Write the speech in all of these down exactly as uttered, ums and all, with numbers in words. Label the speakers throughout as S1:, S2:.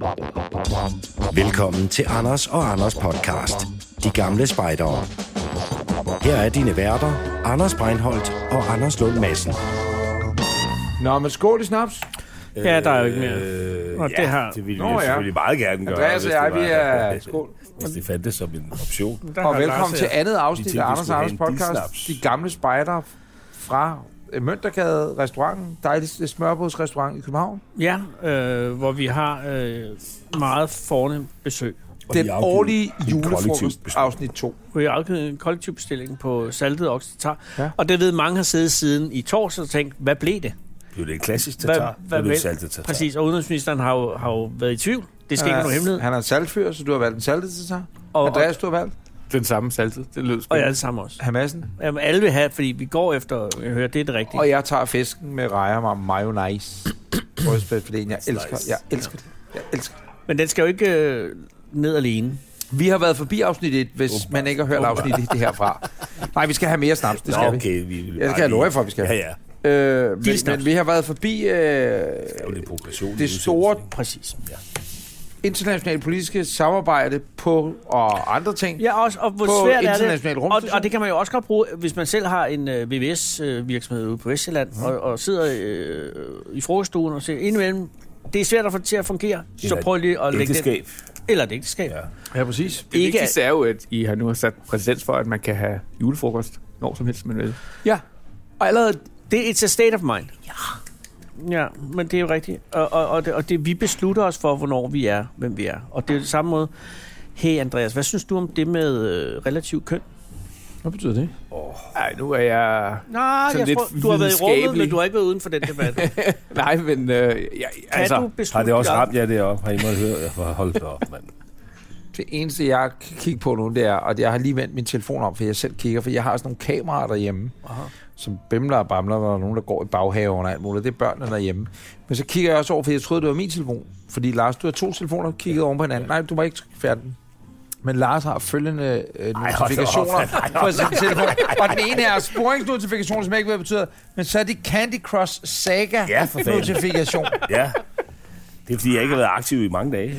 S1: Velkommen til Anders og Anders podcast. De gamle spejdere. Her er dine værter, Anders Breinholt og Anders Lund Madsen.
S2: Nå, men skål i snaps.
S3: Ja, der er jo ikke mere.
S4: Øh,
S3: og
S4: ja,
S3: det har...
S4: det ville
S2: Nå,
S4: vi
S2: ja.
S4: selvfølgelig meget gerne gøre.
S2: Andreas og jeg, vi er... Skål.
S4: Hvis det fandtes som en option.
S2: Og velkommen til andet afsnit
S4: tænkte,
S2: af
S4: vi
S2: Anders og
S4: skulle
S2: Anders
S4: have en
S2: podcast.
S4: disnaps.
S2: De gamle spejdere fra Møntergade restauranten. Dejlig smørbrødsrestaurant i København.
S3: Ja, øh, hvor vi har øh, meget fornemt besøg.
S2: Den
S4: vi har afgivet
S2: årlige
S4: en
S2: julefrokost,
S4: kollektiv besøg.
S2: afsnit to.
S3: Vi har afgivet en kollektiv bestilling på saltet oksetar.
S2: Ja.
S3: Og det ved mange har siddet siden i torsdag og tænkt, hvad blev det?
S4: Det er jo det klassisk
S3: Hvad-
S4: tatar.
S3: hvad
S4: Det er
S3: vil-
S4: saltet tatar.
S3: Præcis, og udenrigsministeren har jo, har jo været i tvivl. Det skal ikke være nogen hemmelighed.
S2: Han er en saltfyr, så du har valgt en saltet til sig.
S3: Og,
S2: Andreas, du har valgt.
S5: Den samme saltet. Det lød
S3: og jeg er
S5: spændende.
S3: det samme også.
S2: Hamassen.
S3: Jamen, alle vil have, fordi vi går efter, jeg hører, det er det rigtige.
S2: Og jeg tager fisken med rejer og mayonnaise. Rødspæt, fordi jeg elsker, jeg elsker det. Jeg elsker det.
S3: Men den skal jo ikke øh, ned alene.
S2: Vi har været forbi afsnit et, hvis
S4: Åbenbart.
S2: man ikke har hørt afsnit et det herfra. Nej, vi skal have mere snaps, det
S4: Nå,
S2: skal vi.
S4: okay, vi vil
S2: Ja, det
S4: bare
S2: kan jeg love
S4: lige-
S2: jer for, vi skal.
S4: Ja, ja.
S2: Øh, men,
S3: snaps.
S2: men vi har været forbi øh,
S4: Det er jo lidt progression.
S2: det store
S3: Præcis.
S2: internationale politiske samarbejde på og andre ting.
S3: Ja, også, og hvor
S2: På
S3: svært er det.
S2: international
S3: Og,
S2: rumstation.
S3: og det kan man jo også godt bruge, hvis man selv har en øh, V V S-virksomhed ude på Vestjylland, mm. og, og sidder øh, i frokoststuen og siger, indimellem, det er svært at få det til at fungere, så
S4: Eller
S3: prøv lige at lægge det.
S4: ægteskab.
S3: Eller et ægteskab.
S4: Ja.
S2: Ja, præcis.
S5: Det
S3: Ikke
S5: vigtigste er jo, at I har nu har sat præcedens for, at man kan have julefrokost når som helst, man vil.
S2: Ja, og allerede...
S3: Det er it's a state of mind. Ja. Ja, men det er jo rigtigt. Og, og, og, det, og det, vi beslutter os for, hvornår vi er, hvem vi er. Og det er det samme måde. Hey Andreas, hvad synes du om det med øh, relativt køn?
S2: Hvad betyder det?
S5: Nej, nu er jeg...
S3: Nej, jeg
S5: Sådan lidt
S3: tror, du har været i rummet,
S5: videnskabelig.
S3: men du har ikke været uden for den debat.
S5: Nej, men... Øh, jeg,
S3: Kan
S5: altså,
S3: du beslutte
S4: Har det også
S3: dig?
S4: ramt jer deroppe? Har I måttet høre? Jeg får holdt det op, mand.
S2: Det eneste, jeg kan kigge på nu, det er, og jeg har lige vendt min telefon om, for jeg selv kigger, for jeg har sådan nogle kameraer derhjemme,
S3: Aha.
S2: som bimler og bamler, når der er nogen, der går i baghaven og alt muligt. Det er børnene derhjemme. Men så kigger jeg også over, for jeg troede, det var min telefon. Fordi Lars, du har to telefoner kigget oven på hinanden. Nej, du var ikke færdig. Men Lars har følgende øh, notifikationer på sin telefon. Og den ene er sporingsnotifikationer, som jeg ikke ved, hvad det betyder. Men så er det Candy Crush Saga
S4: Ja, for fanden.
S2: notifikation.
S4: Ja. Det er, fordi jeg ikke har været aktiv i mange dage.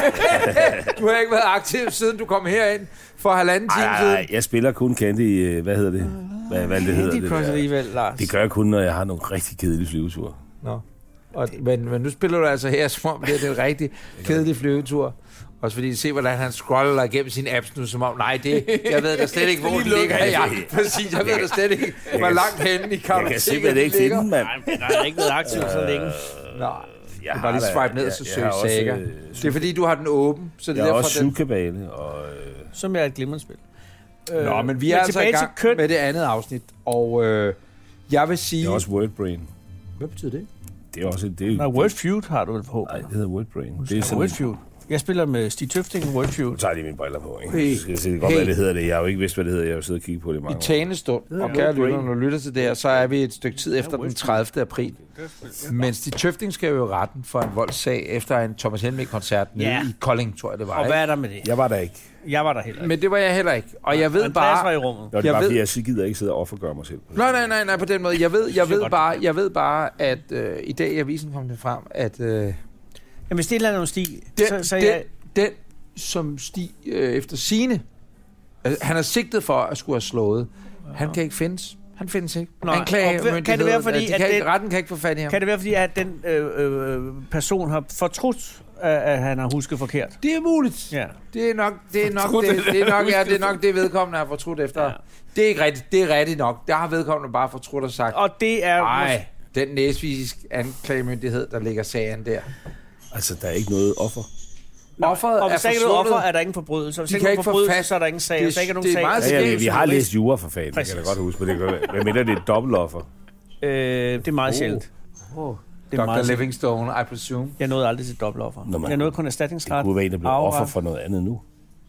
S2: Du har ikke været aktiv, siden du kom herind for halvanden time
S4: Ej,
S2: siden.
S4: ej, jeg spiller kun Candy... øh, Hvad hedder det? Hvad, hvad det hedder
S3: Det
S4: det?
S3: er
S4: der?
S3: alligevel, Lars.
S4: Det gør jeg kun, når jeg har nogle rigtig kedelige flyveture.
S2: Nå. Og, men, men nu spiller du altså her, som om det er en rigtig kedelig flyvetur. Også fordi, se hvordan han scroller igennem sine apps nu, som om, nej, det, jeg ved da slet ikke, hvor den ligger. Ja, præcis, jeg ved da slet ikke, hvor langt henne i
S4: Jeg
S2: kartoteket
S4: kan simpelthen ikke finde den, mand.
S3: Nej, men jeg har ikke været aktiv så længe.
S2: Nej,
S4: Jeg
S2: du bare lige swipe ned og så søge Saga.
S4: øh,
S2: Det er fordi, du har den åben, så det
S4: Jeg
S2: er
S4: har
S2: derfor,
S4: også
S2: den...
S4: syvkabale, og... Øh,
S3: Som er et glimrende spil.
S2: Nå, men vi er altså i
S3: tilbage
S2: gang
S3: til køn.
S2: med det andet afsnit, og øh, jeg vil sige...
S4: det er også Wordbrain.
S2: Hvad betyder det?
S4: Det er også... Det er,
S3: Nej, Wordfeud har du vel på.
S4: Nej, det hedder Wordbrain. Det er sådan...
S3: Wordfeud. Jeg spiller med Stig Tøfting, Wordfeud.
S4: Nu tager jeg lige mine briller på, ikke?
S2: Hey.
S4: Så skal jeg se godt,
S2: Hey.
S4: hvad det hedder det. Jeg har jo ikke vidst, hvad det hedder. Jeg har jo siddet og kigget på det i
S2: I
S4: mange år.
S2: talestund, og kære lytter, når du lytter til det her, så er vi et stykke tid efter den tredivte april. Mens de Tøfting skal jo i retten for en voldssag efter en Thomas Helmig-koncert nede
S3: Ja.
S2: i Kolding, tror jeg det var.
S3: Og
S2: Ikke?
S3: hvad er der med det?
S4: Jeg var der ikke.
S3: Jeg var der heller ikke.
S2: Men det var jeg heller ikke. Og jeg ved
S3: Andreas var
S2: bare...
S3: i rummet.
S4: Nå, det
S2: Jeg
S4: er bare,
S2: ved-
S4: fordi jeg så gider ikke sidde og offergøre mig selv.
S2: Nej, nej, nej, nej, på den måde. Jeg ved, jeg
S3: Det er
S2: ved,
S3: godt.
S2: bare, jeg ved bare, at øh, i dag i avisen kom det frem, at øh,
S3: Jamen, hvis det er et eller andet Stig,
S2: den,
S3: så, så
S2: den,
S3: jeg...
S2: den, som Stig øh, efter sine, altså, han er sigtet for at skulle have slået, han kan ikke findes. Han findes ikke.
S3: Nå, og
S2: Anklagemyndigheden,
S3: kan det være, fordi,
S2: de
S3: at
S2: kan ikke,
S3: den-
S2: retten kan ikke få fat i ham.
S3: Kan det være, fordi at den øh, øh, person har fortrudt, at, at han har husket forkert?
S2: Det er muligt.
S3: Ja.
S2: Det er nok det, er nok,
S5: Fortrudt,
S2: det, det, er nok, ja,
S5: husket
S2: det er nok det, vedkommende har fortrudt efter.
S3: Ja.
S2: Det er ikke rigtigt. Det er rigtigt nok. Der har vedkommende bare fortrudt og sagt,
S3: Og det er...
S2: nej, den næsvisisk anklagemyndighed, der ligger sagen der.
S4: Altså, der er ikke noget offer.
S2: Offeret
S3: Og
S2: er
S3: hvis der ikke er noget
S2: forsvundet.
S3: offer, er der ingen forbrydelse. Og hvis
S2: De
S3: der
S2: kan
S3: ikke er
S2: ikke få
S3: forbrydelse,
S2: fast-
S3: så er der ingen sag.
S2: det-
S3: Hvis der ikke er nogen
S2: det er
S3: sag...
S2: meget
S4: Ja, ja, vi, vi
S2: skævt,
S4: har
S2: som
S4: læst jura for fanden, det
S3: Præcis.
S4: kan jeg da godt huske, men det gør hvad mindre det er et dobbeltoffer.
S3: Øh, det er meget
S4: Oh.
S3: sjældent.
S2: Oh.
S3: Det er
S2: doktor
S3: meget sjældent.
S2: Livingstone, I presume.
S3: Jeg nåede aldrig til dobbeltoffer.
S4: Nå, men-
S3: Jeg nåede kun
S4: Det
S3: erstatningsret.
S4: kunne være en, der blev
S3: arveret.
S4: offer for noget andet nu.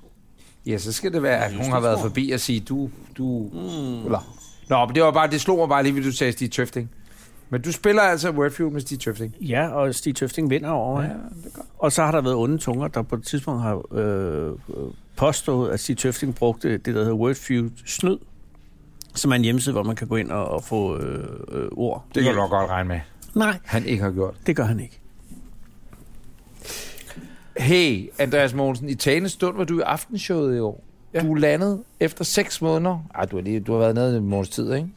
S2: Ja, så skal det være, at hun har været forbi og sige, du... du mm. Eller. Nå, men det var bare, det slog mig bare lige, ved du sagde Stig Tøfting. Men du spiller altså Wordfeud med Stig Tøfting.
S3: Ja, og Stig Tøfting vinder over. Ja,
S2: det er godt.
S3: og så har der været onde tunger, der på et tidspunkt har øh, påstået, at Stig Tøfting brugte det, der hedder Wordfeud snyd, som er en hjemmeside, hvor man kan gå ind og, og få øh, øh, ord.
S2: Det kan du nok godt regne med.
S3: Nej,
S2: Han ikke har gjort.
S3: det gør han ikke.
S2: Hey, Andreas Mogensen, i talende stund var du i aftenshowet i år. Ja. Du landede efter seks måneder. Ej, du har, lige, du har været nede i en måneds tid, ikke?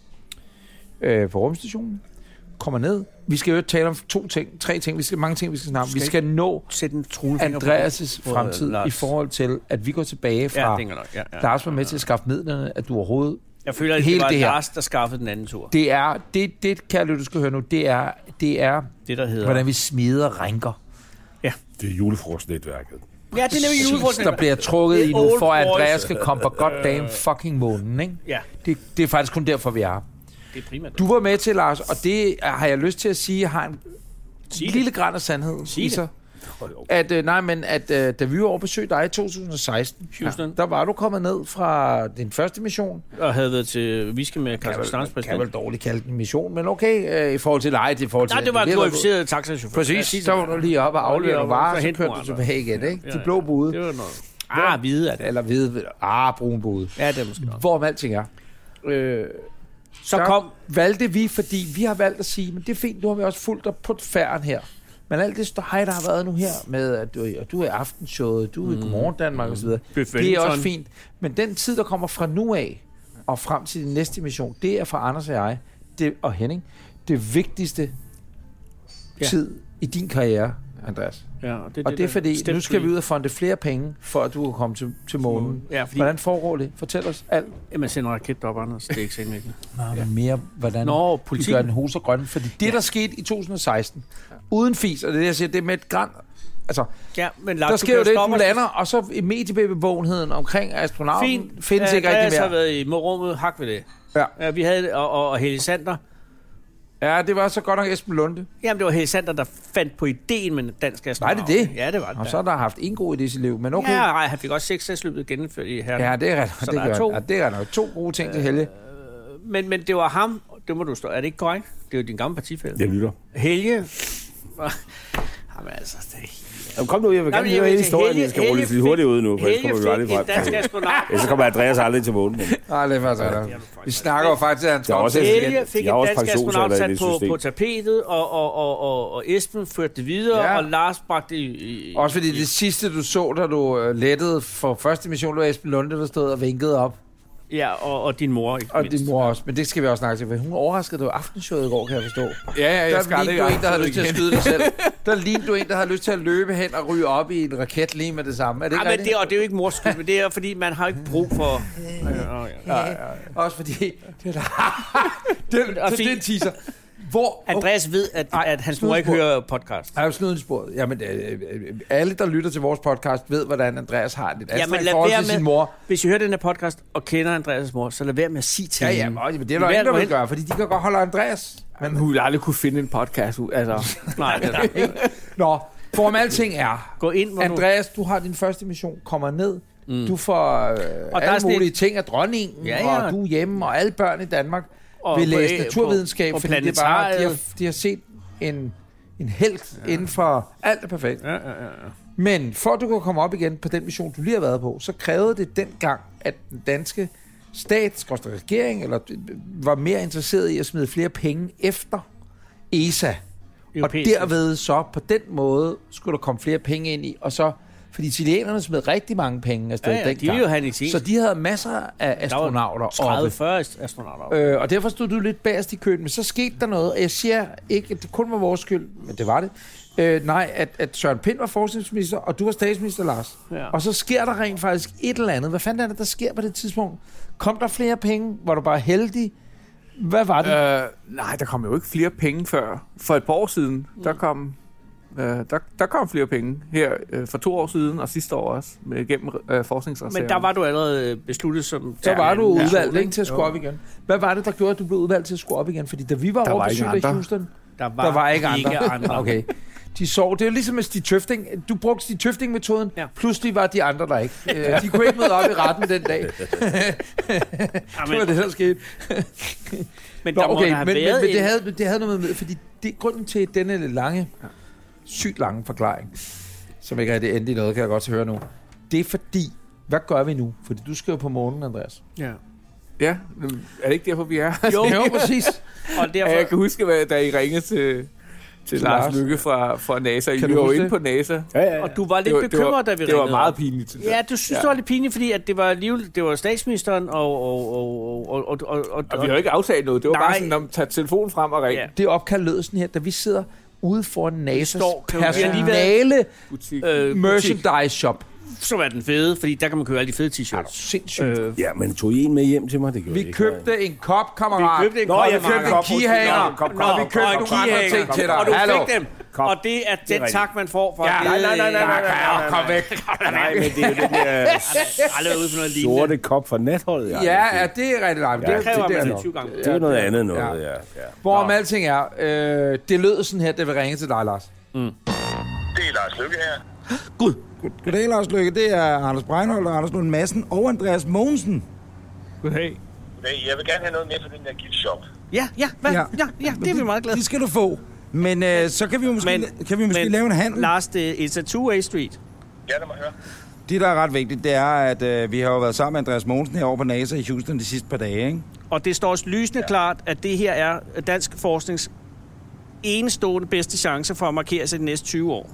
S2: Øh, på rumstationen. Kommer ned. Vi skal jo tale om to ting, tre ting, vi skal, mange ting, vi skal snakke om. Vi skal nå Andreas' fremtid i forhold til, at vi går tilbage fra...
S3: Ja, nok. Ja, ja.
S2: Lars var med til at skaffe midlerne, at du overhovedet...
S3: Jeg føler, at det var det Lars, der skaffede den anden tur.
S2: Det er, det, det kan du skal høre nu, det er, det er
S3: det, der hedder...
S2: hvordan vi smider rænker.
S4: Ja. Det er julefrostnetværket.
S3: Ja, det er nemlig julefrostnetværket.
S2: Der bliver trukket i nu, for at Andreas skal komme på godt damn fucking månen, ikke?
S3: Ja.
S2: Det, det er faktisk kun derfor, vi er.
S3: Det er primært.
S2: Du var med til, Lars, og det har jeg lyst til at sige, har en sige lille græn af sandhed i sig. At, øh, nej, men at øh, da vi var over besøg dig i to tusind og seksten, ja, der var du kommet ned fra din første mission.
S3: Og havde været til Viske med Kazakhstans præsident.
S2: Kan vel dårligt kalde den mission, men okay, øh, i forhold til dig, i forhold til...
S3: Nej, det var en glorificeret taxachauffør.
S2: Præcis, ja, så var du lige op og aflevere nogle varer, så kørte du tilbage igen, ikke? De blå bude.
S3: Det var noget. Ah, hvide er det.
S2: Eller hvide, ah, brun bude.
S3: Ja, det er måske nok.
S2: Hvorom alting er. Øh,
S3: så kom...
S2: valgte vi, fordi vi har valgt at sige, men det er fint, nu har vi også fulgt dig på færden her. Men alt det støj, der har været nu her, med at du, du er i aftenshowet, du er mm. i Godmorgen Danmark mm. osv., det er også fint. Men den tid, der kommer fra nu af, og frem til din næste mission, det er for Anders og jeg, det, og Henning, det vigtigste ja. tid i din karriere, Andreas.
S3: Ja, og det,
S2: og
S3: det,
S2: det er fordi, nu skal vi ud og fonde flere penge, for at du kan komme til, til månen. Ja, fordi... Hvordan foregår det? Fortæl os alt.
S3: Jamen, sender en raket op, Anders. Det er ikke sikkert.
S2: Nå, ja. mere, hvordan
S3: Nå,
S2: du gør den hus og grøn. Fordi det, ja. der skete i to tusind og seksten, ja. uden fis, og det jeg siger, det er med et græn. Altså,
S3: ja, men
S2: der sker jo det, du lander, og så i mediebevågenheden omkring astronauten
S3: Fint.
S2: findes ja, ikke rigtig mere.
S3: Jeg har været i rummet, hak ved det. Ja. Ja, vi havde, og, og, og Helge Sander.
S2: Ja, det var så godt nok Esben Lunde.
S3: Jamen, det var Helge Sander, der fandt på ideen med dansk astronaut.
S2: Nej, det er det?
S3: Ja, det var det.
S2: Og så har der haft en god idé i sit liv, men okay.
S3: Ja, nej, han fik også sekshedsløbet gennemført i herren.
S2: Ja, det er ret. Det gør to. Ja, det er nok to gode ting øh, til Helge.
S3: Men, men det var ham, det må du stå. Er det ikke korrekt? Det er jo din gamle partifælle.
S4: Jeg lytter.
S3: Helge. Jamen altså, det er...
S4: Jamen, kom nu, jeg vil gerne høre hele historien. Jeg skal rulle lidt hurtigt ud nu, for ellers kommer vi aldrig frem.
S3: Dansk astronaut.
S4: Ellers kommer Andreas aldrig til månen.
S2: Nej, det er faktisk ja. Vi snakker jo faktisk, at han skal
S3: også... Helge fik en dansk astronaut sat på, på tapetet, og, og, og, og, og Esben førte det videre, ja. og Lars bragte i, i...
S2: Også fordi det sidste, du så, da du lettede for første mission, var Esben Lunde, der stod og vinkede op.
S3: Ja, og, og din mor.
S2: Ikke og mindst. Din mor også, men det skal vi også snakke til, for hun overraskede dig aftenshowet i går, kan jeg forstå.
S5: Ja, ja, jeg skal
S2: aldrig. Der lignede du en, der havde lyst til at skyde dig selv. Der lignede du en, der havde lyst til at løbe hen og ryge op i en raket lige med det samme. Er det ikke
S3: ja, men det, og det er jo ikke mors skyld, men det er fordi, man har ikke brug for... Ja, ja, ja, ja.
S2: Også fordi... Det er det, det er en teaser. Hvor,
S3: Andreas ved, at, at hans mor ikke hører podcast.
S2: Jeg har jo snudt sporet. Jamen, øh, alle, der lytter til vores podcast, ved, hvordan Andreas har det.
S3: Ja, men lad være med, sin mor. Hvis I hører den her podcast og kender Andreas' mor, så lad være med at sige til
S2: ja, hende. Ja, men det er der ingen, der vil gøre, fordi de kan godt holde Andreas.
S5: Men hun vil aldrig kunne finde en podcast. Altså.
S3: Nej, det er ikke.
S2: Nå, forum alting er.
S3: Gå ind,
S2: Andreas, du har din første mission, kommer ned. Mm. Du får øh, og alle mulige et... ting af dronningen, ja, ja. og du er hjemme, og alle børn i Danmark og vil læse naturvidenskab, fordi det er bare, de har, de har set en, en helt ja. inden for alt er perfekt.
S3: Ja, ja, ja.
S2: Men for at du kan komme op igen på den mission, du lige har været på, så krævede det dengang, at den danske stat, regering, eller var mere interesseret i at smide flere penge efter E S A. Europæisk. Og derved så på den måde skulle der komme flere penge ind i, og så fordi italienerne smed rigtig mange penge afsted
S3: ja, ja,
S2: dengang.
S3: De jo have så
S2: de havde masser af astronauter
S3: tredive til fyrre astronauter
S2: øh, og derfor stod du lidt bagerst i køen, men så skete der noget, og jeg siger ikke, at det kun var vores skyld, men det var det. Øh, nej, at, at Søren Pind var forskningsminister, og du var statsminister, Lars. Ja. Og så sker der rent faktisk et eller andet. Hvad fanden er det, der sker på det tidspunkt? Kom der flere penge? Var du bare heldig? Hvad var det?
S5: Øh, nej, der kom jo ikke flere penge før. For et par år siden, mm. der kom... Uh, der, der kom flere penge her uh, for to år siden, og sidste år også, med, gennem uh, forskningsreserven.
S3: Men der var du allerede besluttet som...
S2: Så var du udvalgt ikke til at skulle op igen. Hvad var det, der gjorde, at du blev udvalgt til at skulle op igen? Fordi da vi var over besøgt i Houston,
S3: der var,
S2: der var ikke andre.
S3: Ikke andre.
S2: Okay. De sov. Det er jo ligesom med Stig Tøfting. Du brugte Stig Tøfting-metoden. Ja. Pludselig var de andre der ikke. De kunne ikke møde op i retten den dag. Det var det, der skete.
S3: Men, der
S2: okay,
S3: men,
S2: men, men det, havde, det havde noget med... Fordi det, grunden til denne lange... sygt lange forklaring, som ikke rigtig endte i noget, kan jeg godt høre nu. Det er fordi, hvad gør vi nu? Fordi du skal jo på månen, Andreas.
S5: Ja. Ja, er det ikke derfor, vi er?
S2: Jo, jo præcis.
S3: Og derfor...
S5: Jeg kan huske, hvad, da I ringede til, til
S2: Til
S5: Lars
S2: Lars.
S5: Løkke fra, fra NASA.
S2: Kan
S5: Vi
S2: du
S5: var jo
S2: huske
S5: inde
S2: det?
S5: på NASA.
S4: Ja, ja, ja.
S3: Og du var lidt
S5: Det var, det
S3: bekymret,
S5: var,
S3: da vi
S5: det var
S3: ringede
S5: meget
S3: op.
S5: pinligt. synes jeg.
S3: Ja, du synes, ja. det var lidt pinligt, fordi at det var alligevel, det var statsministeren, og, og, og, og, og, og, og,
S5: Og vi har jo ikke aftalt noget. Det var
S3: Nej.
S5: bare sådan, at tage telefonen frem og ringe.
S3: Ja.
S2: Det opkald lød sådan her, da vi sidder ude foran NASA's
S3: står- kan jo- vi har lige været-
S2: personale
S5: Butik.
S3: øh,
S2: merchandise shop.
S3: som er den fede, fordi der kan man købe alle de fede t-shirts.
S2: Sindssygt.
S3: Øh,
S4: Ja, men tog I en med hjem til mig? Det gjorde
S2: Vi
S4: I ikke.
S2: købte en kop, kammerat.
S3: Vi købte en
S4: Nå,
S3: kop,
S4: jeg
S3: vi
S4: købte
S3: købte
S4: en
S3: en
S4: kop.
S2: keyhanger.
S4: Kom, kom,
S3: Nå,
S2: Og vi købte
S3: og en
S2: nogle andre
S3: keyhanger.
S2: ting til dig.
S3: Og du
S2: Hallo.
S3: fik dem.
S4: Kom.
S3: Og det er den
S4: rigtigt.
S3: tak, man får for
S2: Ja,
S3: at
S2: nej,
S3: give-
S4: nej, nej, nej, nej, nej.
S2: Kom væk.
S4: Nej, men det er jo den der
S3: Aldrig ude for noget lignende.
S4: sorte kop fra natholdet. jeg
S2: Ja,
S4: har
S2: ja,
S4: set.
S2: det er rigtig langt.
S3: Det
S2: Det,
S3: kræver,
S2: det,
S3: at
S2: det,
S3: man
S2: er
S3: er tyve
S2: nok.
S3: gange.
S4: Det er noget andet noget,
S2: Ja.
S4: ja. ja.
S2: Hvorom alting er, øh, det lød sådan her, da vi ringede til dig, Lars.
S6: Det er Lars Løkke her.
S2: Gud.
S7: Goddag, Lars Løkke. Det er Anders Breinholt og Anders Lund Madsen og Andreas Mogensen.
S5: Goddag.
S6: Goddag. Jeg vil gerne have noget mere fra den der giftshop.
S3: Ja, ja, hvad? ja, ja, det er vi meget glade
S7: Det skal du få. Men øh, så kan vi jo måske,
S3: Men-
S7: kan vi måske
S3: men-
S7: lave en handel.
S3: Lars, det it's a two-way street.
S6: Ja, lad mig høre.
S7: Det, der er ret vigtigt, det er, at øh, vi har jo været sammen med Andreas Mogensen herovre på NASA i Houston de sidste par dage, ikke?
S3: Og det står også lysende ja. klart, at det her er dansk forsknings enestående bedste chance for at markere sig de næste tyve år.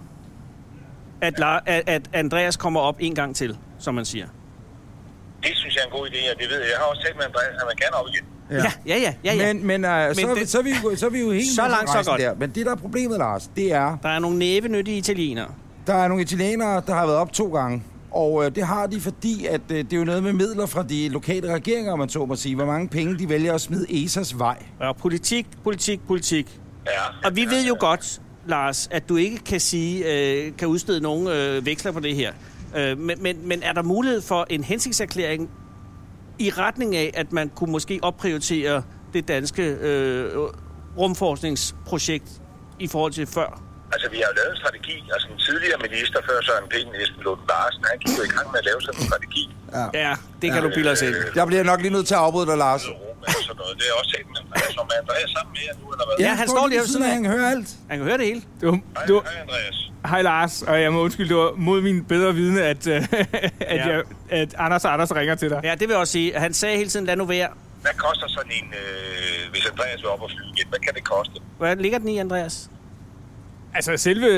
S3: At, La- at, at Andreas kommer op en gang til, som man siger.
S6: Det synes jeg er en god idé, og det ved jeg. Jeg har også talt med Andreas, at han vil gerne op igen.
S3: Ja, ja, ja. ja, ja.
S7: Men, men, øh, så,
S3: det-
S7: så, er vi, jo- så er vi jo helt
S3: Så
S7: med på
S3: langt, så
S7: rejsen
S3: godt.
S7: Der. Men det, der er problemet, Lars, det er,
S3: Der er nogle nævenyttige italienere.
S7: der er nogle italienere, der har været op to gange. Og øh, det har de, fordi at, øh, det er jo noget med midler fra de lokale regeringer, om man så må sige. Hvor mange penge de vælger at smide E S A's vej.
S3: Og politik, politik, politik.
S6: Ja.
S3: Og vi ved jo godt, Lars, at du ikke kan sige, øh, kan udstede nogen øh, veksler på det her. Øh, men, men, men er der mulighed for en hensigtserklæring i retning af, at man kunne måske opprioritere det danske øh, rumforskningsprojekt i forhold til før?
S6: Altså, vi har jo lavet en strategi. Altså, den tidligere minister før Søren Pind, Esben Lund Larsen, han gik jo i gang med at lave sådan en strategi.
S3: Ja, det kan ja, du bilde os ind.
S7: Jeg bliver nok lige nødt til at afbryde dig, Lars.
S6: Rum eller sådan noget. Det er også set med Andreas, som er Andreas sammen med jer nu, eller hvad?
S3: Ja, han står lige ved siden af.
S7: Han kan høre alt.
S3: Han kan høre det hele.
S5: Det var,
S6: Hej,
S5: det var,
S6: hej Andreas.
S5: hej Lars, og jeg må undskylde, det var mod min bedre vidne, at, øh, at,
S3: Ja.
S5: jeg, at Anders og Anders ringer til dig.
S3: Ja, det vil jeg også sige. Han sagde hele tiden, lad nu være.
S6: Hvad koster sådan en, øh, hvis Andreas vil op og flyve igen? Hvad kan det koste?
S3: Hvad ligger den i, Andreas?
S5: Altså selve...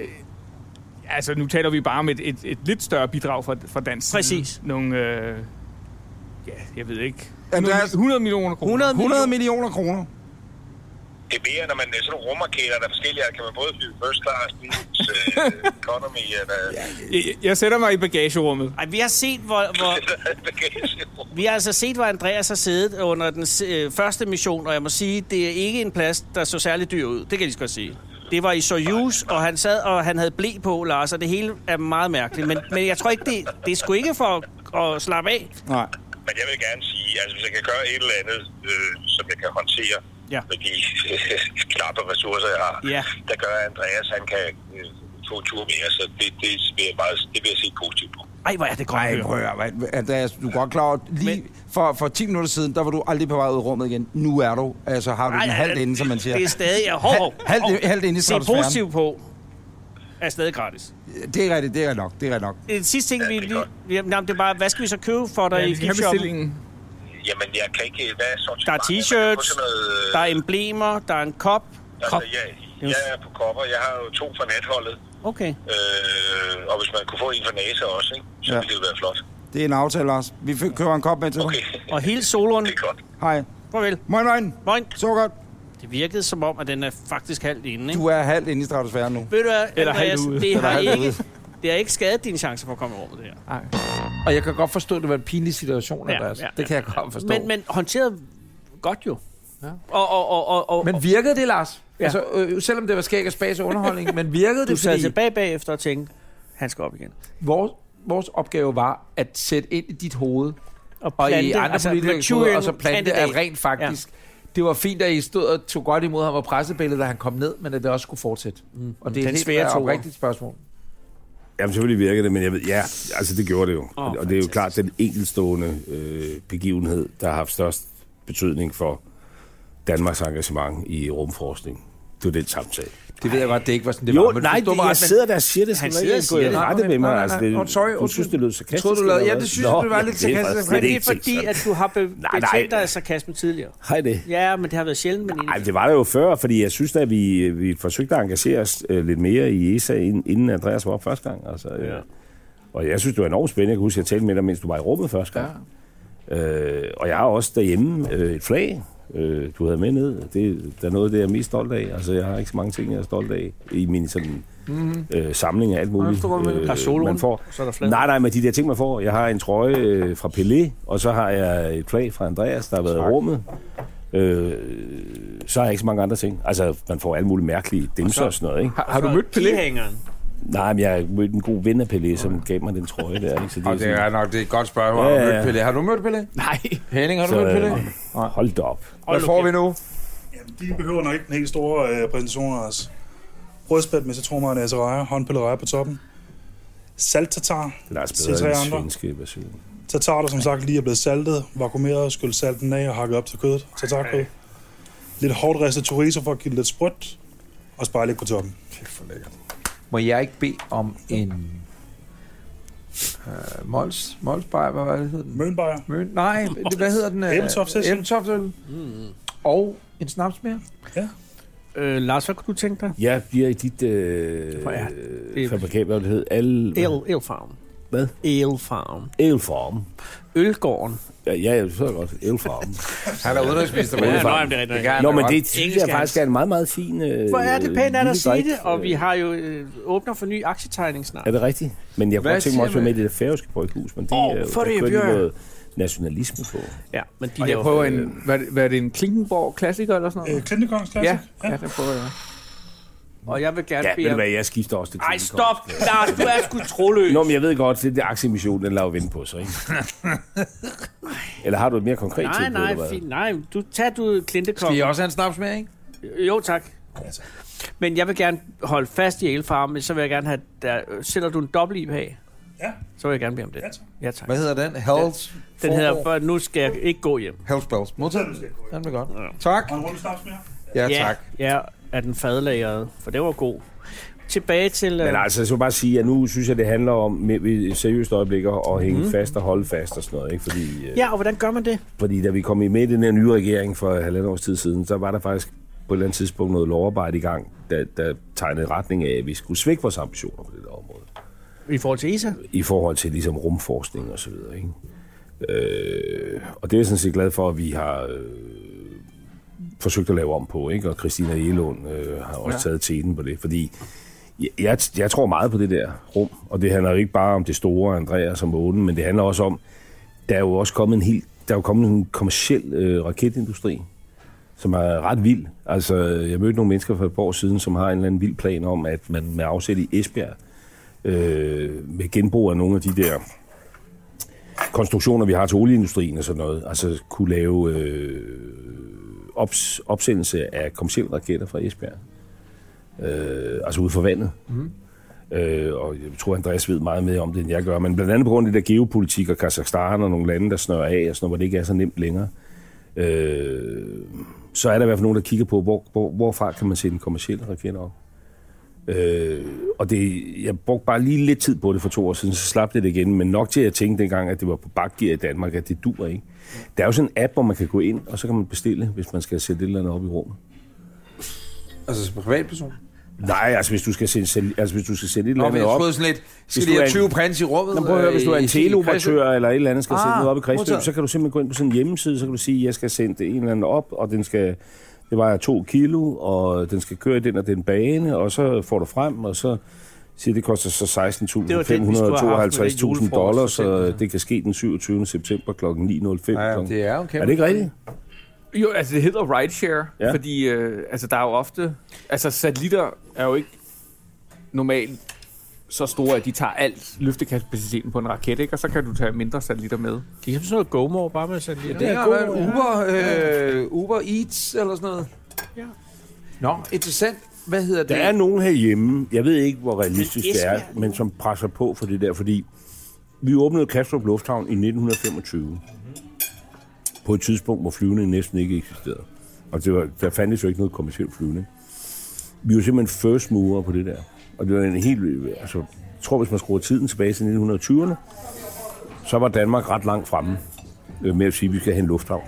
S5: Altså nu taler vi bare om et, et, et lidt større bidrag fra, fra dansk side.
S3: Præcis.
S5: Nogle... Øh, ja, jeg ved ikke.
S7: Andreas,
S5: hundrede millioner kroner.
S3: hundrede
S7: hundrede millioner kroner.
S6: Det er mere, når man sådan nogle rumraketter, der er forskellige. Kan man både flyve first class, business, øh, economy, eller...
S5: Jeg, jeg sætter mig i bagagerummet.
S3: Ej, vi har set, hvor, hvor, vi har altså set, hvor Andreas har siddet under den øh, første mission, og jeg må sige, det er ikke en plads, der så særlig dyr ud. Det kan jeg lige så godt sige. Det var i Soyuz, og han sad, og han havde ble på, Lars, og det hele er meget mærkeligt. Men, men jeg tror ikke, det, det er sgu ikke for at, at slappe af.
S7: Nej.
S6: Men jeg vil gerne sige, altså hvis jeg kan gøre et eller andet, øh, som jeg kan håndtere
S3: Ja.
S6: med de øh, knappe ressourcer, jeg har,
S3: Ja.
S6: der gør Andreas, han kan øh, få en tur mere, så det, det, vil jeg meget, det vil jeg se positivt på.
S3: Ej, hvor er det godt at
S7: Ej,
S3: høre.
S7: prøv at høre, hvad- Andreas, du er godt klar over, lige
S3: Men-
S7: for, for ti minutter siden, der var du aldrig på vej ud af rummet igen. Nu er du, altså har du
S3: Ej,
S7: den
S3: ej,
S7: halvt inde, som man siger.
S3: Det er stadig... Ja, hov, hov,
S7: Halvt,
S3: hov.
S7: halvt inde i
S3: Se
S7: stratosfæren.
S3: positivt på. Er stadig gratis.
S7: Det er rigtigt, det er nok, det er nok.
S3: En sidste ting,
S6: Ja,
S3: vi
S6: det er
S3: lige...
S6: godt.
S3: Jamen, det er bare, hvad skal vi så købe for dig
S5: Ja,
S3: i
S5: vi skal have
S3: giftshoppen?
S5: bestillingen.
S6: Jamen, jeg kan ikke... Hvad er så
S3: Der er t-shirts, der er emblemer, der er en kop.
S6: Altså, jeg, jeg er på kopper. Jeg har jo to fra natholdet.
S3: Okay.
S6: Øh, og hvis man kunne få en fra NASA også, ikke, så
S7: Ja.
S6: ville det være flot.
S7: Det er en aftale, Lars. Vi fik- køber en kop med til dig.
S6: Okay,
S3: Og hele soloen.
S6: det er godt.
S7: Hej.
S3: Farvel.
S7: Moin, moin.
S3: Moin.
S7: Så godt.
S3: Det virkede som om, at den er faktisk halvt inde, ikke?
S7: Du er halvt inde i stratosfæren nu.
S3: Ved du hvad,
S5: Eller
S3: Andreas,
S5: halvt ude.
S3: det
S7: Eller
S3: har,
S7: halvt
S3: ikke,
S7: ude.
S3: det har ikke skadet dine chancer for at komme i rummet, det her.
S5: Nej.
S2: Og jeg kan godt forstå, at det var en pinlig situation,
S3: Ja,
S2: Andreas.
S3: ja,
S2: Det kan jeg godt forstå.
S3: Men, men håndteret godt jo.
S2: Ja.
S3: Og, og, og, og, og,
S2: men virkede det, Lars?
S3: Ja.
S2: Ja. Altså, øh, selvom det var skæg og spas og underholdning, men virkede
S3: du
S2: det,
S3: sad
S2: fordi
S3: tilbage bagefter og tænkte, han skal op igen.
S2: vores, vores opgave var at sætte ind i dit hoved,
S3: Og,
S2: og
S3: plante,
S2: i andre
S3: altså,
S2: politikers hoved, og så plante,
S3: kandidat.
S2: at rent faktisk... Ja. Det var fint, at I stod og tog godt imod ham og pressebilledet, da han kom ned, men at det også skulle fortsætte. Mm. Og det er
S3: Den
S2: et
S3: svære
S2: helt
S3: toer.
S2: oprigtigt spørgsmål.
S4: Jamen selvfølgelig virker det, men jeg ved, ja, altså det gjorde det jo.
S3: Åh,
S4: Oh, og det er jo klart den enkeltstående øh, begivenhed, der har haft størst betydning for Danmarks engagement i rumforskning. Det var den samtale.
S2: Det ved jeg godt, det ikke var sådan, det
S4: jo,
S2: var. Men
S4: nej, det, jeg sidder der og siger det.
S3: Han
S4: Skal
S3: sidder og
S4: ikke
S3: siger det.
S4: gå rette med mig. Altså, det,
S2: oh, sorry,
S4: du synes, det lød sarkastisk?
S2: Tror du lavede? Ja, det synes jeg, det var lidt sarkastisk.
S3: Men det er fordi, at du har be-
S4: nej,
S3: betænkt dig af sarkasme tidligere.
S4: Hej det.
S3: Ja, men det har været sjældent. Men
S4: Nej, det var det jo før, fordi jeg synes, at vi, vi forsøgte at engagere os øh, lidt mere i E S A, inden Andreas var op første gang. Altså, øh, ja. Og jeg synes, det var enormt spændende. Jeg kan huske, at jeg talte med dig, mens du var i rummet første gang. Ja. Øh, og jeg har også derhjemme øh, et flag, øh, du havde med ned. Det, der er noget, det jeg er mest stolt af. Altså, jeg har ikke så mange ting, jeg er stolt af i min sådan, mm-hmm. øh, samling af alt muligt.
S3: Øh, øh, man får. Så er der
S4: nej, nej, men de der ting, man får. Jeg har en trøje øh, fra Pelé, og så har jeg et flag fra Andreas, der har været i rummet. Øh, så har jeg ikke så mange andre ting. Altså, man får alle mulige mærkelige dimser og sådan noget, ikke?
S5: Har, har du mødt Pelé?
S4: Nej, men jeg har mødt en god ven af Pelé, som gav mig den trøje der. Ikke? Så det,
S2: og
S4: er
S2: det er
S4: sådan...
S2: nok det er et godt spørgsmål.
S4: Ja,
S2: Har du
S4: ja.
S2: mødt Pelé? Har du mødt Pelé?
S5: Nej.
S2: Henning, har du
S4: så,
S2: mødt Pelé?
S4: Øh, hold da op.
S2: Hvad får vi nu?
S8: Jamen, de behøver nok ikke den helt store øh, præsentation af os. Rødspæt med citronmayonnaise og rejer, håndpillet rejer på toppen. Salt tartar til tre andre.
S4: Svenske version.
S8: Tartar, der som sagt lige er blevet saltet, vakuumeret, skyllet salten af og hakket op til kødet. Tartarkød. Lidt hårdt ristet chorizo for at give det lidt sprødt. Og spejlæg på toppen.
S2: Det er for lækkert. Må jeg ikke bede om en uh, Mols, Molsbajer, hvad det hedder den?
S8: Mønbajer.
S2: Møn, nej, det, hvad hedder den?
S8: Æbletopsøl.
S2: Æbletopsøl. Mm. Og en snaps mere.
S8: Ja.
S3: Øh, Lars, hvad kunne du tænke dig?
S4: Jeg bliver i dit øh,
S3: ja,
S4: fabrikat, hvad det hed? Al...
S3: El, Elfarm.
S4: Hvad?
S3: Elfarm.
S4: Elfarm.
S3: Ølgården.
S4: Ja, ja, jeg forstår godt. Elfarm.
S2: Han er udenrigsminister.
S3: Ja, nej, det er rigtigt.
S2: Det
S4: Nå, men det synes jeg faktisk er en meget, meget fin... Øh,
S3: Hvor er det pænt, at der sige
S4: drik.
S3: det? Og vi har jo øh, åbner for ny aktietegning snart.
S4: Er det rigtigt? Men jeg kunne godt tænke mig også
S2: siger
S4: være med i det der færøske bryghus, men det
S3: Åh,
S4: er
S3: for
S4: jo
S3: det,
S4: der
S3: Bjørn.
S4: noget nationalisme på.
S3: Ja, men de
S5: Og jeg prøver en... Hvad, hvad er det, en Klinkenborg-klassiker eller sådan noget?
S8: Øh, Klintekongs Classic.
S5: Ja, ja, ja, det prøver jeg.
S3: Og jeg vil gerne
S4: Ja,
S3: bede...
S4: ved du hvad, jeg skifter også til
S3: Ej,
S4: Klintekongs.
S3: stop! Lars, du er sgu troløs.
S4: Nå, men jeg ved godt, det er aktieemission, den laver vinde på sig, ikke? Eller har du et mere konkret
S3: Nej,
S4: tilbud,
S3: nej,
S4: eller hvad?
S3: fint. Nej, du tager du Klintekong.
S2: Skal I også have en snaps med, ikke?
S3: Jo, tak. Men jeg vil gerne holde fast i Elfarm, men så vil jeg gerne have... Der, sætter du en dobbelt I P A?
S8: Ja.
S3: Så vil jeg gerne bede om det.
S8: Ja, tak.
S3: Ja, tak.
S2: Hvad hedder den? Health?
S3: Den hedder, bare, nu skal jeg ikke gå hjem.
S2: Health Bells. Modtaget. Den er godt. Tak.
S8: Og en runde snaps mere.
S2: Ja,
S3: Ja,
S2: tak.
S3: ja, er den fadlagret, for det var god. Tilbage til...
S4: Men
S3: øh,
S4: altså, jeg skal bare sige, at nu synes jeg, det handler om med et seriøst øjeblik at hænge mm. fast og holde fast og sådan noget, ikke? Fordi, øh,
S3: Ja, og hvordan gør man det?
S4: fordi da vi kom med i den her nye regering for halvandet års tid siden, så var der faktisk på et eller andet tidspunkt noget lovarbejde i gang, der, der tegnede retning af, at vi skulle svække vores ambitioner på det der område.
S3: I forhold til I S A?
S4: I forhold til ligesom rumforskning og så videre, ikke? Øh, og det er jeg sådan set glad for, at vi har øh, forsøgt at lave om på, ikke? Og Christina Egelund øh, har også ja. taget teten på det, fordi jeg, jeg, jeg tror meget på det der rum, og det handler jo ikke bare om det store Andreas og månen, men det handler også om, der er jo også kommet en helt, der er jo kommet en kommerciel øh, raketindustri, som er ret vild. Altså, jeg mødte nogle mennesker for et par år siden, som har en eller anden vild plan om, at man med afsæt i Esbjerg, øh, med genbrug af nogle af de der konstruktioner, vi har til olieindustrien og sådan noget, altså kunne lave øh, ops, opsendelse af kommercielle raketter fra Esbjerg. Øh, altså ude for vandet. Mm. Øh, og jeg tror, Andreas ved meget mere om det, end jeg gør. Men blandt andet på grund af det der geopolitik og Kazakhstan og nogle lande, der snører af, og sådan noget, hvor det ikke er så nemt længere. Øh, så er der i hvert fald nogen, der kigger på, hvor, hvor, hvorfra kan man sætte en kommercielle raket op. Øh, og det, jeg brugte bare lige lidt tid på det for to år siden, så slap det igen, men nok til at tænke dengang, at det var på bakgear i Danmark, at det dur ikke. Der er jo sådan en app, hvor man kan gå ind, og så kan man bestille, hvis man skal sætte et eller andet op i rummet.
S2: Altså som privatperson?
S4: Nej, altså hvis du skal sætte, altså, hvis du skal sætte et eller andet
S2: Nå,
S4: op.
S2: jeg troede sådan lidt, skal de have tyve prins i rummet?
S4: Nå, prøv at høre, hvis du er en
S2: i- i
S4: teleoperatør eller et eller andet, skal
S2: Ah,
S4: sætte noget op i Kredsløb,
S2: modtaget.
S4: så kan du simpelthen gå ind på sådan en hjemmeside, så kan du sige, at jeg skal sende en eller anden op, og den skal, det vejer to kilo, og den skal køre i den og den bane, og så får du frem, og så siger det koster så seksten tusind fem hundrede og tooghalvtreds tusind dollars, så det kan ske den syvogtyvende september klokken ni nul fem.
S2: Ja, det er jo kæmpe.
S4: Er det ikke rigtigt?
S5: Jo, altså det hedder rideshare,
S4: Ja.
S5: fordi øh, altså, der er jo ofte... Altså satellitter er jo ikke normalt så store, at de tager alt løftekapaciteten på en raket, ikke? Og så kan du tage mindre satellitter med.
S3: Kan I have sådan noget GoMore bare med satellitter?
S2: Det har været Uber, øh, Uber Eats eller sådan noget.
S3: Ja.
S2: Nå, interessant. Hvad hedder det?
S4: Der er nogen herhjemme, jeg ved ikke, hvor realistisk
S3: Men
S4: det er,
S3: Esbjerg-
S4: men som presser på for det der, fordi vi åbnede Kastrup Lufthavn i nitten femogtyve. På et tidspunkt, hvor flyvning næsten ikke eksisterede. Og det var, der fandtes jo ikke noget kommercielt flyvning. Vi var simpelthen first mover på det der. Og det var en helt... Altså, jeg tror, hvis man skruer tiden tilbage til nitten tyverne, så var Danmark ret langt fremme med at sige, at vi skal have en lufthavn.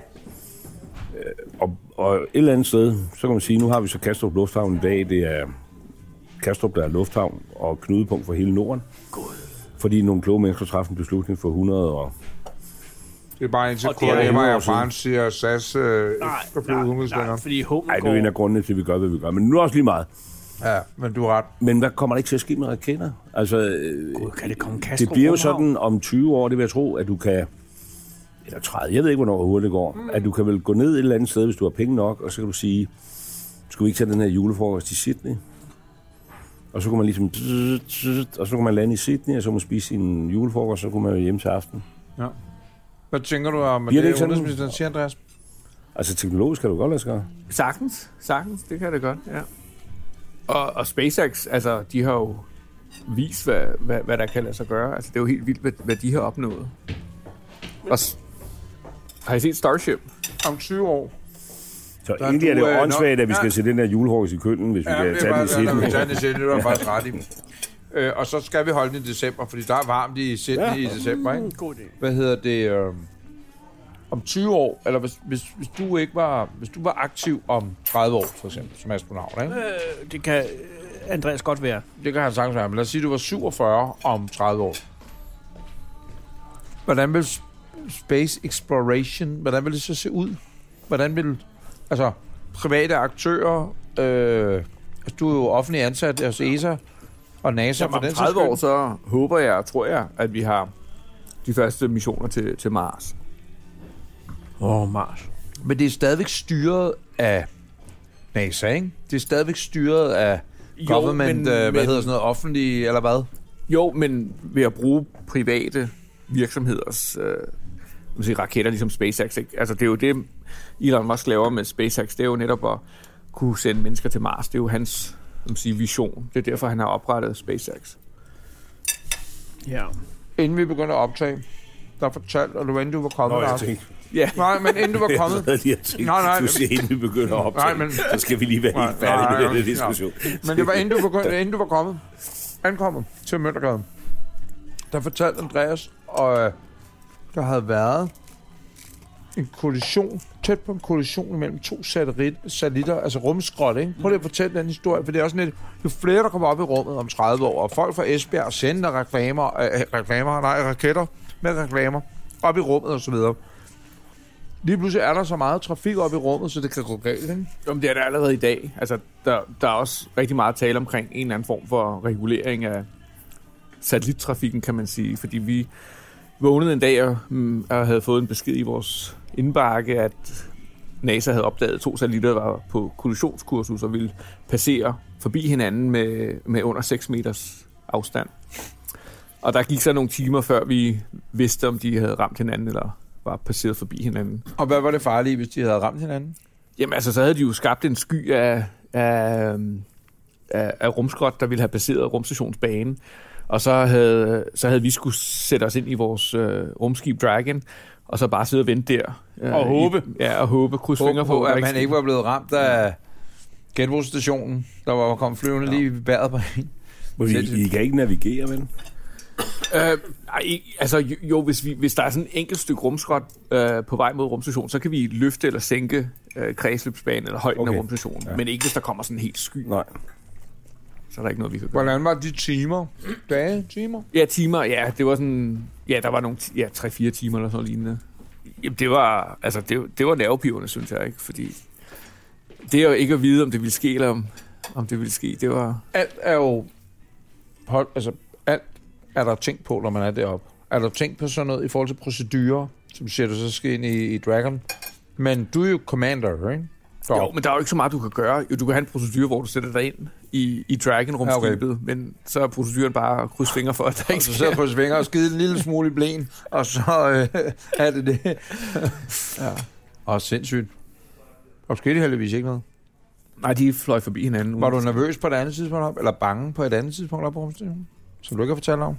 S4: Og, og et eller andet sted, så kan man sige, nu har vi så Kastrup Lufthavn i dag. Det er Kastrup, der er lufthavn og knudepunkt for hele Norden. God. Fordi nogle kloge mennesker træffede en beslutning for hundrede og...
S2: Det er bare indtil K L M og France siger, at S A S øh, skal flyve udenrigslængere.
S3: Nej, fordi håben
S4: Nej, det er en af grundene til, at vi gør, hvad vi gør. Men nu er også lige meget.
S2: Ja, men du har ret.
S4: Men hvad kommer der ikke til at ske med raketter? Altså,
S3: God, kan det komme
S4: det bliver jo sådan om tyve år, det vil jeg tro, at du kan... Eller tredive, jeg ved ikke, hvornår hurtigt det går. Mm. At du kan vel gå ned et eller andet sted, hvis du har penge nok, og så kan du sige, skal vi ikke tage den her julefrokost i Sydney? Og så kunne man ligesom... Og så kunne man lande i Sydney, og så kunne man spise sin julefrokost, og så kunne man jo hjem til aften.
S2: Ja. Hvad tænker du om
S4: det,
S2: det, udenrigsministeren siger, Andreas?
S4: Altså, teknologisk kan du godt lade sig gøre.
S5: Sagtens, sagtens, det kan det godt, ja. Og, og SpaceX, altså, de har jo vist, hvad, hvad, hvad der kan lade sig gøre. Altså, det er jo helt vildt, hvad, hvad de har opnået. Og s- har I set Starship?
S2: Om tyve år.
S4: Så der egentlig er det jo åndssvagt, at vi skal ja. se den der julefrokost i køkken, hvis
S2: ja,
S4: vi kan tage den i Sydney.
S2: Ja, vi tage den i Sydney, det var faktisk ret i. Øh, og så skal vi holde den i december, fordi der er varmt i Sydney ja. i december, ikke?
S3: God idé.
S2: Hvad hedder det? Øh, om tyve år, eller hvis, hvis, hvis, du ikke var, hvis du var aktiv om tredive år, for eksempel, som astronaut, ikke?
S3: Øh, det kan Andreas godt være.
S2: Det kan han sagtens være, men lad os sige, at du var syvogfyrre om tredive år. Hvordan vil space exploration, hvordan vil det så se ud? Hvordan vil, altså, private aktører, øh, altså, du er jo offentlig ansat hos E S A og NASA.
S5: Jamen, om tredive år, så håber jeg og tror jeg, at vi har de første missioner til, til Mars.
S3: Åh, oh, Mars.
S2: Men det er stadigvæk styret af NASA, ikke? Det er stadigvæk styret af jo, government, men, øh, hvad men, hedder sådan noget, offentlig, eller hvad?
S5: Jo, men ved at bruge private virksomheders øh, man siger, raketter, ligesom SpaceX, ikke? Altså, det er jo det, Elon Musk laver med SpaceX. Det er jo netop at kunne sende mennesker til Mars. Det er jo hans man siger, vision. Det er derfor, han har oprettet SpaceX.
S3: Ja.
S2: Inden vi begynder at optage, der fortalte, og du inden du var kommet,
S4: Nå,
S2: der.
S4: jeg tænkte.
S5: Ja.
S2: Nej, men inden du var kommet...
S4: Jeg havde tænkt,
S2: nej, nej,
S4: du siger, inden vi begynder at optage, nej, men, så skal vi lige være
S2: nej,
S4: helt færdige
S2: nej,
S4: med den diskussion.
S2: Ja. Men det var inden du, begyndte, inden du var kommet, ankommet til Møntergaden. Der fortalte Andreas, og der havde været en kollision, tæt på en kollision mellem to satellit, satellitter, altså rumskrot, ikke? Prøv lige at fortælle den historie, for det er også lidt, jo flere, der kommer op i rummet om tredive år, og folk fra Esbjerg sender reklamer, øh, reklamer, nej, raketter med reklamer op i rummet og så videre. Lige pludselig er der så meget trafik op i rummet, så det kan gå galt, ikke?
S5: Jamen, det er der allerede i dag. Altså, der, der er også rigtig meget tale omkring en eller anden form for regulering af satellittrafikken, kan man sige, fordi vi vågnede en dag og, mm, og havde fået en besked i vores indbakke, at NASA havde opdaget, at to satellitter var på kollisionskursus og ville passere forbi hinanden med, med under seks meters afstand. Og der gik så nogle timer, før vi vidste, om de havde ramt hinanden eller var passeret forbi hinanden.
S2: Og hvad var det farlige, hvis de havde ramt hinanden?
S5: Jamen altså, så havde de jo skabt en sky af, af, af, af rumskrot, der ville have passeret rumstationsbanen. Og så havde, så havde vi skulle sætte os ind i vores øh, rumskib Dragon, og så bare sidde og vente der. Øh,
S2: og håbe.
S5: I, ja, og håbe. Kryds fingre på,
S2: at man ikke var blevet ramt af genbrugsstationen, der var kommet flyvende ja. lige i bæret på en.
S4: I, I kan ikke navigere, vel?
S5: Øh, ej, altså jo, jo hvis, vi, hvis der er sådan et enkelt stykke rumskrot øh, på vej mod rumstationen, så kan vi løfte eller sænke øh, kredsløbsbanen eller højden okay. af rumstationen. Ja. Men ikke hvis der kommer sådan en helt sky.
S4: Nej.
S5: Så er der ikke noget, vi kan gøre.
S2: Hvordan var de timer? Dage? Timer?
S5: Ja, timer, ja. Det var sådan... Ja, der var nogle... Ja, tre-fire timer eller sådan noget lignende. Jamen, det var... Altså, det, det var nervepirrende, synes jeg, ikke? Fordi... Det er jo ikke at vide, om det ville ske, eller om, om det ville ske. Det var...
S2: Alt er jo... Altså, alt er der tænkt på, når man er deroppe. Er der tænkt på sådan noget i forhold til procedurer, som siger, du så skal ind i, i Dragon? Men du er jo commander, ikke? Så.
S5: Jo, men der er jo ikke så meget, du kan gøre. Jo, du kan have en procedure, hvor du sætter dig ind i, i Dragon-rumskibet, ja, okay. Men så er proceduren bare at krydse fingre for, at der ikke
S2: sker. Og så sidder krydse fingre og skide en lille smule i blæn, og så øh, er det det. Ja. Og sindssygt. Og skete heldigvis ikke noget?
S5: Nej, de fløj forbi hinanden.
S2: Var du nervøs på et andet tidspunkt op, eller bange på et andet tidspunkt op på rumstationen, som du ikke har fortalt om?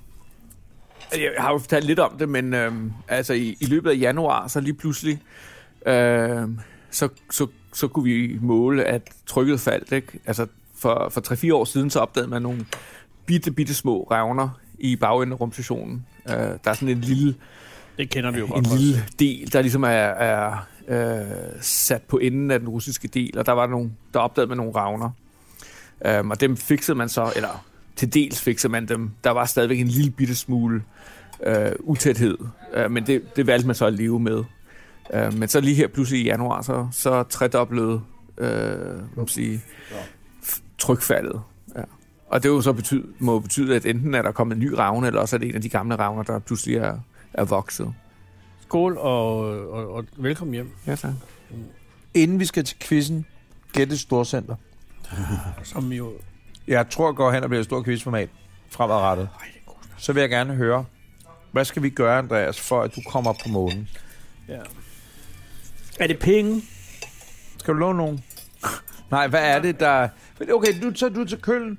S5: Jeg har jo fortalt lidt om det, men øh, altså i, i løbet af januar, så lige pludselig, øh, så, så, så kunne vi måle, at trykket faldt, ikke? Altså for, for tre fire år siden, så opdagede man nogle bitte, bitte små revner i bagenden af rumstationen. Uh, der er sådan en lille,
S3: det kender vi jo
S5: en
S3: godt.
S5: lille del, der ligesom er, er uh, sat på enden af den russiske del, og der var nogle, der opdagede man nogle revner. Um, og dem fikset man så, eller til dels fikset man dem. Der var stadigvæk en lille bitte smule uh, utæthed, uh, men det, det valgte man så at leve med. Uh, men så lige her pludselig i januar, så, så tredoblede uh, må sige, trykfaldet. Ja. Og det jo så betyde, må betyde, at enten er der kommet en ny ravne, eller også er det en af de gamle ravner, der pludselig er, er vokset.
S3: Skål og, og, og velkommen hjem.
S5: Ja, tak.
S2: Inden vi skal til quizzen, gæt et storcenter.
S3: Som jo...
S2: Jeg tror, jeg går hen og bliver et stort quizformat fremadrettet. Så vil jeg gerne høre, hvad skal vi gøre, Andreas, for at du kommer på månen?
S3: Ja. Er det penge?
S2: Skal du låne nogen? Nej, hvad er det, der... Okay, nu tager du til Køln,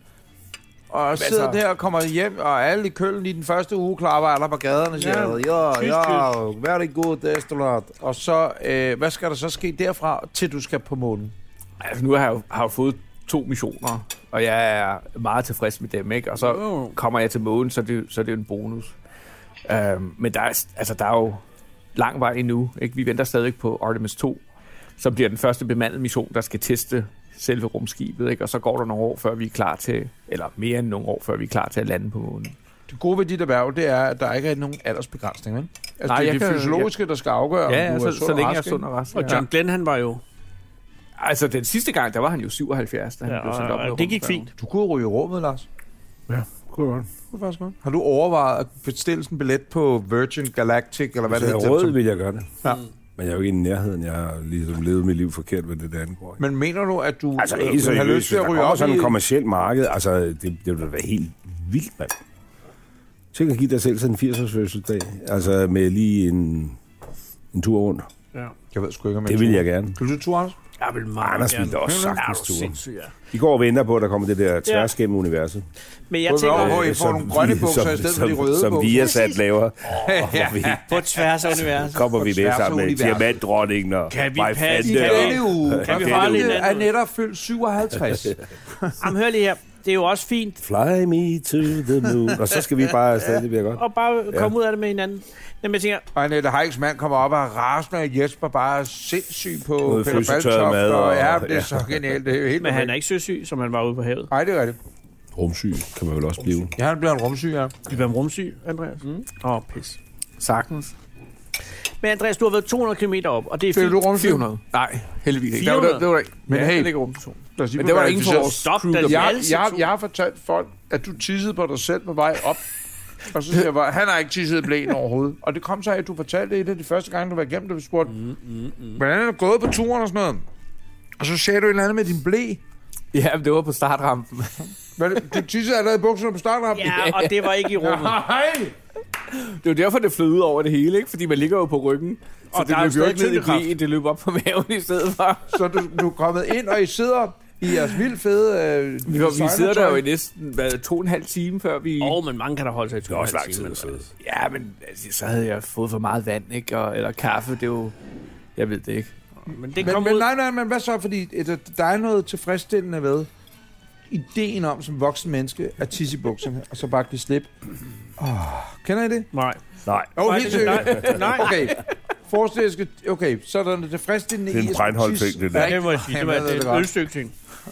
S2: og sidder der og kommer hjem, og alle i Køln i den første uge klapper alle på gaderne og siger, ja, ja, very good, astronaut. Og så, øh, hvad skal der så ske derfra, til du skal på månen?
S5: Altså, nu har jeg jo, har jeg fået to missioner, og jeg er meget tilfreds med dem, ikke? Og så kommer jeg til månen, så det, så det er en bonus. Øhm, men der er, altså, der er jo lang vej endnu, ikke? Vi venter stadig på Artemis to, som bliver den første bemandede mission, der skal teste selve rumskibet, ikke? Og så går der nogle år, før vi er klar til, eller mere end nogle år, før vi er klar til at lande på månen.
S2: Det gode ved dit erhverv, det er, at der ikke er nogen aldersbegrænsning, vel? Altså,
S5: Nej,
S2: det er
S5: jeg
S2: det
S5: kan,
S2: fysiologiske, jeg... der skal afgøre,
S5: ja,
S2: om du
S5: så,
S2: er
S5: så,
S2: sund
S5: så
S2: og
S5: længe jeg
S2: rask.
S5: er sund og rask.
S3: Og John
S5: ja.
S3: Glenn, han var jo...
S5: Altså, den sidste gang, der var han jo syvoghalvfjerds, da han
S3: ja,
S5: blev sendt op i
S3: og det gik fint.
S2: Du kunne ryge i rummet, Lars.
S4: Ja, kunne godt.
S2: Det faktisk godt. Har du overvejet at bestille sådan en billet på Virgin Galactic, eller hvad
S4: Hvis
S2: det
S4: jeg
S2: hedder?
S4: råd, vil jeg gøre det.
S2: Ja.
S4: Men jeg er jo ikke i nærheden. Jeg har ligesom levet mit liv forkert, hvad det der angår.
S2: Men mener du, at du
S4: Altså,
S2: øh,
S4: helt
S2: har
S4: seriøst,
S2: lyst til
S4: hvis
S2: at
S4: der
S2: ryge
S4: kommer
S2: op
S4: sådan
S2: i...
S4: et kommercielt marked, altså, det, det vil være helt vildt, mand. Tænk at give dig selv sådan en firs-års fødselsdag, altså med lige en, en tur rundt.
S3: Ja.
S2: Jeg ved sgu ikke, om
S4: Det vil jeg gerne.
S2: Vil du tur, Anders?
S3: Jeg vil meget
S4: Anders
S3: gerne.
S4: ville da også sagtens
S3: Ja,
S4: tur.
S3: sindssygt, ja.
S4: I går og venter på, at der kommer det der tværs gennem universet.
S3: Men jeg
S2: Hvor
S3: tænker...
S2: I får nogle grønne bukser i stedet for de røde
S4: som,
S2: bukser.
S4: Som Viasat laver. Og hvor vi,
S3: På tværs af universet.
S4: kommer vi
S2: På
S4: med
S2: tværs af
S4: sammen med
S2: universet.
S4: diamantdronningen og
S3: Kan vi
S4: Maj
S3: passe
S4: Fante
S3: i
S4: og-
S2: Denne uge
S3: Kan vi
S2: er
S3: holde
S2: Fante
S3: hinanden?
S2: er netop fyldt syvoghalvtreds.
S3: Jamen, hør lige her. Det er jo også fint
S4: Fly me to the moon. Og så skal vi bare afsted, det bliver godt.
S3: at bare komme
S4: Ja.
S3: ud af det med hinanden. Jamen, jeg tænker...
S2: Og Annette Heiks mand kommer op og er rasende, og Jesper bare er sindssyg på
S4: Noget
S2: Peter
S4: frysetørret
S2: Baltoft.
S4: mad
S2: Og,
S4: og-
S2: ja, det er
S4: ja.
S2: så genialt. Det er jo helt
S3: Men han
S2: perfekt.
S3: er ikke søsyg, som han var ude på havet.
S2: Nej, det er rigtigt.
S4: Rumsyg kan man vel også blive.
S2: Ja, han bliver en rumsyg, ja.
S3: Vi var rumsyg, Andreas. Åh, mm. oh, pis.
S5: Sagtens.
S3: Men Andreas, du har været to hundrede kilometer op, og det er
S2: Bliver
S3: fint.
S2: du rumsyg?
S5: fire hundrede. Nej, heldigvis ikke.
S3: fire hundrede?
S5: Det var, det var, det var,
S2: Men
S5: ja,
S2: hey.
S5: det ligger rumstation.
S2: Lad os lige
S5: Men det var
S2: være
S5: ingen for
S2: interesseret.
S5: vores
S3: Stop
S5: crew,
S3: da,
S5: der
S3: ja.
S2: Jeg,
S3: alle
S2: jeg,
S3: to.
S2: jeg har fortalt folk, at du tissede på dig selv på vej op. Og så siger jeg bare, han har ikke tisset i blæen overhovedet. Og det kom så af, at du fortalte det et af de første gange, du var igennem, da vi spurgte, mm, mm, mm. hvordan er du gået på turen og sådan noget? Og så sagde du et eller andet med din blæ.
S5: Ja, men det var på startrampen.
S2: Hvad, du tissede allerede i bukserne på startrampen?
S3: Ja, og det var ikke i rummet.
S2: Nej!
S5: Det var derfor, det flød ud over det hele, ikke? Fordi man ligger jo på ryggen. Så
S3: Og
S5: og
S3: der
S5: det
S3: er jo
S5: løb jo ikke
S3: stadig
S5: ned i
S3: tyngdekraft.
S5: blæen, det løb op på maven i stedet for.
S2: Så du, du er kommet ind, og I sidder i jeres vildt fede øh,
S5: Vi, var, vi sidder der jo i
S2: designertøj.
S5: næsten hvad, to og en halv time, før vi...
S3: Åh, oh, men mange kan da holde sig i to
S4: Det er også
S3: og en
S4: lang
S3: halv
S4: tid
S3: time,
S4: at sidde.
S5: Ja, men altså, så havde jeg fået for meget vand, ikke? Og, eller kaffe, det er jo... Jeg ved det ikke.
S3: Men det
S2: Men,
S3: kom
S2: men
S3: ud.
S2: nej, nej, men hvad så? Fordi et, der er noget tilfredsstillende ved ideen om som voksen menneske at tisse i bukserne, og så bare give slip. Oh, kender I det?
S3: Nej.
S4: Nej,
S2: Jo,
S3: Nej,
S2: helt
S3: det-
S2: seriøst.
S3: nej, nej.
S2: Okay. Forestil dig, skal- okay, så er der noget tilfredsstillende
S4: Det er en
S2: i at
S4: Breinholt
S2: tisse-
S4: ting, det der.
S3: Ja, det må jeg sige. Det var
S2: Jamen, jeg ved
S3: det
S2: det
S3: er et
S2: godt.
S3: ølstykke ting.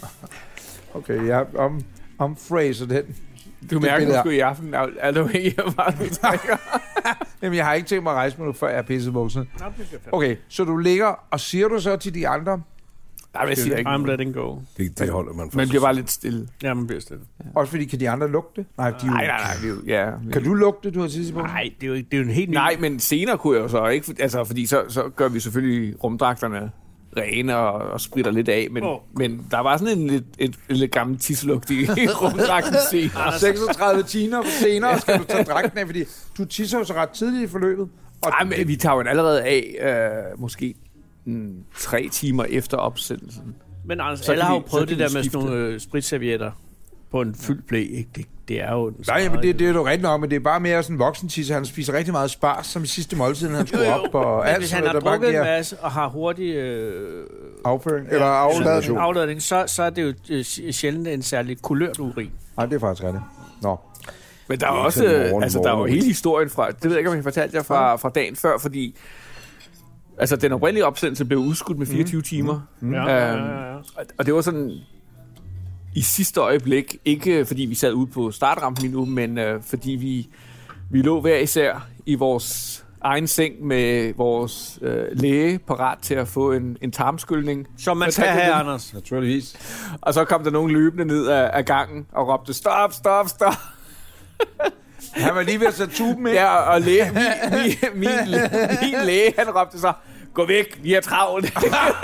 S2: Okay, jeg om, omphraser den.
S5: Du mærker
S2: billede
S5: måske i aften, er er du ikke af meget, du trækker.
S2: Jamen, jeg har ikke tænkt mig at rejse mig nu, før jeg er pisset i bukserne. Okay, så du ligger, og siger du så til de andre,
S5: Nej, men jeg siger ikke.
S3: I'm letting go.
S4: det, det holder man for
S5: Man
S4: sig
S5: bliver bare lidt stille.
S3: Ja, man bliver stille.
S2: også fordi kan de andre lugte det? Nej, de er jo,
S5: Nej, nej, nej. Vi, er jo- ja, vi,
S2: Kan du lugte, du har tisset i bukserne?
S3: Nej, det er jo, ikke- det er jo en helt ny...
S5: Nej, men senere kunne jeg jo så ikke, for- altså fordi så, så gør vi selvfølgelig rumdragterne rene og, og spritter lidt af, men,
S3: Åh.
S5: oh. men der var sådan en lidt, et, et lidt gammel tisselugt i rumdragten senere.
S2: seksogtredive timer senere skal du tage dragten af, fordi du tisser jo så ret tidligt i forløbet. Og
S5: Nej, men vi tager jo allerede af, øh, måske mm, tre timer efter opsendelsen.
S3: Men Anders,
S5: Så
S3: alle
S5: kan
S3: har
S5: vi-
S3: jo prøvet
S5: så
S3: det
S5: kan
S3: der
S5: vi
S3: med sådan
S5: skifte.
S3: nogle øh, spritservietter på en fyldt blæ, ikke? Det, det er jo...
S2: Nej, men det, det er jo rigtigt nok, men det er bare mere sådan en voksentisse. Han spiser rigtig meget spars, som i sidste måltid, han skulle op. Og
S3: men
S2: alt,
S3: hvis han har drukket en masse og har hurtig øh,
S2: afføring, eller afladning,
S3: afladning så, så er det jo øh, sjældent en særlig kulørt urin.
S2: Nej, det er faktisk rigtigt. Nå.
S5: Men der er også, øh, altså der er jo hele historien fra, det ved jeg ikke, om jeg fortalte jer fra, fra dagen før, fordi altså den oprindelige opsendelse blev udskudt med fireogtyve mm. timer.
S3: Mm. Ja, ja, ja, ja.
S5: Og det var sådan i sidste øjeblik, ikke fordi vi sad ude på startrampen endnu, men øh, fordi vi, vi lå hver især i vores egen seng med vores øh, læge parat til at få en, en tarmskyldning.
S3: Som man skal have, Anders.
S2: Naturligvis.
S5: Og så kom der nogen løbende ned af, af gangen og råbte, stop, stop, stop.
S2: Han var lige ved at sætte tuben ind.
S5: Ja, og læge, min, min, min, min læge, han råbte så, gå væk, vi er travlt.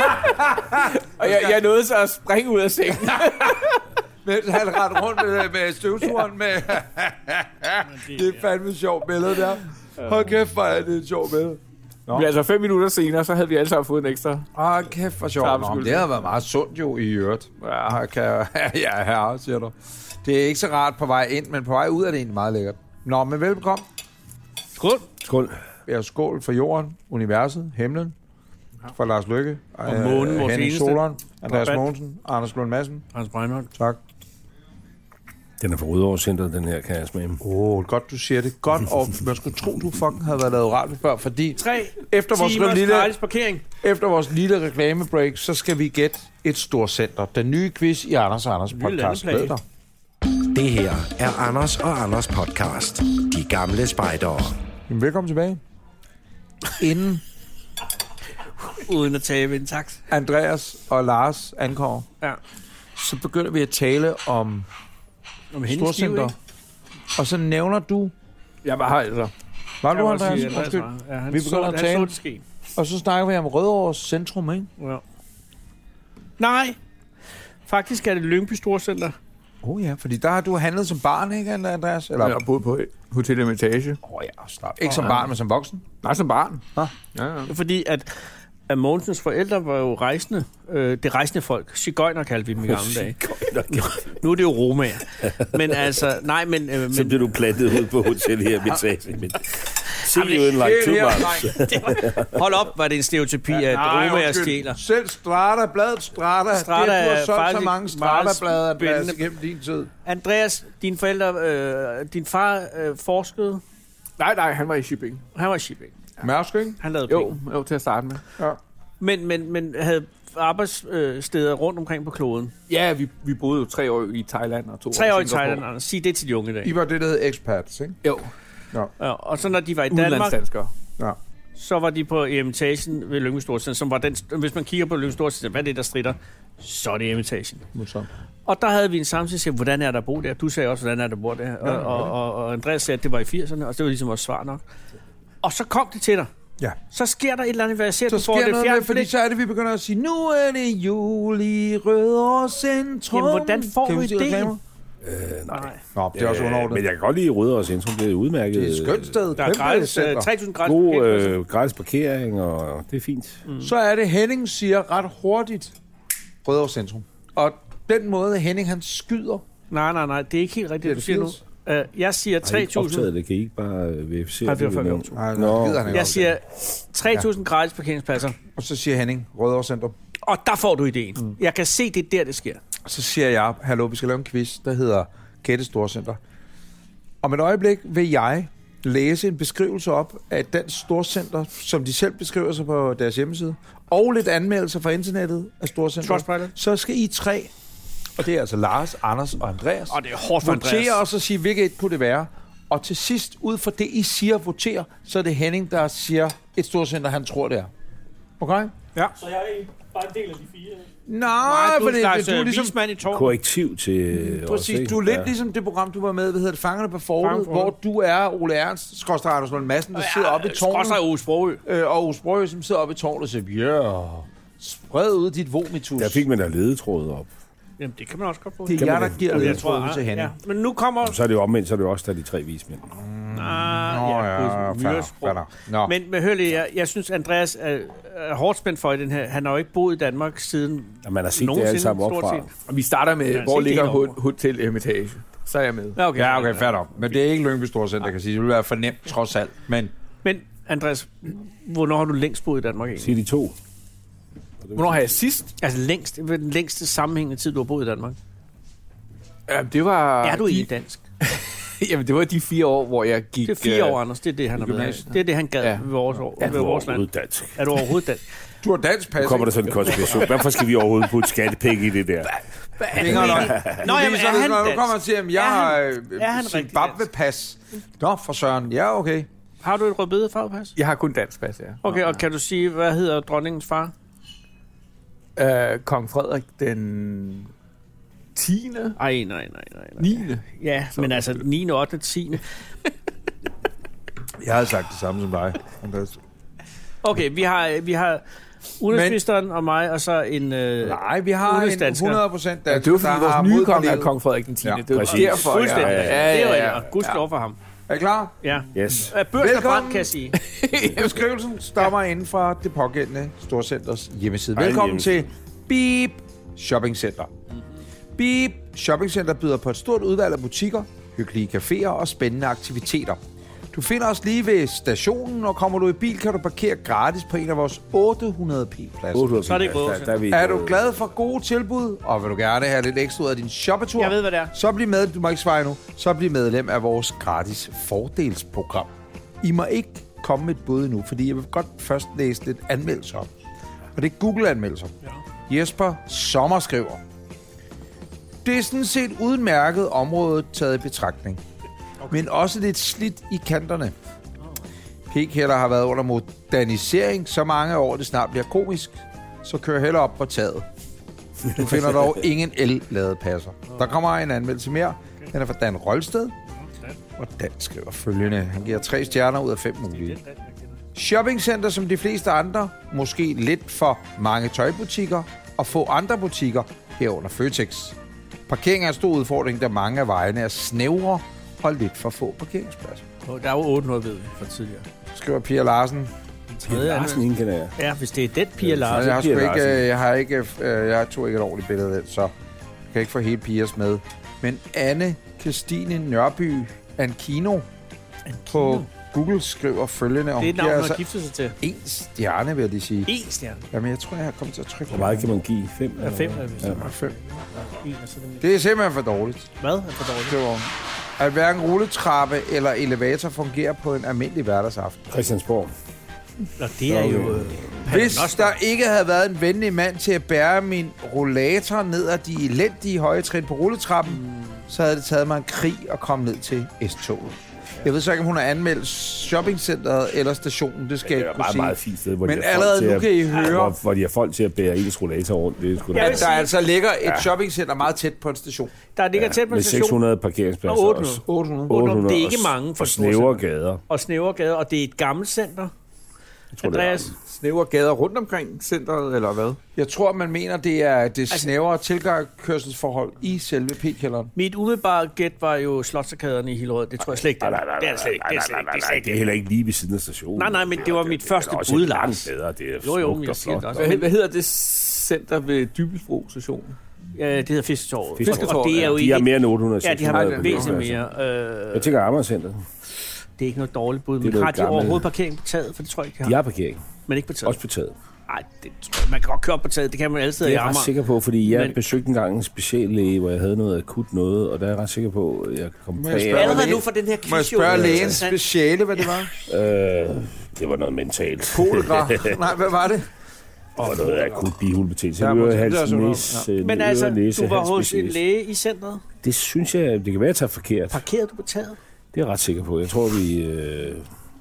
S5: Og jeg, jeg nåede så at springe ud af sengen.
S2: Mens han rendte rundt med, med støvsugeren med... Det er fandme et sjovt billede der. Hold kæft, hvor er det et sjovt billede.
S5: Nå. Men altså fem minutter senere, så havde vi alle sammen fået en ekstra.
S2: Åh, kæft, hvor sjovt. Nå, det har været meget sundt jo i øvrigt. Ja, kan, ja, herre, siger du. Det er ikke så rart på vej ind, men på vej ud er det egentlig meget lækkert. Nå, men velbekomme.
S3: Skål.
S4: Skål.
S2: Ja, skål for jorden, universet, himlen. For Lars Løkke.
S3: Og månen, vores
S2: Henning
S3: eneste.
S2: Solon, Andreas Mogensen, Anders Lund Madsen.
S3: Hans Breinholt.
S2: Tak.
S4: Den er fra Rødovre Center, den her, kan jeg smage.
S2: Åh, oh, godt du siger det. Godt, og man skulle tro, du fucking havde været lavet radio før, fordi...
S3: Tre
S2: efter vores
S3: timers
S2: lille,
S3: gratis parkering.
S2: Efter vores lille reklamebreak, så skal vi gætte et stort center. Den nye quiz i Anders og Anders podcast. Ved dig.
S1: Det her er Anders og Anders podcast. De gamle spejdere.
S2: Velkommen tilbage. Inden
S3: Uden at tabe en takt.
S2: Andreas og Lars ankommer,
S3: ja.
S2: så begynder vi at tale om,
S3: om
S2: storcenter. Og så nævner du...
S5: Jeg var her, altså.
S2: Var du, Andreas?
S3: Sige, Andreas var. Ja, han
S2: vi begynder
S3: så,
S2: at tale.
S3: Så
S2: og så snakker vi om Rødovre Centrum, ikke?
S3: Ja. Nej. Faktisk er det Lyngby Storcenter.
S2: Åh oh, ja, fordi der har du handlet som barn, ikke, Andreas? Eller
S5: jeg har boet på Hotel Hermitage.
S2: Åh oh, ja, stop. Ikke som barn, men som voksen?
S5: Nej, som barn.
S2: Ah.
S5: Ja, ja.
S3: Fordi at, at Mogensens forældre var jo rejsende. Øh, det rejsende folk. Sigøjner kaldte vi dem i gamle dage. Nu er det jo romaer. Men altså, nej, men... Øh, men
S4: så bliver du plantet ud på Hotel Hermitage. Men see you in like two months.
S3: Hold op, var det en stereotypi, at romaer stjæler.
S2: Selv Strata, bladet Strata.
S3: Strata
S2: det, du har
S3: er
S2: solgt så mange Strata-blade, Andreas, gennem din tid.
S3: Andreas, dine forældre, øh, din far øh, forskede?
S5: Nej, nej, han var i shipping.
S3: Han var i shipping.
S2: Ja. Mærsk, ikke?
S3: Han lavede
S5: jo, penge. Jo, til at starte med.
S2: Ja.
S3: Men, men, men havde arbejdssteder rundt omkring på kloden?
S5: Ja, vi, vi boede jo tre år i Thailand og to
S3: tre
S5: år
S3: i Thailand, Anders. Sig det til de unge i dag.
S2: I var det, der hed expats, ikke?
S5: Jo.
S2: Ja.
S3: Ja, og så når de var i Danmark,
S2: ja.
S3: så var de på Hermitagen ved Lyngby Storcenter, som var den, hvis man kigger på Lyngby Storcenter, hvad er det, der stritter? Så er det Hermitagen. Og der havde vi en samtale, siger, hvordan er der at bo der? Du sagde også, hvordan er der at bo der? Ja, og, og, og, og Andreas sagde, at det var i firserne, og det var ligesom vores svar nok. Og så kom det til dig.
S2: Ja.
S3: Så sker der et eller andet, hvad jeg ser,
S2: så
S3: du får
S2: sker
S3: det
S2: noget med, fordi så er det, vi begynder at sige, nu er det jul i Rødovre Centrum.
S3: Jamen, hvordan får du idéen?
S4: Øh, nej.
S2: Nå, det er også underordnet.
S4: Men jeg kan godt lide Rødovre Centrum. Det er udmærket.
S2: Det er et skønt sted.
S3: Der er gratis, tre tusind gratis
S4: God
S3: parkering.
S4: øh, gratis parkering, og det er fint.
S2: Mm. Så er det, Henning siger ret hurtigt, Rødovre Centrum. Og den måde, Henning han skyder...
S3: Nej, nej, nej, det er ikke helt rigtigt, det, du siger nu. Uh, jeg siger tre tusind...
S4: Det kan I ikke bare verificere.
S3: Nej, det er før vi optog.
S2: Nej, no.
S3: Jeg siger tre tusind ja. gratis parkeringspladser.
S2: Og så siger Henning, Rødovre Centrum.
S3: Og der får du idéen. Mm. Jeg kan se, det er der, det sker.
S2: Og så siger jeg, hallo, vi skal lave en quiz, der hedder Gætte Storcenter. Om et øjeblik vil jeg læse en beskrivelse op af den storcenter, som de selv beskriver sig på deres hjemmeside, og lidt anmeldelser fra internettet af storcenter. Så skal I tre, og det er altså Lars, Anders og Andreas,
S3: og det er hårdt for Andreas,
S2: votere og så sige, hvilket et kunne det være. Og til sidst, ud fra det, I siger, votere, så er det Henning, der siger et storcenter, han tror, det er. Okay?
S3: Ja.
S9: Så jeg er bare en del af de fire?
S2: Nej, Nej du, for det,
S3: slags,
S2: du er ligesom
S3: i
S4: korrektiv til...
S2: Mm, præcis, du er lidt ja. ligesom det program, du var med, hvad hedder det, Fangerne på fortet, hvor du er Ole Ernst, skorstræk Anders Lund Madsen, der ja, sidder oppe i tårnet.
S3: Skorstræk Ove Sprogø.
S2: Øh, og Ove Sprogø, som sidder oppe i tårnet og siger, ja, spred ud dit vomitus.
S4: Der fik man da ledetrådet op.
S3: Jamen, det kan man også godt få.
S2: Det er jeg, der giver
S3: jeg
S2: lidt
S3: tror,
S2: tråd til hende.
S3: ja. Men nu kommer...
S4: Så er det jo omvendt, så er det jo også der de tre vismænd.
S3: Ah,
S2: Nå,
S3: ja,
S2: ja, fair, fair. Nå.
S3: Men, men hør lige, jeg, jeg synes, Andreas er, er hårdt spændt for i den her. Han har jo ikke boet i Danmark siden...
S4: Ja, man har set det alle sammen opfra.
S5: Og vi starter med,
S3: Ja,
S5: hvor
S3: se
S5: ligger
S3: det
S5: Hotel Hotel Hermitage. Så er jeg med.
S3: Ja, okay,
S2: Ja, okay, fair nok. Men det er ikke Lyngby Storcenter, kan sige. Det vil være for nemt, trods alt. Men
S3: Men, Andreas, hvornår har du længst boet i Danmark egentlig?
S4: Sig de to.
S5: Hvornår har jeg sidst?
S3: Altså længst, det er den længste sammenhængende tid, du har boet i Danmark.
S5: Ja, det var...
S3: Er du
S5: de,
S3: egentlig dansk?
S5: Jamen, det var de fire år, hvor jeg gik...
S3: Det er fire
S5: øh,
S3: år, Anders. Det er det, han har været.
S2: gymnasiet.
S3: Det er det, han gad
S5: Ja.
S3: ja. ved vores, år,
S4: Er
S3: ved
S4: du
S3: vores land.
S4: overhovedet dansk?
S3: Er du overhovedet dansk?
S2: du har dansk pas,
S4: Nu kommer der sådan en konspiration. Hvorfor skal vi overhovedet putte skattepenge i det der?
S2: ikke? Nå,
S3: Nå, jamen, er han
S2: Når du
S3: dansk?
S2: kommer og siger, at jeg
S3: Er
S2: har
S3: han- er han
S2: øh,
S3: rigtig
S2: Zimbabwe-pas. Nå, for søren. Ja, okay.
S3: Har du et rødbedefarvepas?
S5: Jeg har kun dansk pas, ja.
S3: Okay, og kan du sige, hvad hedder dronningens far?
S5: Øh, Kong Frederik den tiende
S3: Ej, nej, nej, nej. nej.
S5: niende
S3: Ja, men altså niende, ottende, tiende
S2: Jeg har sagt det samme som dig, Andreas.
S3: Okay, vi har, vi har udenrigsministeren og mig, og så en... Øh,
S2: Nej, vi har en
S3: Udenrigsdansker.
S2: hundrede procent
S5: Ja,
S2: dansk.
S5: det var fordi
S2: der
S5: vores
S2: har
S5: nye
S2: mod på
S5: konge er
S2: livet.
S5: Kong Frederik den tiende
S2: Ja,
S5: Det var
S4: præcis.
S5: derfor,
S3: fuldstændig.
S5: jeg...
S3: Ja, det er
S5: ja,
S3: rigtigt. Gud slår for ham.
S2: Er I klar?
S3: Ja.
S4: Yes.
S3: Øh, Børsen er
S2: Velkommen.
S3: brændt, kan jeg sige.
S2: Beskrivelsen stammer inden fra det pågældende Storcenters hjemmeside.
S4: Ej,
S2: Velkommen
S4: hjemmeside.
S2: til Beep Shopping Center. Beep Shopping Center byder på et stort udvalg af butikker, hyggelige caféer og spændende aktiviteter. Du finder os lige ved stationen, og kommer du i bil, kan du parkere gratis på en af vores otte hundrede p-pladser.
S3: Så er det ikke
S4: der, der er, vi
S2: Er du glad for gode tilbud, og vil du gerne have lidt ekstra ud af din shoppetur?
S3: Jeg ved, hvad det er.
S2: Så bliv med, du må ikke svare nu, så bliv medlem af vores gratis fordelsprogram. I må ikke komme med et bud nu, fordi jeg vil godt først læse lidt anmeldelser op. Og det er Google-anmeldelser. Ja. Jesper Sommer skriver: Det er sådan set udmærket område taget i betragtning. Okay. Men også lidt slidt i kanterne. P-kælder har været under modernisering så mange år, det snart bliver komisk. Så kør heller op på taget. Du finder dog ingen el-ladepasser. Der kommer en anmeldelse mere. Den er fra Dan Rolsted. Og Dan skriver følgende. Han giver tre stjerner ud af fem mulige. Shoppingcenter som de fleste andre. Måske lidt for mange tøjbutikker. Og få andre butikker herunder Føtex. Parkering er en stor udfordring, da mange af vejene er snævre og lidt for få parkeringspladser.
S3: Der er jo otte hundrede, ved vi, fra tidligere.
S2: Skriver Pia Larsen.
S4: Pia Larsen, ingen kender jeg.
S3: Ja, hvis det er den Pia
S2: Jeg
S3: Larsen.
S2: har, sgu
S4: Pia
S2: ikke,
S4: Larsen.
S2: øh, jeg har ikke, øh, jeg tog ikke et ordentligt billede af det, så jeg kan ikke få hele Pias med. Men Anne Christine Nørby Ankino på Google skriver følgende. og
S3: Det er
S2: hun
S3: et navn,
S2: giver
S3: hun
S2: altså
S3: har giftet sig til.
S2: en stjerne, vil jeg lige sige.
S3: En stjerne.
S2: Jamen, jeg tror, jeg har kommet til at trykke.
S4: Hvor meget kan man give? Fem?
S3: Ja, fem er vist.
S4: Ja.
S2: Fem.
S3: En, og så den-
S2: Det er simpelthen for dårligt.
S3: Hvad er for dårligt?
S2: Skriver hun. At hverken rulletrappe eller elevator fungerer på en almindelig hverdagsaften.
S4: Christiansborg.
S3: Nå, det er jo... Øh,
S2: Hvis
S3: Paternoster.
S2: der ikke havde været en venlig mand til at bære min rollator ned ad de elendige høje trin på rulletrappen, mm. så havde det taget mig en krig at komme ned til S-toget. Jeg ved så ikke, om hun har anmeldt shoppingcenteret eller stationen. Det skal
S4: Det
S2: jeg
S4: er
S2: ikke
S4: meget,
S2: kunne sige.
S4: meget fint sted, hvor
S2: Men
S4: de har folk
S2: allerede
S4: til
S2: nu
S4: at-
S2: kan I høre-
S4: Hvor, hvor de har folk til at bære ens rollator rundt. Det er sgu da...
S3: Jeg vil
S2: At der
S3: sige-
S2: altså ligger et ja. shoppingcenter meget tæt på en station.
S3: Der ligger tæt på en
S4: med
S3: station.
S4: seks hundrede parkeringspladser
S3: Og otte hundrede.
S4: også.
S2: otte hundrede.
S3: otte hundrede. Det er ikke
S4: og-
S3: mange for
S4: og snævre gader.
S3: Og snævre gader, og det er et gammelt center.
S4: Jeg tror, det er-
S3: Andreas,
S5: Snævre gader rundt omkring centret, eller hvad?
S2: Jeg tror, man mener, det er det
S3: Altså-
S2: snævre tilgangskørselsforhold i selve P-kælderen.
S3: mit umiddelbare gæt var jo Slotsarkaderne i Hillerød. Det tror jeg slet ikke, det
S4: Nej,
S3: er.
S4: nej, nej,
S3: Det er det slet ikke. Det er slet ikke. Det er slet
S4: det er
S3: ikke.
S4: heller ikke lige ved siden af stationen.
S3: Nej, nej, men det var mit første
S4: det er også
S3: bud,
S4: et
S3: Lars.
S4: langt bedre. Det er
S3: Jo, jo,
S4: smukt
S3: men
S4: og
S3: jeg siger det
S4: flot.
S3: også.
S5: Hvad, hvad hedder det center ved Dybelsbro station?
S3: Ja, det hedder Fisketorvet.
S4: Fisketorvet,
S3: Og det er jo
S4: De
S3: ikke...
S4: har mere end otte hundrede.
S3: Ja, de har
S4: seks hundrede
S3: væsentligt
S4: parkeringspladser.
S3: mere. Øh,
S4: Jeg tænker Amagercenteret.
S3: det er ikke noget dårligt bud.
S4: Det er
S3: Men
S4: noget
S3: har de
S4: gammelt.
S3: overhovedet parkering på taget? For det tror jeg ikke, de
S4: De
S3: har.
S4: har parkering.
S3: Men ikke på taget.
S4: Også på taget.
S3: Nej, det tror jeg. Man kan godt køre op på taget. Det kan man altid
S4: Det
S3: i
S4: er jeg ret
S3: Amager.
S4: sikker på, fordi jeg
S3: Men-
S4: besøgte engang en speciallæge, hvor jeg havde noget akut noget, og der er jeg ret sikker på, at jeg kom
S2: Må jeg
S4: bag.
S2: spørge-
S3: Allerede nu for den her quiz.
S2: Må jeg
S3: jo,
S2: spørge
S3: det er
S2: lægens
S3: interessant.
S2: speciale, hvad det var?
S4: Øh, det var noget mentalt.
S2: Kolera? Nej, hvad var det?
S4: Og noget akut bihulebetændelse.
S2: Ja,
S4: Jeg vil
S2: det er
S4: have
S2: sådan noget.
S4: næs,
S2: Ja.
S4: øh,
S3: Men altså,
S4: øre, næse,
S3: du var
S4: hals,
S3: hos en
S4: specialist.
S3: læge i centret.
S4: Det synes jeg, det kan være, at jeg tager forkert.
S3: Parkerede du på taget?
S4: Det er jeg ret sikker på. Jeg tror, vi... Øh...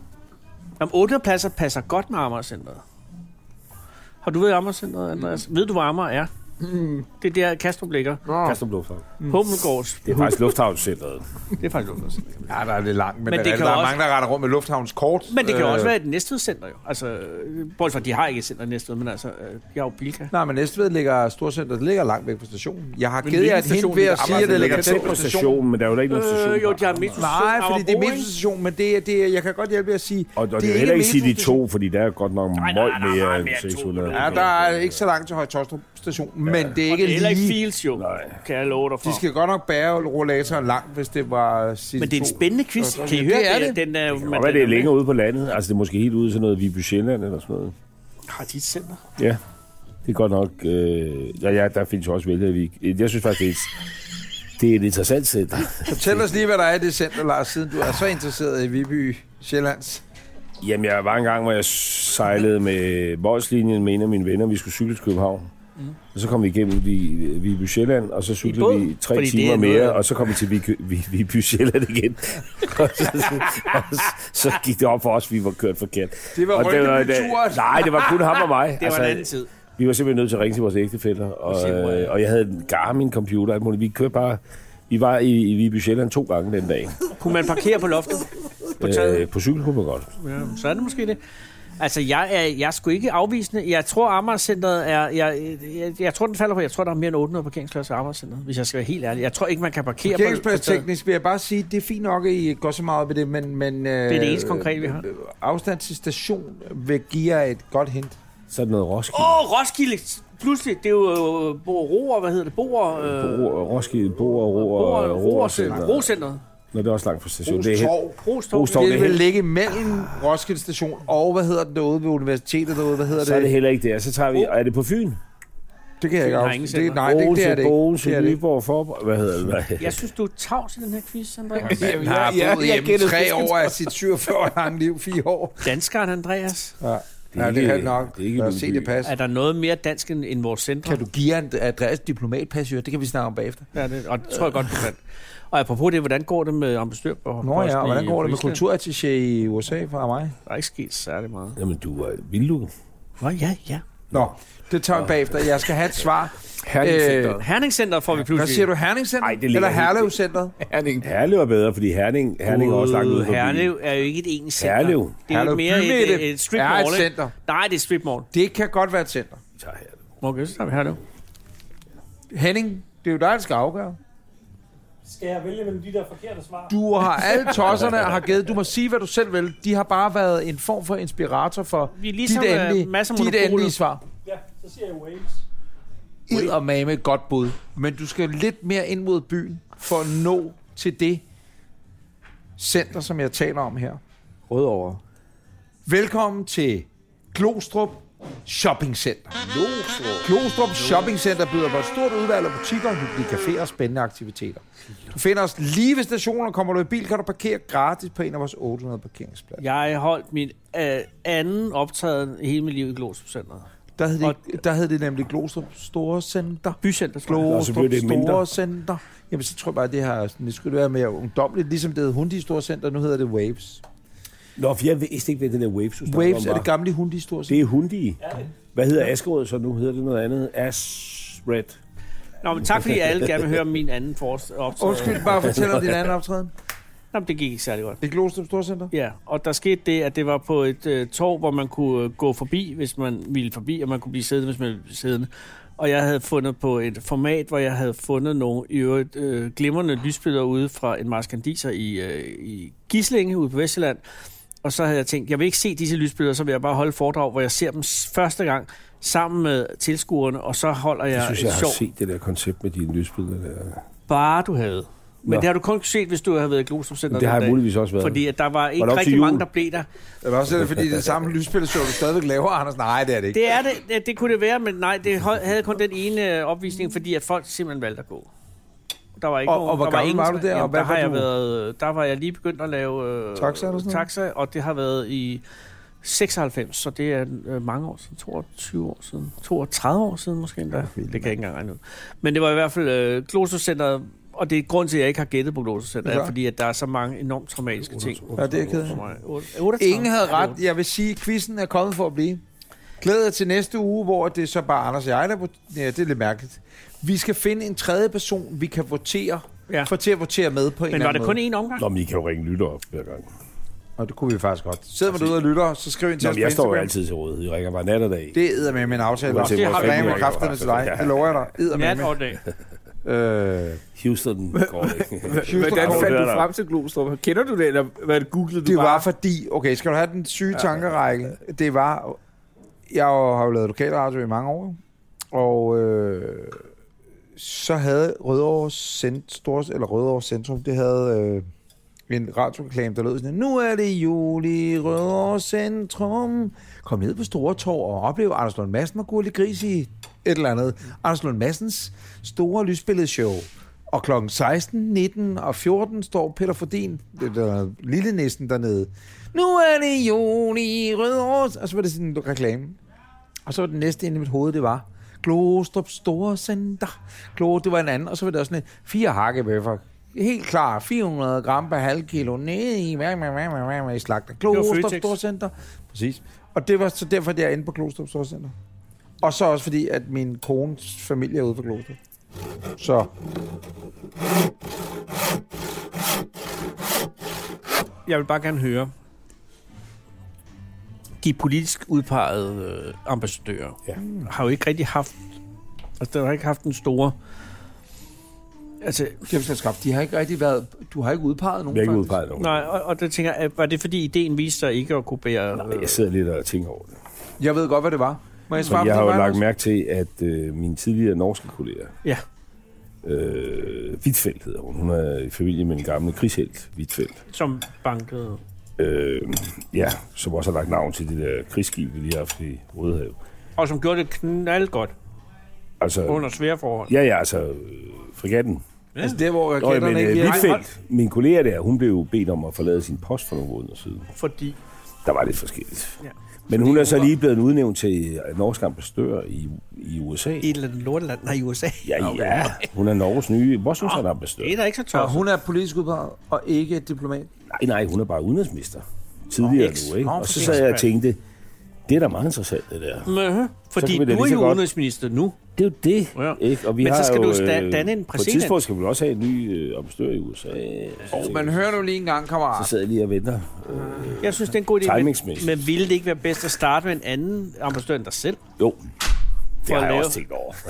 S3: Om otte pladser passer godt med Amagercentret. Har du været i Amagercentret, Andreas? Mm. Ved du, hvor Amager er? Mm. Det er der Kastrup ligger.
S4: Kastrup Lufthavn.
S3: Mm. Hummelgårds.
S4: Det er faktisk Lufthavnscenteret.
S3: Det er faktisk Lufthavnscenteret.
S2: Ja, der er lidt langt, men,
S3: Men
S2: men
S3: det
S2: der,
S3: kan
S2: der er
S3: også...
S2: mange, der retter rundt med Lufthavnskort.
S3: Men det kan
S2: øh...
S3: også være et Næstved-center jo. Altså, bortset fra, de har ikke et center i Næstved, men altså, de har jo Bilka.
S2: Nej, men Næstved ligger Storcenter, det ligger langt væk fra stationen. Jeg har
S3: Men
S2: givet jer et
S3: hvilken
S2: hint ved at
S3: station
S2: sige, at det ligger
S4: tæt
S2: tæt
S4: på
S2: på
S4: stationen,
S2: stationen.
S4: men der er jo da ikke nogen station.
S3: Øh, jo, de har metro.
S2: Nej, fordi det er metrostation, men det er, det er, jeg kan godt hjælpe jer at sige...
S4: Og, og det,
S2: det
S4: det
S2: er
S4: vil heller ikke sige de
S2: metrostation.
S4: to, fordi der er godt nok
S3: nej,
S4: møg
S3: nej,
S4: mere
S3: nej,
S4: end
S3: mere end
S4: seks hundrede.
S2: Ja, der er ikke så langt til Høje-Taastrup station, men det er
S3: Og
S2: ikke
S3: det er heller ikke
S2: lige...
S3: Fields jo,
S4: Nej.
S3: kan jeg love dig for.
S2: De skal godt nok bære rollatoren langt, hvis det var sidste
S3: Men det er en
S2: to.
S3: spændende quiz.
S2: Så-
S3: Kan I
S2: det
S3: høre
S2: er
S3: det?
S2: det.
S3: Den er,
S4: Og hvad det er længere ude på landet? Altså, det er måske helt ude i sådan noget Viby Sjælland eller sådan noget.
S3: Har de et center?
S4: Ja, det er godt nok... Øh, ja, ja, der findes jo også Vælgervik. Jeg synes faktisk, det er, det er et interessant center.
S2: Fortæl os lige, hvad der er i det center, Lars, siden du er så interesseret i Viby Sjællands.
S4: Jamen, jeg var en gang, hvor jeg sejlede med Voldslinjen med en af mine venner. Vi skulle cykle til København. Mm. Og så kom vi igennem Viby Sjælland, og så cyklede vi tre
S3: Fordi
S4: timer
S3: noget...
S4: mere, og så kom vi til Viby Sjælland igen. og så, og så, så gik det op for os, at vi var kørt forkert.
S2: Det var Rynkeby-turen.
S4: Nej, det var kun ham og mig.
S3: Det var altså, en anden tid.
S4: Vi var simpelthen nødt til at ringe til vores ægtefæller, og, øh, og jeg havde en Garmin-computer. Vi kørte bare... Vi var i, i Viby Sjælland to gange den dag.
S3: Kunne man parkere på loftet? På taget?
S4: Øh, på cykel kunne man godt.
S3: Ja, så er det måske det. Altså, jeg er, jeg er sgu ikke afvisende. Jeg tror, Amagercenteret er... Jeg, jeg, jeg tror, den falder på. Jeg tror, der er mere end otte hundrede parkeringspladser i Amagercenteret, hvis jeg skal være helt ærlig. Jeg tror ikke, man kan parkere på...
S2: Parkeringsplads teknisk vil jeg bare sige, det er fint nok, at I går så meget ved det, men... men
S3: det er det eneste konkrete, vi har.
S2: Afstand til station vil give jer et godt hint.
S4: Så er det noget Roskilde.
S3: Åh, oh, Roskilde! Pludselig, det er jo øh, Roer, hvad hedder det? Boer... Øh,
S4: Bo, Roskilde, Boer, Roer, Roer,
S3: Rocenteret.
S4: Nå, det er også langt fra stationen. Det er
S2: Rostorv.
S3: Rostorv.
S4: Rostorv,
S2: Det
S4: det er
S2: vil
S4: helt-
S2: ligge mellem Roskilde station og, hvad hedder det derude ved universitetet derude? Hvad hedder
S4: Så er det
S2: det?
S4: heller ikke det. Så tager vi... Er det på Fyn?
S2: Det kan jeg ikke
S3: har
S2: afsløre.
S3: ingen
S2: Det,
S3: center.
S2: nej, det, det er det ikke.
S4: Bogense,
S2: Det er det ikke.
S4: Nyborg, Forborg. Hvad hedder det? Hvad?
S3: Jeg synes, du er tavs i den her quiz, Andreas.
S2: Han har boet hjemme tre år af sit syvogfyrre år lange liv, fire år.
S3: Danskeren, Andreas.
S2: Ja,
S4: Det er
S2: ja, det
S4: ikke-
S2: kan nok.
S4: det er ikke
S2: Lad
S4: en
S2: os se
S4: by.
S2: det passe.
S3: Er der noget mere dansk end, end vores centre?
S2: Kan du give Andreas diplomatpas? Det kan vi snakke om bagefter.
S3: Ja, det, og det tror jeg godt, du kan. Og apropos det, hvordan går det med ambassadør på
S2: Nå ja, og hvordan går det med
S3: Friesland?
S2: kulturattaché i U S A fra mig?
S3: Der er ikke sket særlig meget.
S4: Jamen, du er vild, du.
S3: Nå, ja, ja.
S2: Nå, det tager vi bagefter. Jeg skal have et svar.
S3: Herning-centeret. Herning-centeret får vi pludselig.
S2: Hvad siger du? Herning-center?
S4: Ej, det ligger
S2: Eller
S4: helt-
S2: Herlev-centeret?
S5: Herning.
S4: Herlev er bedre, fordi Herning, Herning er også langt ude forbi.
S3: Herlev er jo ikke et egentlig center.
S4: Herlev.
S3: Det er jo
S2: Herlev
S3: mere et,
S2: bymidte
S3: et, et strip
S2: er
S3: mall,
S2: et
S3: ikke?
S2: center.
S3: Nej, det er et strip mall.
S2: Det kan godt være et center.
S4: Vi tager Herlev.
S3: Okay, så tager vi Herlev.
S2: Henning, det er jo dig, der skal afgøre.
S9: Skal jeg vælge mellem de der forkerte svar?
S2: Du har alle tosserne har givet. Du må sige, hvad du selv vil. De har bare været en form for inspirator for
S3: Vi er ligesom,
S2: dit
S3: øh,
S2: endelige,
S3: masser af
S2: dit
S3: monopolet.
S2: endelige svar.
S9: Ja, så siger jeg Wales.
S2: Eddermame et godt bud. Men du skal lidt mere ind mod byen for at nå til det center, som jeg taler om her. Rødovre. Velkommen til Glostrup Shopping Center. Glostrup. Glostrup Shopping Center byder på et stort udvalg af butikker, hyggelige caféer og spændende aktiviteter. Du finder os lige ved stationen, og kommer du i bil, kan du parkere gratis på en af vores otte hundrede parkeringspladser.
S3: Jeg har holdt min øh, anden optræden i hele mit liv i Glostrup Centeret.
S2: Der hed, det, der hed det nemlig Glostrup Store Center.
S3: Bycenter, tror jeg.
S4: Nå, så
S2: Glostrup
S4: blev det mindre.
S2: Store Center. Jamen, så tror jeg bare, at det her det skulle være mere ungdomligt, ligesom det hed Hundi Store Center. Nu hedder det Waves.
S4: Nå, for jeg vidste ikke, hvad det der Waves du snakker
S2: Waves
S4: om
S2: er
S4: var.
S2: det gamle Hundi Store
S4: Det
S2: Center.
S4: er Hundi. Hvad hedder Askerød så nu? Hedder det noget andet? Asred.
S3: Nå, men tak fordi alle gerne vil høre min anden forst- optræden.
S2: Undskyld, bare fortæl om din anden optræden.
S3: Nå, men det gik ikke særlig godt.
S2: I Glostrup Store Center?
S3: Ja, og der skete det, at det var på et øh, torv, hvor man kunne øh, gå forbi, hvis man ville forbi, og man kunne blive siddende, hvis man ville blive siddende. Og jeg havde fundet på et format, hvor jeg havde fundet nogle i øvrigt øh, glimrende lysbilleder ude fra en marskandiser i, øh, i Gislinge ude på Vestjylland. Og så havde jeg tænkt, jeg vil ikke se disse lysbilleder, så vil jeg bare holde foredrag, hvor jeg ser dem s- første gang sammen med tilskuerne, og så holder jeg
S4: Jeg synes,
S3: et
S4: jeg har
S3: sjovt.
S4: set det der koncept med dine lysbilleder der.
S3: Bare du havde. Men
S4: Nå.
S3: det har du kun set, hvis du har været i Glostrup Center.
S4: Det har
S3: den
S4: jeg
S3: dag.
S4: muligvis også været.
S3: Fordi at der var ikke
S4: Var det op til
S3: rigtig
S4: jul?
S3: mange, der blev der.
S2: Eller også er det, fordi det er samme lysspilleshow, du stadigvæk laver, Anders? Nej, det er det ikke.
S3: Det er det, det, det kunne det være, men nej, det hø- havde kun den ene øh, opvisning, fordi at folk simpelthen valgte at gå. Der var ikke
S2: Og-
S3: nogen,
S2: og hvor
S3: der var
S2: gammel
S3: ingen,
S2: var du der, og
S3: Jamen,
S2: hvad
S3: der har
S2: var
S3: jeg
S2: du?
S3: været, der var jeg lige begyndt at lave øh,
S2: Taxa eller sådan noget?
S3: taxa, og det har været i seksoghalvfems, så det er øh, mange år siden, toogtyve år siden, toogtredive år siden måske endda. Det kan jeg ikke engang regne ud. Men det var i hvert fald øh, Glostrup Center, og det er grund til, at jeg ikke har gættet på Glostrup Center,
S2: Ja.
S3: er, fordi at der er så mange enormt traumatiske ting.
S2: Ja, det er jeg ked af.
S3: For mig. otteogtredive.
S2: Ingen havde ret. Jeg vil sige, at quizzen er kommet for at blive. Glæder jeg til næste uge, hvor det er så bare Anders og jeg, der ja, det er lidt mærkeligt. Vi skal finde en tredje person, vi kan votere,
S3: Ja.
S2: for til at votere med på en
S3: Men
S2: eller
S3: var det
S2: anden
S3: kun
S2: måde.
S3: én omgang?
S4: Nå, men I kan jo ringe lytter op hver gang.
S2: Og det kunne vi faktisk godt. Sidder man derude og lytter, så skriv ind til
S4: Nå,
S2: os
S4: men
S2: på
S4: jeg står jo
S2: Instagram.
S4: altid til rådighed. I ringer bare nat og dag.
S2: Det æder med min aftale.
S4: Uanset
S2: Det
S4: hvor
S2: har
S4: fanden
S2: ringet
S4: du
S2: med
S4: ringer
S2: kræfterne til
S4: fra.
S2: dig. Det lover jeg dig. Æder med
S3: Nat
S2: med.
S3: og dag.
S2: Øh,
S4: Houston går ikke.
S5: Hvordan
S4: kommer
S5: fandt
S4: der
S5: du
S4: der.
S5: frem til Glostrup? Kender du det, eller hvad googlede du
S2: det
S5: bare?
S2: var fordi... Okay, skal du have den syge tankerække? Det var... Jeg har jo lavet lokalradio i mange år. Og øh, så havde Rødovre, Cent, Stors, eller Rødovre Centrum, det havde øh, en radioreklame, der lød sådan, nu er det jul i Rødovre Centrum. Kom ned på Store Torv og opleve Anders Lund Madsen og Gurli Gris i et eller andet. Anders Lund Madsens store lysbilledshow. Og klokken seksten, nitten og fjorten står Peter Fordin, det der lille næsten dernede. Nu er det jul i Rødovre. Og så var det sådan en reklame. Og så var det næste inde i mit hoved, det var Glostrup Store Center. Glo, det var en anden. Og så var det også sådan et fire hakkebøffer. Helt klar, fire hundrede gram per halv kilo ned i, i slagter. Glostrup Store Center. Præcis. Og det var så derfor, at jeg er inde på Glostrup Store Center. Og så også fordi, at min kones familie er ude på Glostrup. Så.
S3: Jeg vil bare gerne høre, de politisk udpegede øh, ambassadører
S4: Ja.
S3: har jo ikke rigtig haft, altså der har ikke haft en store, altså,
S2: De har ikke rigtig været, du har ikke udpeget nogen.
S4: Vi har ikke
S2: faktisk.
S4: udpeget nogen.
S3: nej, og, og det tænker jeg, var det fordi ideen viste sig ikke at kunne bære?
S4: Nej, jeg sidder lidt og tænker over det.
S2: Jeg ved godt, hvad det var. Må jeg svare
S4: Fordi
S2: på
S4: jeg har
S2: det,
S4: jo
S2: Magnus?
S4: lagt mærke til, at øh, mine tidligere norske kolleger,
S3: Ja.
S4: øh, Hvitfeldt hedder hun, hun er i familie med en gammel krigshelt, Hvitfeldt.
S3: Som bankede.
S4: Øh, ja, som også har lagt navn til det der krigsskib, vi lige har haft i Rødehavet.
S3: Og som gjorde det knaldgodt
S4: Altså,
S3: under svære forhold.
S4: ja, ja, altså, øh, fregatten.
S3: Ja.
S2: Altså der, hvor
S4: Nå,
S2: raketterne
S4: men
S2: ikke
S4: øh,
S2: virker.
S4: Hvitfeldt, min kollega der, hun blev bedt om at forlade sin post for nogle måneder siden.
S3: Fordi,
S4: Der var lidt forskelligt.
S3: Ja.
S4: Men hun er så lige blevet udnævnt til norsk ambassadør i, i U S A.
S3: i et eller andet lorteland, nej, i U S A.
S4: Ja, ja. Hun er Norges nye Washington-ambassadør.
S3: Det er da ikke så
S2: Og
S3: tosset.
S2: hun er politisk udpeget, og ikke diplomat.
S4: Nej, nej, hun er bare udenrigsminister. Tidligere
S3: Nå,
S4: nu, ikke?
S2: Nå,
S4: Og så
S2: for
S4: sad jeg og
S3: ekspert.
S4: tænkte, det er da meget interessant, det der.
S3: Møh, fordi
S4: kan vi da
S3: du
S4: lige
S3: er
S4: så
S3: jo
S4: godt-
S3: udenrigsminister nu.
S4: Det er jo det,
S3: Ja.
S4: ikke? Og vi
S3: Men så
S4: har
S3: skal
S4: jo,
S3: du sta-
S4: øh,
S3: danne en
S4: På et
S3: præcedens.
S4: tidspunkt skal vi også have en ny øh, ambassadør i U S A.
S2: Oh, men hør nu lige en gang, kammerat.
S4: Så sidder jeg lige og venter.
S3: Jeg synes, det er en god idé, men,
S4: Timingsmæssigt.
S3: men ville det ikke være bedst at starte med en anden ambassadør end dig selv?
S4: Jo, det
S3: For
S4: har
S3: at
S4: jeg
S3: lave-
S4: også tænkt over.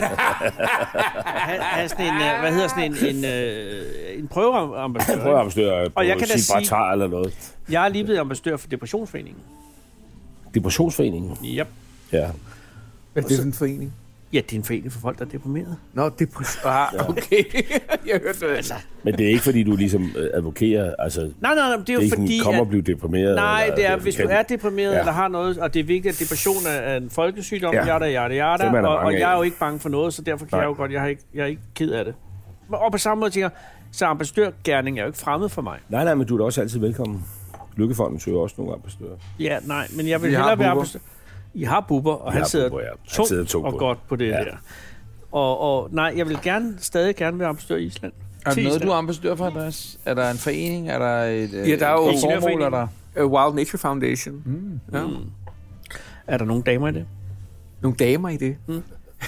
S3: Ha, ha sådan en, øh, hvad hedder sådan en, en, øh, en prøveambassadør?
S4: Prøv at ambassadør på
S3: Og jeg kan da
S4: Gibraltar eller noget.
S3: Jeg er lige blevet ambassadør for Depressionsforeningen.
S4: Depressionsforeningen.
S3: Yep.
S4: Ja.
S5: Hvad er det for en forening?
S3: Ja, det er en forening for folk, der er deprimeret.
S5: Nå, det er ah, okay. Jeg hørte det. Altså.
S4: Men det er ikke, fordi du ligesom øh, advokerer, altså, det
S3: Nej, nej, nej, det er
S4: er
S3: jo
S4: ikke
S3: fordi...
S4: sådan, kom
S3: at-
S4: og blive deprimeret.
S3: Nej,
S4: eller,
S3: det er,
S4: øh,
S3: hvis du
S4: kan-
S3: er deprimeret
S4: Ja.
S3: eller har noget, og det er vigtigt, at depression er en folkesygdom,
S4: Ja.
S3: ja. yada, yada, yada,
S4: Dem er der
S3: og,
S4: mange
S3: og jeg er
S4: af.
S3: jo ikke bange for noget, så derfor kan
S4: Nej.
S3: jeg jo godt, jeg, har ikke, jeg er ikke ked af det. Og på samme måde tænker jeg, så ambassadørgærning er jo ikke fremmed for mig.
S4: Nej, nej, men du er da også altid velkommen. Lykkefonden søger også nogle ambassadører.
S3: Ja, nej, men jeg vil
S2: Vi har
S3: hellere være
S2: Bubber.
S3: ambassadør. I har Bubber, og
S4: Vi
S3: han
S4: har
S3: sidder,
S4: Bubber, ja. Han
S3: tungt
S4: sidder tungt
S3: og
S4: på.
S3: godt på det
S4: Ja.
S3: der. Og, og nej, jeg vil gerne, stadig gerne være ambassadør i Island.
S2: Er
S3: Til
S2: der noget,
S3: Island.
S2: du er ambassadør for, Andreas? Er der en forening? Er der et,
S5: Ja, der er jo-
S2: et formål? Er der?
S5: Uh, Wild Nature Foundation.
S2: Mm.
S5: Ja.
S3: Mm. Er der nogle damer i det?
S5: Nogle damer i det.
S3: Mm.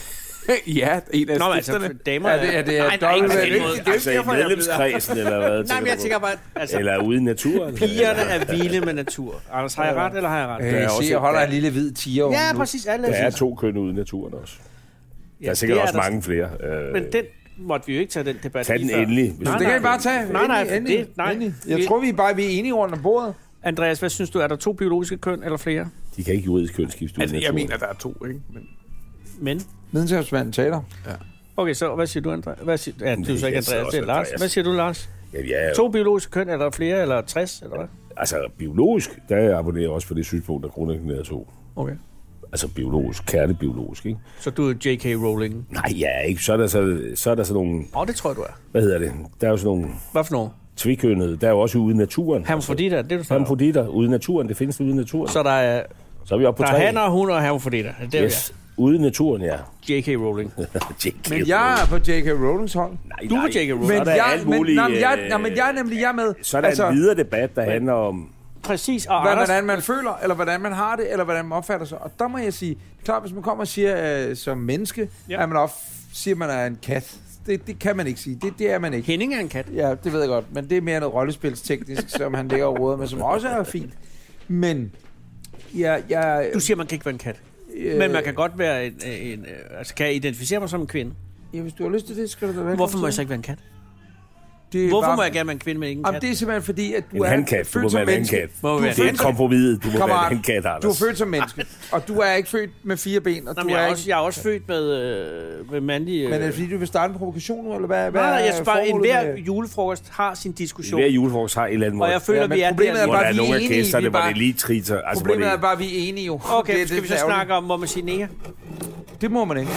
S5: Ja, en af
S3: Nå, men altså,
S5: stifterne.
S3: damer
S2: Er det- er det
S3: nej, nej, ikke på
S2: dobbelt-
S3: den måde.
S5: det er jo
S4: Altså i
S5: derfor, jeg er blevet-
S4: medlemskredsen, eller hvad?
S3: Nej, men
S4: tænker
S3: jeg
S4: du
S3: tænker
S4: på?
S3: bare, altså,
S4: Eller ude i naturen?
S3: pigerne er vilde med natur. Anders, har jeg ret, eller har jeg ret?
S2: Øh,
S4: Der er
S2: se,
S4: også
S2: jeg
S4: et-
S2: holder
S4: der-
S2: en lille hvid tiger
S3: Ja,
S2: nu.
S3: præcis. Alle
S4: Der er
S3: synes-
S4: to køn ude i naturen også.
S3: Ja,
S4: Der er sikkert
S3: det
S4: også
S3: der.
S4: mange flere. Øh,
S3: Men den måtte vi jo ikke tage den debat
S4: Tag den
S3: lige før.
S4: endelig. Hvis
S3: Nej,
S4: du-
S2: Det kan
S3: nej.
S2: vi bare tage.
S3: Nej, nej,
S2: Endelig,
S3: for
S2: endelig,
S3: det- nej.
S2: endelig. Jeg
S3: Vi-
S2: tror, vi er bare vi er enige rundt om bordet.
S3: Andreas, hvad synes du? Er der to biologiske køn eller flere?
S4: De kan ikke juridisk kønsskifte ude i
S5: Altså, jeg
S4: naturen.
S5: mener, der er to, ikke? Men
S3: Men?
S2: Videnskabsmanden taler.
S3: Okay, så hvad siger du, Andreas? Hvad siger, ja, du er så ikke
S4: Jeg siger
S3: Andreas,
S4: også
S3: det er Lars.
S4: Andreas.
S3: Hvad siger du, Lars?
S4: Ja, ja,
S3: To biologiske køn, eller flere, eller tres, eller hvad?
S4: altså biologisk, der abonnerer jeg også for det synspunkt, der grundlæggende er to.
S3: Okay.
S4: Altså biologisk, kernebiologisk, ikke?
S3: Så du er J K Rowling?
S4: Nej, ja, ikke. Så er der så, så er der sådan nogle,
S3: Åh, oh, det tror jeg, du er.
S4: hvad hedder det? Der er jo sådan nogle
S3: Hvad for noget?
S4: tvikønnede, der er jo også ude i naturen.
S3: Hermafroditter, det er du snakker om.
S4: Hermafroditter ude i naturen, det findes ude i naturen. Så,
S3: Så der er,
S4: så er vi oppe på
S3: der er
S4: tre.
S3: hanner, hunde og hermafroditter. Det er
S4: Yes, ude i naturen, ja.
S3: J K Rowling.
S2: Men jeg er på J K Rowlings hold.
S4: Nej,
S3: Du er
S4: nej.
S3: J K Rowling.
S2: Men
S4: er der
S2: jeg,
S4: alt
S2: men,
S4: muligt,
S2: nej, men jeg,
S4: øh,
S2: nej, men jeg er nemlig jeg er med.
S4: Så er der altså, en videre debat, der handler om
S3: Præcis. Og
S2: Hvad,
S3: Anders,
S2: hvordan man føler, eller hvordan man har det, eller hvordan man opfatter sig. Og der må jeg sige, klart, hvis man kommer og siger øh, som menneske, ja. at man op, siger, at man er en kat. Det, det kan man ikke sige. Det, det er man ikke.
S3: Henning er en kat.
S2: Ja, det ved jeg godt. Men det er mere noget rollespilsteknisk, som han ligger og råder med, som også er fint. Men... Ja, jeg,
S3: Du siger, man kan ikke være en kat. Øh, men man kan godt være en, en, en... Altså, kan jeg identificere mig som en kvinde?
S2: Ja, hvis du har lyst til det, skal du da være.
S3: Hvorfor må jeg så ikke være en kat?
S2: Det
S3: Hvorfor
S2: bare...
S3: må jeg gerne være en kvinde med ikke en kat?
S2: Jamen, det er simpelthen fordi, at du
S4: en
S2: er
S4: handkat. Du må være en handkat. Det er et kompromis. Du må
S2: Kammerat,
S4: være en handkat, Anders.
S2: Du er født som menneske, og du er ikke født med fire ben. Og
S3: Nå,
S2: du
S3: jeg,
S2: er
S3: er
S2: ikke...
S3: også, jeg er også født med, øh, med mandlige...
S2: Men er det fordi, du vil starte en provokation nu, eller hvad?
S3: Nej,
S2: hvad
S3: jeg spørger, en hver
S2: med...
S3: julefrokost har sin diskussion.
S4: Hver julefrokost har en eller anden måde.
S3: Og jeg føler,
S2: ja,
S3: vi er
S2: problemet
S3: der.
S2: er bare,
S4: hvor der er
S2: vi er
S4: nogle af
S2: enige,
S4: gæsterne,
S2: vi
S4: hvor
S2: bare-
S4: det er lige triter. Altså,
S2: Problemet
S4: hvor
S2: er
S4: det...
S2: bare, at vi er enige jo.
S3: Okay,
S2: det,
S3: skal
S2: det,
S3: vi så
S2: det,
S3: snakke om, må man sige nære?
S2: Det må man ikke.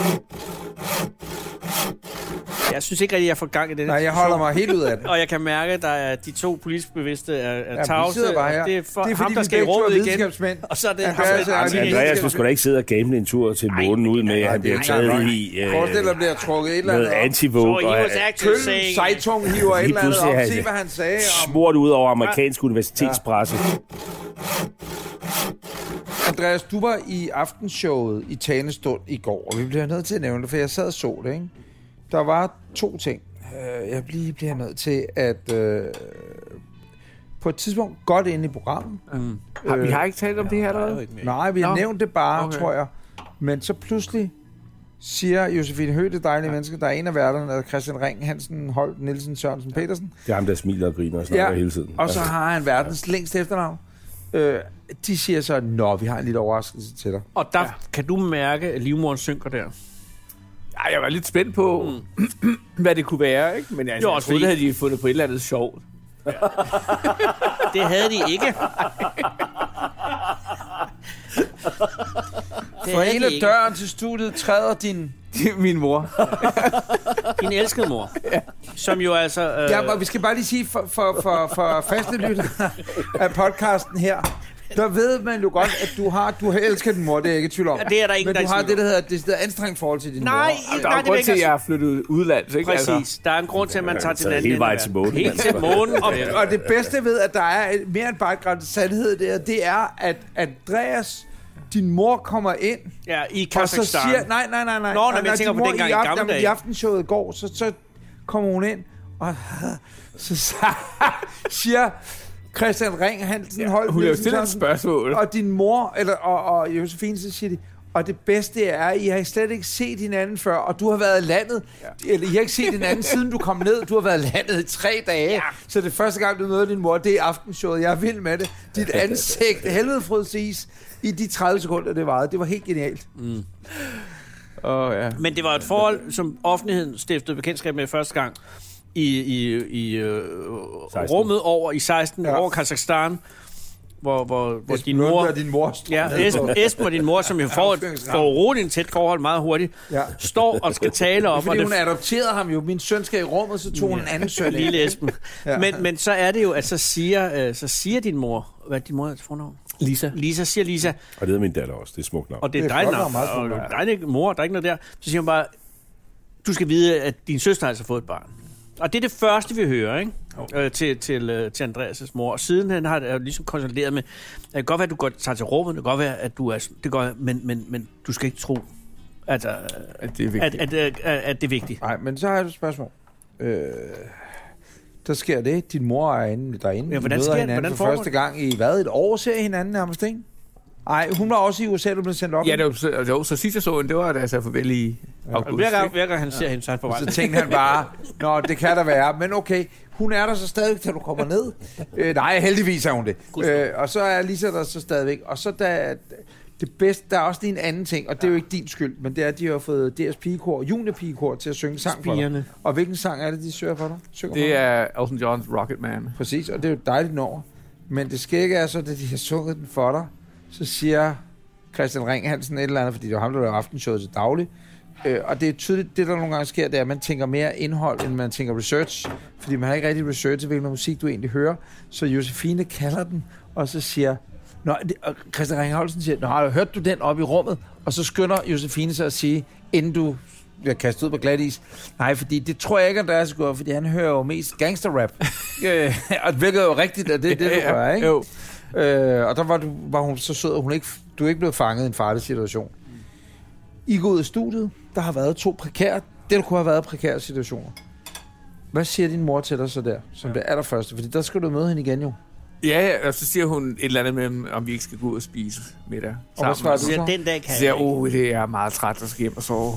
S3: Jeg synes ikke rigtig, jeg får gang i det.
S2: Nej, jeg holder mig helt ud af det.
S3: Og jeg kan mærke, at der er de to politisk bevidste er, er
S2: Ja, vi
S3: tavse.
S2: sidder bare her.
S3: Det er, for
S2: Det er
S3: ham,
S2: fordi,
S3: der
S2: vi
S3: skal i
S2: begge to er
S3: rummet igen.
S2: videnskabsmænd.
S3: Og så er det
S2: Andreas
S3: ham,
S2: er-
S3: der
S2: er-
S3: er
S4: Andreas, du skulle da ikke sidde og gamble en tur til månen ud med, at han bliver taget i... øh,
S2: Forestil dig, at bliver trukket et eller
S4: Noget
S2: andet op.
S4: anti-vogue.
S3: So he
S4: og
S3: was actually
S2: Køln,
S3: saying...
S2: Sejtung hiver et
S4: Lige
S2: eller andet
S4: pludselig
S2: op.
S4: er
S2: Se,
S4: det-
S2: hvad han sagde om...
S4: smurt ud over amerikansk universitetspresse.
S2: Andreas, du var i aftenshowet i Tanestund i går, og vi bliver nødt til at nævne det, for jeg sad og så det, ikke? Der var to ting. Øh, Jeg bliver, bliver nødt til at... Øh, på et tidspunkt, godt inde i programmet.
S5: Mm. Har, vi har ikke talt om det her allerede?
S2: Nej, vi har
S5: Nå.
S2: nævnt det bare,
S5: Okay.
S2: tror jeg. Men så pludselig siger Josefine Høgh, det dejlige menneske, der er en af værterne, der er Christian Ring, Hansen, Holt, Nielsen, Sørensen, Petersen.
S4: Det er ham, der smiler og griner og snakker
S2: Ja,
S4: hele tiden.
S2: Og så har han verdens længste efternavn. Øh, de siger så, nå, vi har en lille overraskelse til dig.
S3: Og der ja. kan du mærke, at livmoderen synker der.
S5: Ja, jeg var lidt spændt på, mm. hvad det kunne være, ikke? Men altså,
S3: Jo,
S5: jeg
S3: også
S5: troede,
S3: fordi-
S5: det havde de fundet på et eller andet sjovt.
S3: Det havde de ikke. Det
S2: For
S3: havde
S2: en
S3: de
S2: af
S3: ikke.
S2: døren til studiet træder din...
S5: Det er min mor.
S3: Din elskede mor. Som jo altså... Øh,
S2: Ja, og vi skal bare lige sige, for, for, for, for faste lytter af podcasten her, der ved man jo godt, at du har, du har elsket din mor, det er jeg ikke i tvivl om.
S3: Ja, det er der ikke,
S2: Men
S3: der
S2: du
S3: er
S2: har
S3: tvivl
S2: det,
S3: om.
S2: der hedder, det hedder anstrengt forhold til din
S3: Nej,
S2: mor.
S3: nej,
S5: Der er
S3: det
S5: jo
S3: vil
S5: grund
S3: ikke
S5: til, at
S3: altså-
S5: jeg har flyttet udlands, ikke?
S3: Præcis.
S5: Altså,
S3: Der er en grund til, at man tager til
S4: Så
S3: den anden
S4: hele vejen
S3: ende af
S4: til månen,
S3: verden. Helt
S4: altså.
S3: til månen.
S2: Og, og det bedste ved, at der er et- mere end bare et grænt sandhed der, det er, at Andreas, din mor kommer ind,
S3: Ja, i
S2: og så
S3: Kazakhstan.
S2: siger... Nej, nej, nej, nej.
S3: Nå, nej,
S2: nej,
S3: men jeg tænker
S2: din
S3: på
S2: mor
S3: dengang
S2: i
S3: i
S2: aften-
S3: gamle
S2: jamen,
S3: dage.
S2: I aftenshowet i går, så, så kommer hun ind, og så, så siger Christian Ring, Hansen, ja, Holt,
S5: hun har jo
S2: Nielsen,
S5: stillet et
S2: Sørensen,
S5: spørgsmål.
S2: og din mor, eller, og, og Josefine, så siger de, og det bedste er, I har slet ikke set hinanden før, og du har været i landet, ja. eller I har ikke set hinanden, siden du kom ned, du har været i landet i tre dage, ja. Så det første gang, du møder din mor, det er aftenshowet, jeg er vild med det. Dit ansigt, helvede fryd siges, i de tredive sekunder, det varede. Det var helt genialt.
S3: Mm.
S5: Åh, ja.
S3: Men det var et forhold, som offentligheden stiftede bekendtskab med første gang i, i, i øh, rummet over i seksten,
S2: Ja.
S3: ja. over Kazakhstan, hvor, hvor, hvor
S2: Esben
S3: din mor...
S2: Lundberg og din mor står
S3: Ja,
S2: nede
S3: Esben,
S2: på-
S3: Esben og din mor, som jo får et,
S2: Afføringsram.
S3: får roligt en tæt forhold meget hurtigt,
S2: Ja.
S3: står og skal tale om...
S2: Fordi
S3: og
S2: hun adopterede ham jo. Min søn skal i rummet, så tog hun en anden søn.
S3: Lille Esben.
S2: Ja.
S3: Ja. Men, men så er det jo, at så siger, øh, så siger din mor... Hvad er din mor til fornavn?
S5: Lisa.
S3: Lisa, siger Lisa.
S4: Og det hedder min datter også. Det er smukt nok.
S3: Og det er
S2: Det er
S3: dig,
S2: flot,
S3: navn.
S2: og meget
S3: Og
S2: smukt.
S3: der er ikke mor, der er ikke noget der. Så siger hun bare, du skal vide, at din søster har altså fået et barn. Og det er det første, vi hører, ikke? Øh, til, til, øh, til Andreas' mor. Og siden han har det ligesom konsolideret med, at det kan godt være, at du går, tager til rummet, det kan godt være, at du er... Det kan godt være, men, men, men du skal ikke tro, at, øh,
S5: At det er vigtigt.
S3: at, at, at, at det er vigtigt.
S2: Nej, men så har jeg et spørgsmål. Øh, der sker det. Din mor er inde, derinde.
S3: Ja,
S2: I
S3: hvordan
S2: møder
S3: sker det?
S2: hinanden
S3: Hvordan
S2: for
S3: foregår
S2: første
S3: det?
S2: gang i, hvad, et år ser I hinanden nærmest, ikke? Nej, hun var også i U S A, du blev sendt op.
S5: Ja, det var, så, jo, så sidst jeg så hende, det var da jeg sagde farvel i august.
S3: Hver gang,
S5: ikke?
S3: hver gang han ser hende, så er han på vej.
S2: Så tænkte han bare, nå, det kan der være. Men okay, hun er der så stadigvæk, til du kommer ned. Øh, nej, heldigvis er hun det. Øh, og så er Lisa der så stadigvæk. Og så der, det bedste, der er også lige en anden ting, og det er jo ikke din skyld, men det er, at de har fået D S Pigekor, juniorpigekor, til at synge sang for dig.
S3: Spirene.
S2: Og hvilken sang er det, de synger for dig? Synger for
S5: Det
S2: dig?
S5: er Elton John's Rocket Man.
S2: Præcis, og det er jo et dejligt nummer. Men det skægge er så, at de har sunget den for dig, så siger Christian Ring Hansen et eller andet, fordi det er ham, der laver aftenshowet til daglig. Øh, og det er tydeligt, det der nogle gange sker, det er, at man tænker mere indhold, end man tænker research. Fordi man har ikke rigtig research, hvilken musik du egentlig hører. Så Josefine kalder den, og så siger... Nå, det, og Christian Ring Hansen siger, nå, har du hørt du den op i rummet? Og så skynder Josefine sig at sige, inden du bliver kastet ud på glat is. Nej, fordi det tror jeg ikke, at der er så godt, fordi han hører jo mest gangsterrap. øh, og det virker jo rigtigt, at det er det, du gør, ikke?
S5: Jo.
S2: Øh, og der var, du, var hun så sød, og hun ikke, du er ikke blevet fanget i en farlig situation. I går ud af studiet. Der har været to prekære, det kunne have været prekære situationer. Hvad siger din mor til dig så der, som det allerførste? Fordi der skal du møde hende igen jo.
S5: Ja, og så siger hun et eller andet med, om vi ikke skal gå ud og spise middag.
S2: Og hvad svarer du så?
S3: Den dag kan
S5: så siger jeg, oh, det er meget træt, at skal hjem og sove.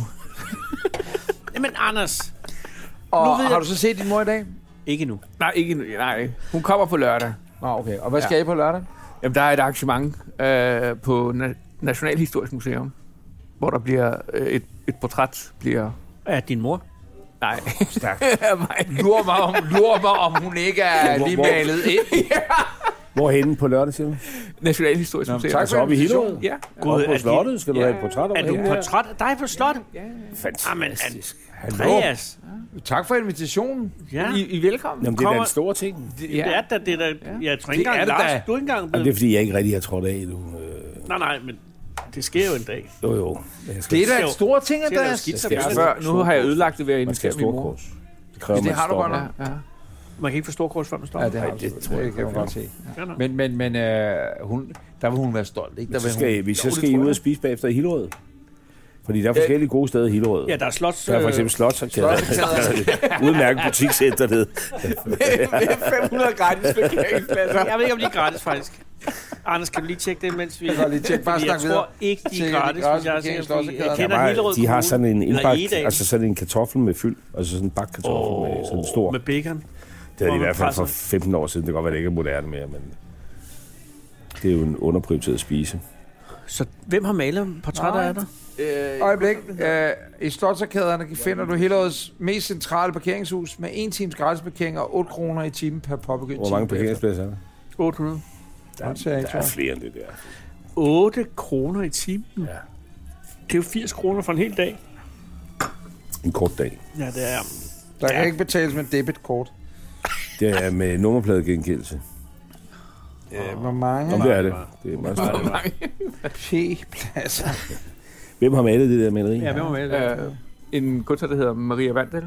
S3: Jamen, Anders.
S2: Og
S3: nu ved
S2: har
S3: jeg...
S2: du så set din mor i dag?
S3: Ikke nu.
S5: Nej, ikke nu. Nej. Hun kommer på lørdag.
S2: Nå, okay. Og hvad skal
S5: Ja.
S2: I på lørdag?
S5: Jamen, der er et arrangement øh, på Na- Nationalhistorisk Museum, hvor der bliver øh, et, et portræt bliver...
S3: Er din mor?
S5: Nej.
S2: Stærkt. Lur mig, om, lur mig, om hun ikke er lige malet ind.
S4: Hvorhenne på lørdag, siger du?
S5: Nationalhistorisk Museum.
S4: Tak for op i Hillerød.
S5: Ja.
S4: God, på slottet skal du
S5: ja.
S4: have et portræt over
S3: Er du
S4: det.
S3: portræt af dig på slottet?
S5: Ja.
S4: Fantastisk.
S3: Andreas.
S2: Tak for invitationen.
S3: Ja.
S5: I, I er velkommen.
S4: Jamen, det er da
S3: Kommer-
S4: en stor ting.
S3: Det, det er da det der... Jeg tror ikke
S2: Det er
S3: engang,
S2: det
S3: Lars,
S2: da.
S3: du er ikke engang
S4: Jamen, det er
S3: blevet...
S4: fordi, jeg ikke rigtig har trådt af nu. Øh,
S3: Nej, nej, men det sker jo en dag.
S4: Jo, jo. Men jeg skal,
S2: Det er da en stor ting,
S3: Skal der
S2: Andreas.
S3: skidt, så
S4: skal-
S3: bliver det-
S5: Før, nu har jeg ødelagt det ved at
S4: man skal
S5: invitere
S4: have
S5: min mor.
S4: storkors. Det kræver,
S2: Det
S4: man
S2: har du
S4: stopper.
S2: godt nok.
S5: Ja, ja.
S3: Man kan ikke få storkors, før man står.
S2: Ja, det har
S4: Nej,
S2: du.
S4: det
S2: Det,
S4: tror jeg
S2: det kan man
S4: godt.
S2: godt se.
S3: Ja, nå.
S2: Men, men, men øh, hun, der vil hun være stolt, ikke? Der
S4: Så
S2: vil
S4: skal,
S2: hun,
S4: vi, så
S2: Jo, det
S4: skal I
S2: tror
S4: ud
S2: jeg.
S4: og spise bagefter i Hillerød. Fordi der er forskellige gode steder i Hillerød.
S3: Ja, der er slots...
S4: Der er for eksempel Slotsarkade. Udmærket butikscenter dernede.
S5: fem hundrede gratis parkeringspladser.
S3: Jeg ved ikke, om de er gratis, faktisk. Anders, kan du lige tjekke det, mens vi...
S2: Jeg kan lige tjekke. Bare
S3: Fordi
S2: snak
S3: jeg
S2: videre.
S3: tror ikke, de er
S2: Tjekker de
S3: gratis,
S2: gratis
S3: hvis jeg er sikker på.
S2: parkeringslodser?
S3: Jeg
S2: Ja,
S3: kender
S4: Nej,
S3: Hillerød
S4: de har
S3: Kommune.
S4: sådan en
S3: Eller
S4: indbagt,
S3: Egedal.
S4: altså sådan en kartoffel med fyld, altså sådan en bagt kartoffel oh, med sådan en stor.
S3: Med bacon.
S4: Det havde de i
S3: hvor
S4: hvert fald
S3: man
S4: for
S3: presser.
S4: femten år siden. Det kan godt være, det ikke er moderne mere, men det er jo en underprioriteret spise.
S3: Så hvem har malet portrætter af dig?
S5: Øh,
S2: Øjeblik. Øh, I Slotsarkaderne finder du Hillerøds mest centrale parkeringshus med en times gratis parkering og otte kroner i timen per påbegyndt
S4: Hvor mange parkeringspladser er der?
S3: otte hundrede.
S2: Der, der,
S4: Der er flere end det der.
S3: otte kroner i timen?
S4: Ja.
S3: Det er jo firs kroner for en hel dag.
S4: En kort dag.
S3: Ja, det er...
S2: der kan ikke betales med debitkort.
S4: Det er med nummerpladegengældelse.
S2: Øh, hvor mange
S4: Om det er det. Det er meget stort.
S2: P-pladser?
S4: Hvem har malet det der maleri?
S3: Ja, hvem har malet det?
S5: øh, en kunstner, der hedder Maria Vandal.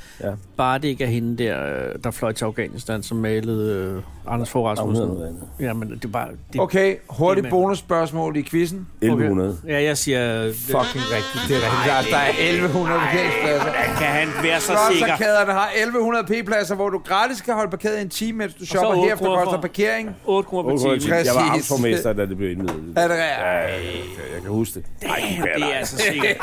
S3: Bare det ikke er hende der, øh, der fløj til Afghanistan, som malede øh, Anders Fogh
S4: Ah, hun hedder
S3: Rasmussen.
S4: noget andet.
S3: Ja, men det er bare... Det,
S2: Okay, hurtigt
S3: Det er-
S2: bonusspørgsmål i quizzen.
S4: elleve hundrede.
S3: Ja, jeg siger... Det,
S2: Fucking rigtigt. Det er rigtigt. Der, der er elleve hundrede parkeringspladser.
S3: kan han være så sikker?
S2: Slotsarkaderne har elleve hundrede p-pladser, hvor du gratis kan holde parkeret i en time, mens du
S3: så
S2: shopper.
S3: otte
S2: Herefter
S3: kroner
S2: koster
S3: for-
S2: parkering.
S3: otte kroner per
S4: Jeg
S3: time.
S2: Præcis.
S4: var amtsborgmester, da det blev indvidet.
S2: Er det
S4: Ja,
S2: rigtigt?
S4: jeg, jeg kan huske det. Nej,
S3: Damn, det er altså sikkert.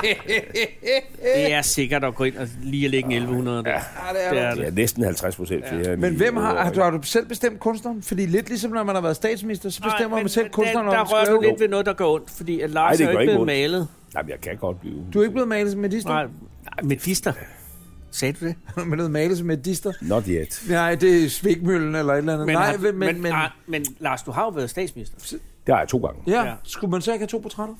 S3: Det er sikkert at gå ind og lige at lægge en elleve hundrede der.
S2: Ja, det er
S3: Det
S2: det.
S3: er
S4: Det er næsten halvtreds procent flere.
S2: Men hvem har, har, du, har du selv bestemt kunstneren? Fordi lidt ligesom når man har været statsminister, så bestemmer man selv kunstneren,
S3: der,
S2: når
S3: der
S2: man
S3: rører du
S2: skriver.
S3: lidt ved noget, der går ondt, fordi at
S4: Nej,
S3: Lars
S4: det
S3: er jo
S4: gør
S3: ikke
S4: ikke
S3: blevet
S4: ondt.
S3: malet.
S4: Nej, men jeg kan godt blive.
S2: Du er ikke blevet malet som medister?
S3: Nej, nej, medister. Sagde du det?
S2: Man er blevet malet som medister?
S4: Not yet.
S2: Nej, det er Svikmøllen eller et eller andet.
S3: Men,
S2: Nej,
S3: har-
S2: men, men,
S3: men,
S2: men,
S3: ah, men Lars, du har jo været statsminister.
S4: Det har jeg to gange.
S2: ja,
S3: Ja.
S2: skulle man så ikke have to portrætter?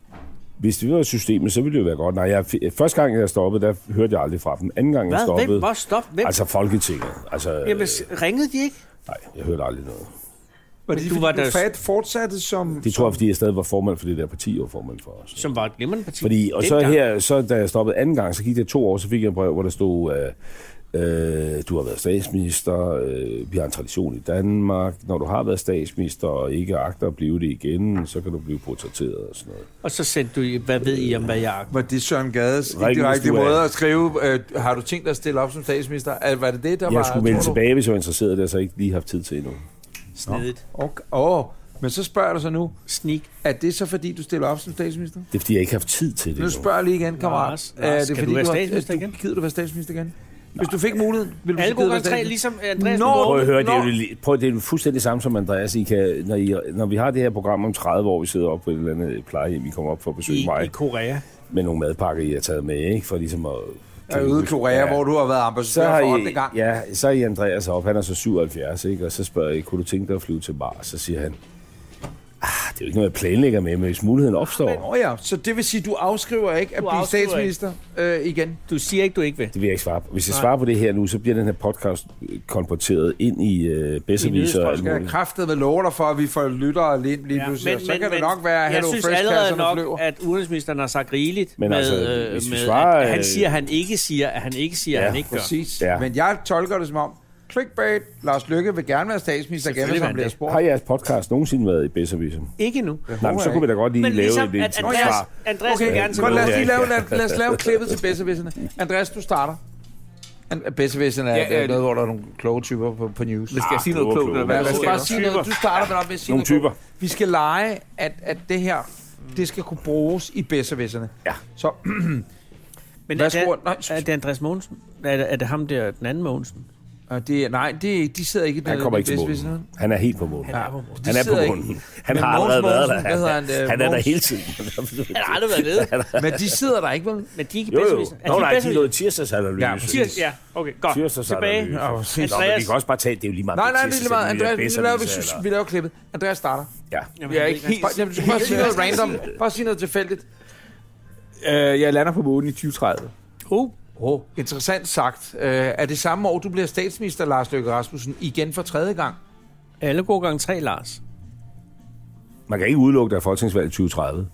S4: Hvis det var systemet, så ville det jo være godt. Nej, jeg, første gang, jeg stoppede, der hørte jeg aldrig fra dem. Anden gang, jeg
S3: Hvad?
S4: stoppede...
S3: Hvem? Hvor stop? Hvem?
S4: Altså Folketinget. Altså,
S3: Jamen, ringede de ikke?
S4: nej, jeg hørte aldrig noget.
S2: Var
S3: Men
S2: det
S3: du
S2: du
S3: var
S2: var du
S3: der-
S2: fat fortsatte som...
S4: Det tror jeg, fordi jeg stadig var formand for det der parti, og formand for os.
S3: Som var et glimrende parti.
S4: Fordi, og så
S3: Dengang.
S4: her, så da jeg stoppede anden gang, så gik det to år, så fik jeg et brev, hvor der stod, øh, øh, du har været statsminister, øh, vi har en tradition i Danmark, når du har været statsminister og ikke agter at blive det igen, så kan du blive portrætteret og sådan noget.
S3: Og så sendte du, hvad ved I om, hvad jeg...
S2: Var det Søren Gades
S4: Ring,
S2: direkte
S4: hvis du er-
S2: måde at skrive, øh, har du tænkt dig at stille op som statsminister? Er, var det det, der var...
S4: Jeg skulle melde
S2: tror du?
S4: tilbage, hvis jeg var interesseret, det har jeg så ikke lige haft tid til endnu.
S3: Snedigt.
S2: Okay. Oh, men så spørger jeg dig så nu,
S3: Sneak.
S2: er det så fordi, du stiller op som statsminister?
S4: Det er fordi, jeg ikke har haft tid til det
S2: Nu
S4: endnu.
S2: spørger jeg lige igen, kammerat.
S3: Lars, Lars, skal du være
S2: har-
S3: statsminister
S2: du,
S3: igen?
S2: Gider du være statsminister igen? Hvis du fik muligheden, ville du
S3: Alle
S2: så
S3: gode
S2: gide være
S3: gange tre,
S2: statsminister?
S3: ligesom Andreas
S2: Nå,
S3: Nå,
S4: Prøv at høre, det er, jo,
S2: Nå.
S4: li- prøv, det er jo fuldstændig samme som Andreas. I kan, når, I, når vi har det her program om tredive år, vi sidder op på et eller andet plejehjem, I kommer op for at besøge
S3: i,
S4: mig
S3: i Korea.
S4: med nogle madpakker, I har taget med, ikke? For ligesom at...
S2: Jeg er ude i Korea,
S4: Ja.
S2: hvor du har været
S4: Så
S2: ambassadør
S4: har
S2: for ottende
S4: I,
S2: gang.
S4: ja, så er I Andreas op, han er så syvoghalvfjerds, ikke? Og så spørger jeg, kunne du tænke dig at flyve til Mars? Så siger han, ah, det er jo ikke noget, jeg planlægger med, men hvis muligheden opstår,
S2: Åh ja, så det vil sige, du afskriver ikke at
S3: Du
S2: blive
S3: afskriver
S2: statsminister øh, igen?
S3: Du siger ikke, du ikke vil.
S4: det vil jeg ikke svare på. Hvis jeg svarer på det her nu, så bliver den her podcast konverteret ind i uh, bedserviser og
S2: Jeg
S4: alt
S2: skal have
S4: muligt.
S2: kraftet med love dig for, at vi får lyttere lige, lige pludselig. Så kan det nok være, at
S3: jeg
S2: Hello
S3: synes allerede
S2: Fresh-kasserne
S3: nok,
S2: flyver.
S3: at udenrigsministeren har sagt rigeligt
S4: Men
S3: med,
S4: altså,
S3: øh,
S4: hvis vi
S3: med
S4: svarer,
S3: at han
S4: øh,
S3: siger, at han ikke siger, at han ikke siger, at
S4: ja,
S3: han ikke gør.
S2: Præcis.
S4: Ja.
S2: Men jeg tolker det som om, Clickbait. Lars Løkke vil gerne være statsminister igen, hvis han bliver spurgt.
S4: Har jeres podcast nogensinde været i Bedservice?
S3: Ikke nu.
S4: Nej, men så kunne vi da godt lige
S3: Men
S4: lave
S3: ligesom,
S4: et
S3: at
S4: svar.
S3: Andreas, Andreas
S2: Okay,
S3: vil gerne
S2: godt, lad os lige
S4: Ja.
S2: lave, lad, lad os lave klippet til Bedservicerne. Andreas, du starter. Bedservicerne er
S5: Ja, ja,
S2: noget, hvor der er nogle kloge typer på, på news.
S5: Skal jeg sige noget
S4: Ah,
S5: klogt?
S4: kloge.
S5: Eller hvad?
S2: Lad
S5: Hvad
S2: os
S5: skal
S2: bare
S5: jeg
S2: sige noget. Du starter med at sige
S4: Nogle
S2: noget
S4: typer.
S2: klogt. Vi skal lege, at, at det her, det skal kunne bruges i Bedservicerne.
S4: Ja.
S2: Så,
S3: Men
S2: Hvad
S3: er det,
S2: skruer- nej,
S3: er det Andreas Mogensen? Er det, er det ham der, den anden Mogensen?
S2: øh, det, er- nej, det, de sidder ikke i
S4: Han kommer ikke til
S2: Bedservicerne.
S4: månen. Han er helt på månen.
S3: Han er på månen.
S2: De
S4: Han er
S2: sidder
S4: på månen. Han
S2: Men
S4: har
S2: Mogens
S4: allerede været der.
S2: Mogensen, hvad hedder han, øh,
S4: Han er der
S2: Mogens?
S4: hele tiden.
S3: Han har aldrig været nede.
S2: Men de sidder der ikke, vel?
S3: Men de er ikke
S4: Jo, jo.
S3: bedste.
S4: Nå, nej, de er noget tirsdagsanalyse.
S2: Ja,
S3: Tirs, ja, okay, godt.
S4: Tirsdagsanalyse.
S3: Tilbage.
S2: Nå,
S4: Nå,
S2: præcis.
S4: men vi
S3: Andreas.
S4: kan også bare tage, det er jo lige meget.
S2: Nej, nej,
S4: med
S2: det er lige meget.
S4: tirsdagsanalyse,
S2: Andreas, vi laver, vi,
S4: Bedservice, eller-
S2: vi laver klippet. Andreas starter.
S4: Ja.
S3: Jamen,
S5: Jeg er
S3: ved
S5: ikke helt...
S2: Bare, jamen, du skal bare sige noget random. Bare sige noget tilfældigt.
S5: Øh, jeg lander på månen i tyve tredive.
S3: Uh,
S2: Oh, interessant sagt. Uh, er det samme år, du bliver statsminister, Lars Løkke Rasmussen, igen for tredje gang?
S3: alle gode gange tre, Lars.
S4: Man kan ikke udelukke, der er folketingsvalg i tyve tredive.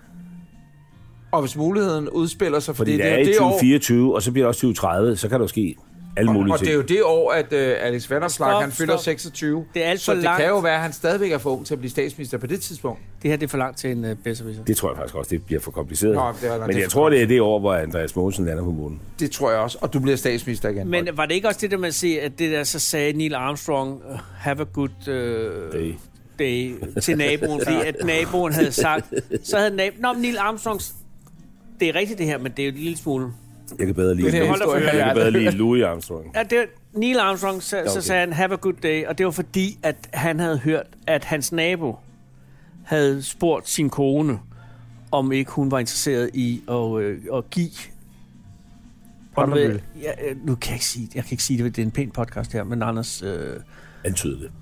S2: Og hvis muligheden udspiller sig,
S4: Fordi
S2: fordi
S4: det er
S2: det,
S4: i
S2: det
S4: tyve
S2: år,
S4: fireogtyve, og så bliver det også tyve tredive, så kan der jo ske alle mulige
S2: og det er
S4: ting.
S2: jo det år, at uh, Alex Vanopslagh,
S3: Stop,
S2: han fylder
S3: stop.
S2: seksogtyve.
S3: Det er alt
S2: så
S3: for
S2: det
S3: langt.
S2: kan jo være, at han stadigvæk er for ung til at blive statsminister på det tidspunkt.
S3: Det her det er for langt til en uh, bedservice.
S4: Det tror jeg faktisk også, det bliver for kompliceret.
S2: Nå, det er-
S4: Men
S2: det er
S4: jeg
S2: for
S4: tror, det er det år, hvor Andreas Mogensen lander på månen.
S2: Det tror jeg også. Og du bliver statsminister igen.
S3: Men var det ikke også det, der man siger, at det der så sagde Neil Armstrong, uh, have a good uh,
S4: Det,
S3: day til naboen, fordi at naboen havde sagt, så havde naboen, nå, men Neil Armstrongs, det er rigtigt det her, men det er jo en lille smule.
S4: jeg kan bedre lide,
S5: Det her
S4: jeg
S5: historie,
S4: kan
S5: jeg
S4: bedre lide Louis Armstrong.
S3: Ja, det var, Neil Armstrong, så, okay. så
S4: Okay.
S3: sagde han, have a good day, og det var fordi, at han havde hørt, at hans nabo havde spurgt sin kone, om ikke hun var interesseret i at, øh, at give. Og du ved, ja, øh, nu kan jeg ikke sige det, jeg kan ikke sige det, det er en pæn podcast her, men Anders, øh,
S4: Antyde det.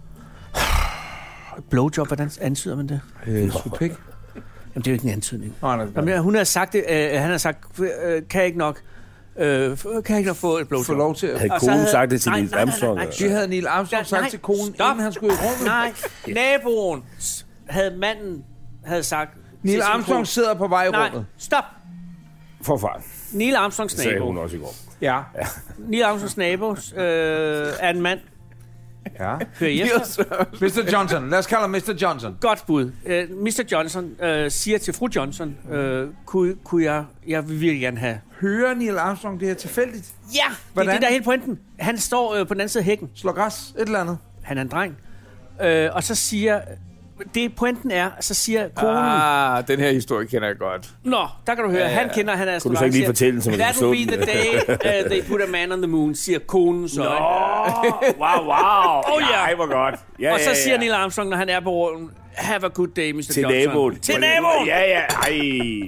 S3: blowjob, hvordan antyder man det?
S2: Øh, Supik?
S3: Jamen, det er jo ikke en antydning.
S2: Nej, nej,
S3: Jamen, hun har sagt det, øh, han har sagt, øh, kan jeg ikke nok, øh, kan jeg ikke nok få et blowjob?
S2: få lov til at...
S4: Havde
S3: Og så
S4: konen
S3: havde-
S4: sagt det til
S3: Nej,
S4: Neil
S3: nej, nej,
S4: Armstrong?
S3: nej,
S4: eller?
S2: Det havde Neil Armstrong
S3: Nej,
S2: sagt til konen,
S3: stop.
S2: inden han skulle i rummet.
S3: Nej, naboen s- havde manden havde sagt...
S2: Neil
S3: til sin
S2: Armstrong
S3: kone-
S2: sidder på vej i
S3: Nej,
S2: rummet.
S3: stop.
S4: Forfra,
S3: Neil Armstrongs
S4: sagde
S3: nabo.
S4: hun også i går.
S2: Ja.
S3: Neil Armstrongs nabo øh, er en mand.
S2: Ja.
S3: Hør I efter?
S2: mister Johnson. Lad os kalde ham mister Johnson.
S3: Godt bud. Øh, mister Johnson øh, siger til fru Johnson, øh, kunne, kunne jeg... Jeg vil virkelig gerne have...
S2: Hører Neil Armstrong det her tilfældigt?
S3: Ja, det er
S2: Hvordan?
S3: det, der er hele pointen. Han står øh, på den anden side af hækken.
S2: Slå græs? Et eller andet?
S3: Han er en dreng. Øh, og så siger... Det pointen er, så siger konen...
S5: Ah, den her historie kender jeg godt.
S3: Nå, der kan du høre.
S5: Ja, ja.
S3: Han kender, han er
S4: Kunne du så ikke lige fortælle den, så man
S3: That
S4: kunne
S3: will
S4: forstå
S3: be the
S4: den?
S3: day uh, they put a man on the moon, siger konen så.
S4: Nå, wow, wow.
S3: Oh, ja.
S4: Ej, hvor godt. Ja,
S3: Og så
S4: ja,
S3: siger
S4: ja.
S3: Neil Armstrong, når han er på rullen, have a good day, mister
S4: Til
S3: Johnson.
S4: naboen.
S3: Til naboen!
S4: Ja, ja. Ej.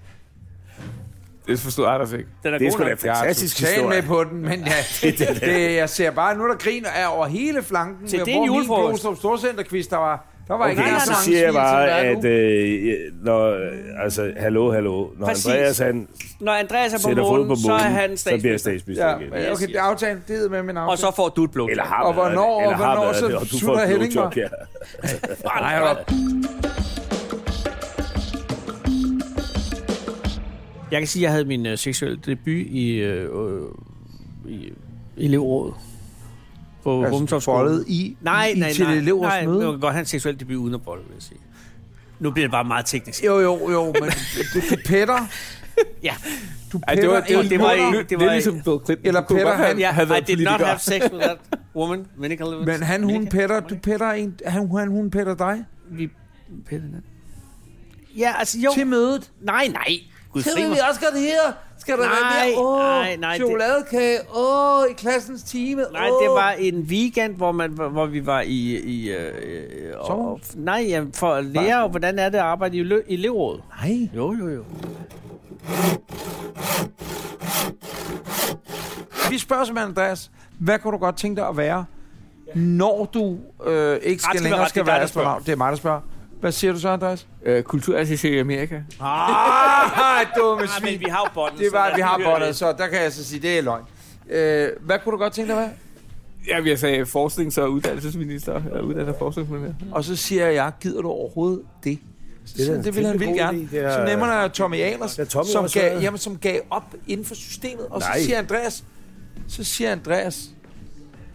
S5: Det forstod Anders ikke.
S3: Den er
S4: Det er
S3: god
S4: sgu da
S3: nok.
S4: en fantastisk
S2: Jeg er
S4: historie.
S2: med på den, men ja, det, det, det, jeg ser bare, nu er der griner er over hele flanken.
S3: Se, det er en
S2: hvor min
S3: julefrokost.
S2: Glostrup Storcenterquiz, der var, der var ikke
S4: Okay,
S2: engang
S4: så
S2: mange
S4: siger jeg
S2: smil, som
S4: bare,
S2: der er nu.
S4: at øh, når, altså, hallo, hallo, når
S3: Præcis.
S4: Andreas han
S3: Når Andreas er på
S4: sætter fod på
S3: månen, så er han
S4: månen, så bliver jeg
S3: statsminister.
S4: statsminister igen.
S2: Ja, okay, det er aftalen. Det er med min aftale.
S3: Og så får du et blowjob.
S4: Eller har
S2: Og
S4: været
S2: hvornår-
S4: det, eller
S2: og
S4: har
S2: hvornår
S4: været
S2: så
S4: det, og du får
S2: slutter
S4: et
S2: Henning
S4: blowjob
S2: mig?
S4: her.
S2: Nej, hold op.
S3: Jeg kan sige, at jeg havde min øh, seksuelle debut i, øh, øh, i elevrådet. På
S2: Altså,
S3: Rumtoftsskolen.
S2: foldet i,
S3: Nej,
S2: i
S3: nej,
S2: til
S3: nej.
S2: elevers
S3: nej,
S2: møde?
S3: man kan godt have en seksuel debut uden at bolle, vil jeg sige. Nu bliver det bare meget teknisk.
S2: Jo, jo, jo, men du, du petter.
S3: Ja.
S2: Du
S5: Ej,
S2: petter
S5: det var, det var,
S2: en
S3: det var
S2: mutter.
S3: ikke-
S5: det
S3: det
S5: var
S3: var
S5: ligesom Bill Clinton.
S2: Eller
S5: Du kunne
S2: Peter,
S5: godt have-
S2: han-
S3: Yeah,
S5: have
S3: I
S5: været
S3: did not
S5: politiker.
S3: have sex with that woman. Medical
S2: Men han, hun petter, du petter en, han, han, hun petter dig
S3: Vi petter den. Ja, altså jo.
S2: til mødet.
S3: Nej, nej. Gud,
S2: Så
S3: fri
S2: vil
S3: mig.
S2: vi også godt her. Skal der
S3: Nej,
S2: være mere? Åh,
S3: nej, nej, det-
S2: chokoladekage. Åh, i klassens time.
S3: Nej,
S2: Åh.
S3: det var en weekend, hvor, man, hvor vi var i... i øh, øh, og, nej, ja, for at lære, hvordan er det at arbejde i, lø- i elevrådet.
S2: Nej.
S3: Jo, jo, jo.
S2: Vi spørger simpelthen, Andreas, hvad kunne du godt tænke dig at være, når du øh, ikke skal
S3: skal
S2: længere
S3: være ret,
S2: skal
S3: det er dig,
S2: være
S3: der
S2: astronaut?
S3: spørger.
S2: Det er mig, der spørger. Hvad siger du så, Andreas?
S5: Øh, kulturattaché i Amerika.
S2: Ah, dumme
S3: Nej, men
S2: svin.
S3: vi har jo båndet.
S2: Det
S3: så
S2: var,
S3: lad
S2: vi
S3: os
S2: har
S3: lige høre
S2: båndet,
S3: det.
S2: så der kan jeg så sige, det er løgn. Øh, hvad kunne du godt tænke dig at være?
S5: Ja, jeg sagde forsknings- og uddannelsesminister. Eller uddannelses- og forskningsminister.
S2: Og så siger jeg, gider du overhovedet det?
S4: Det er
S2: Så
S4: da en
S2: det vil han
S4: kæmpe
S2: vildt
S4: god
S2: gerne.
S4: idé. Det er-
S2: Så nemmer der Tommy Ahlers,
S4: Det er Tommy
S2: som,
S4: også
S2: gav,
S4: været.
S2: jamen, som gav op inden for systemet. Og så
S4: Nej.
S2: siger Andreas, så siger Andreas,